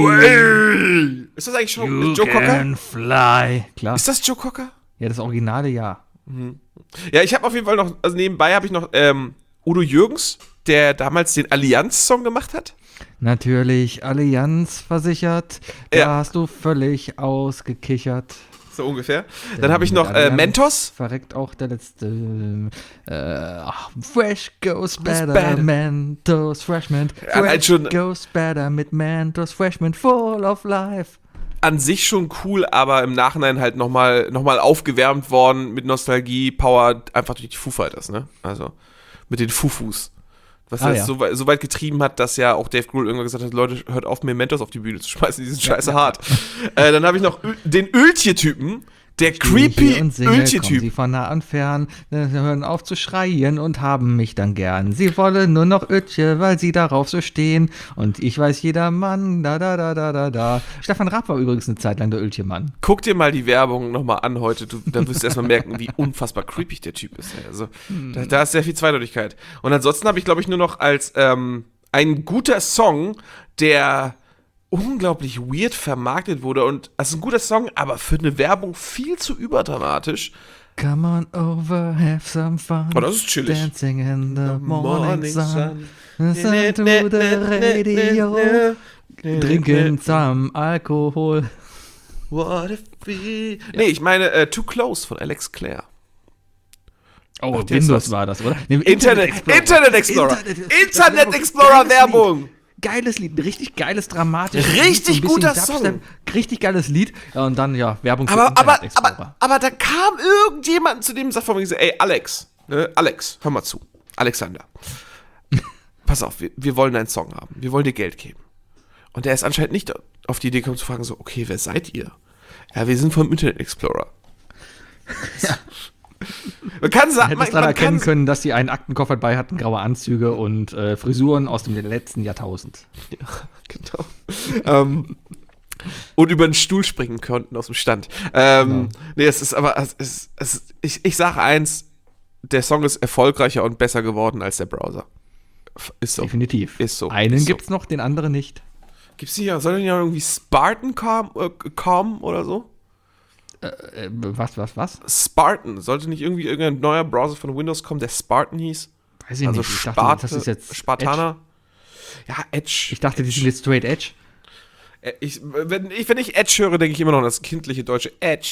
away, Ist das eigentlich schon you Joe Cocker? can fly. Klar. Ist das Joe Cocker? Ja, das Originale, ja. Ja, ich habe auf jeden Fall noch, also nebenbei habe ich noch ähm, Udo Jürgens, der damals den Allianz-Song gemacht hat. Natürlich Allianz versichert. Da Ja. hast du völlig ausgekichert. So ungefähr. Dann habe ich noch äh, Allianz Mentos. Verreckt auch der letzte. Äh, ach, Fresh goes better, better. Mentos Freshman. Ja, halt Fresh schon- goes better mit Mentos Freshman, full of life. An sich schon cool, aber im Nachhinein halt nochmal noch mal aufgewärmt worden mit Nostalgie, Power, einfach durch die Foo Fighters, ne? Also mit den Fufus. Was Ah, das ja. so, wei- so weit getrieben hat, dass ja auch Dave Grohl irgendwann gesagt hat, Leute, hört auf, mir Mentos auf die Bühne zu schmeißen, die sind scheiße hart. Äh, dann habe ich noch Ö- den Öltje-Typen, der creepy Hier und singe, kommen sie Öltje-Typ. von nah an fern, äh, hören auf zu schreien und haben mich dann gern. Sie wollen nur noch Ötche, weil sie darauf so stehen. Und ich weiß jeder Mann, da, da, da, da, da, da. Stefan Raab war übrigens eine Zeit lang der Ötche-Mann. Guck dir mal die Werbung nochmal an heute, du, dann wirst du erstmal merken, wie unfassbar creepy der Typ ist. Also, da, da ist sehr viel Zweideutigkeit. Und ansonsten habe ich, glaube ich, nur noch als ähm, ein guter Song, der unglaublich weird vermarktet wurde und es ist ein guter Song, aber für eine Werbung viel zu überdramatisch. Come on over, have some fun. Oh, das ist chillig. Dancing in the morning, Morning sun. sun. Listen to the radio. Trinken some Alkohol. What if we... Nee, ich meine äh, Too Close von Alex Clare. Oh, Ach, der ist Windows was. war das, oder? Nee, Internet, Internet Explorer. Internet- Internet das Explorer geiles Werbung. Lied. Geiles Lied, ein richtig geiles, dramatisches Richtig Lied, so ein bisschen guter Dubstep, Song. Richtig geiles Lied. Ja, und dann, ja, Werbung für Aber, aber, Internet Explorer. aber, aber da kam irgendjemand zu dem und sagt von mir so, ey, Alex, ne, Alex, hör mal zu. Alexander. Pass auf, wir, wir wollen einen Song haben. Wir wollen dir Geld geben. Und der ist anscheinend nicht auf die Idee gekommen zu fragen, so, okay, wer seid ihr? Ja, wir sind vom Internet Explorer. Man kann Man sagen, hätte man, es daran man erkennen kann, können, dass sie einen Aktenkoffer dabei hatten, graue Anzüge und äh, Frisuren aus dem letzten Jahrtausend. genau. ähm, und über den Stuhl springen konnten aus dem Stand. Ähm, Genau. Nee, es ist aber, es, es, es, ich, ich sage eins, der Song ist erfolgreicher und besser geworden als der Browser. Ist so. Definitiv. Ist so. Einen ist so. gibt's noch, den anderen nicht. Gibt's nicht, soll denn ja irgendwie Spartan kommen äh, kommen oder so? Äh, was, was, was? Spartan, sollte nicht irgendwie irgendein neuer Browser von Windows kommen, der Spartan hieß? Weiß ich Also nicht. Ich dachte, Sparte, das ist jetzt Spartaner? Ja, Edge. Ich dachte, die Edge. sind jetzt straight edge. Äh, Ich, wenn, ich, wenn ich Edge höre, denke ich immer noch an das kindliche deutsche Edge.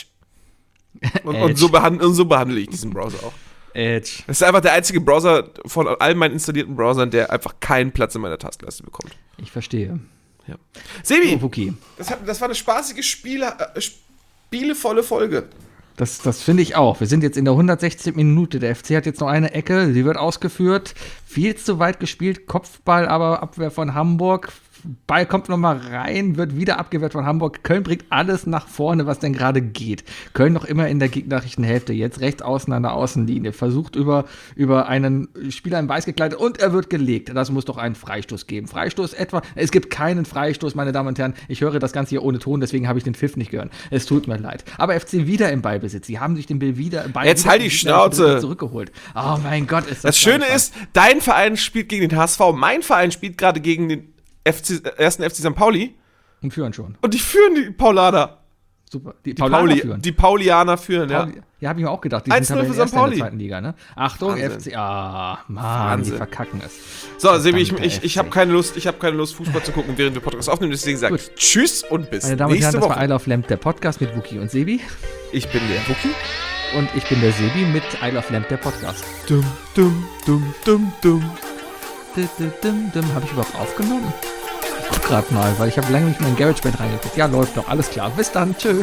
Und, Edge. und, so, behand, und so behandle ich diesen Browser auch. Edge. Das ist einfach der einzige Browser von all meinen installierten Browsern, der einfach keinen Platz in meiner Tastenleiste bekommt. Ich verstehe. Ja. Sebi, Oh, Wookie. das, hat, das war eine spaßige, Spiele, äh, spielevolle Folge. Das, das finde ich auch. Wir sind jetzt in der hundertsechzehnten Minute. Der F C hat jetzt noch eine Ecke, die wird ausgeführt. Viel zu weit gespielt, Kopfball, aber Abwehr von Hamburg. Ball kommt noch mal rein, wird wieder abgewehrt von Hamburg. Köln bringt alles nach vorne, was denn gerade geht. Köln noch immer in der gegnerischen Hälfte. Jetzt rechts außen an der Außenlinie. Versucht über, über einen Spieler in Weiß gekleidet und er wird gelegt. Das muss doch einen Freistoß geben. Freistoß etwa. Es gibt keinen Freistoß, meine Damen und Herren. Ich höre das Ganze hier ohne Ton, deswegen habe ich den Pfiff nicht gehört. Es tut mir leid. Aber F C wieder im Ballbesitz. Sie haben sich den Ball wieder, Ball Jetzt wieder halt die Schnauze. zurückgeholt. Oh mein Gott, ist das Das Schöne einfach. ist, dein Verein spielt gegen den H S V, mein Verein spielt gerade gegen den F C, ersten F C Sankt Pauli Und führen schon. und die führen die Paulaner. Super. Die, Die, Paulaner Pauli, führen. die Paulianer führen, ja. Pauli, ja, habe ich mir auch gedacht. Die eins sind null für Tabellenerster Sankt in der Pauli. zweiten Liga, ne? Achtung, Wahnsinn. F C. Ah, Mann, Wahnsinn. die verkacken es. So, Sebi, ich, Verdammter ich, ich F C. habe keine Lust, ich habe keine Lust, Fußball zu gucken, während wir Podcast aufnehmen. Deswegen sage ich Gut. Tschüss und bis Meine Damen und Herren, nächste das war Woche. I Love Lamp, der Podcast mit Wookie und Sebi. Ich bin der Wookie. Und ich bin der Sebi mit I Love Lamp, der Podcast. Dum, dum, dum, dum, dum. Dim, dim, dim, dim. Habe ich überhaupt aufgenommen? Ich guck grad mal, weil ich habe lange nicht mehr in GarageBand reingeguckt. Ja, läuft doch, alles klar. Bis dann, tschö.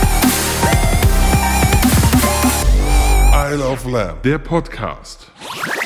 Isle of Lamb, der Podcast.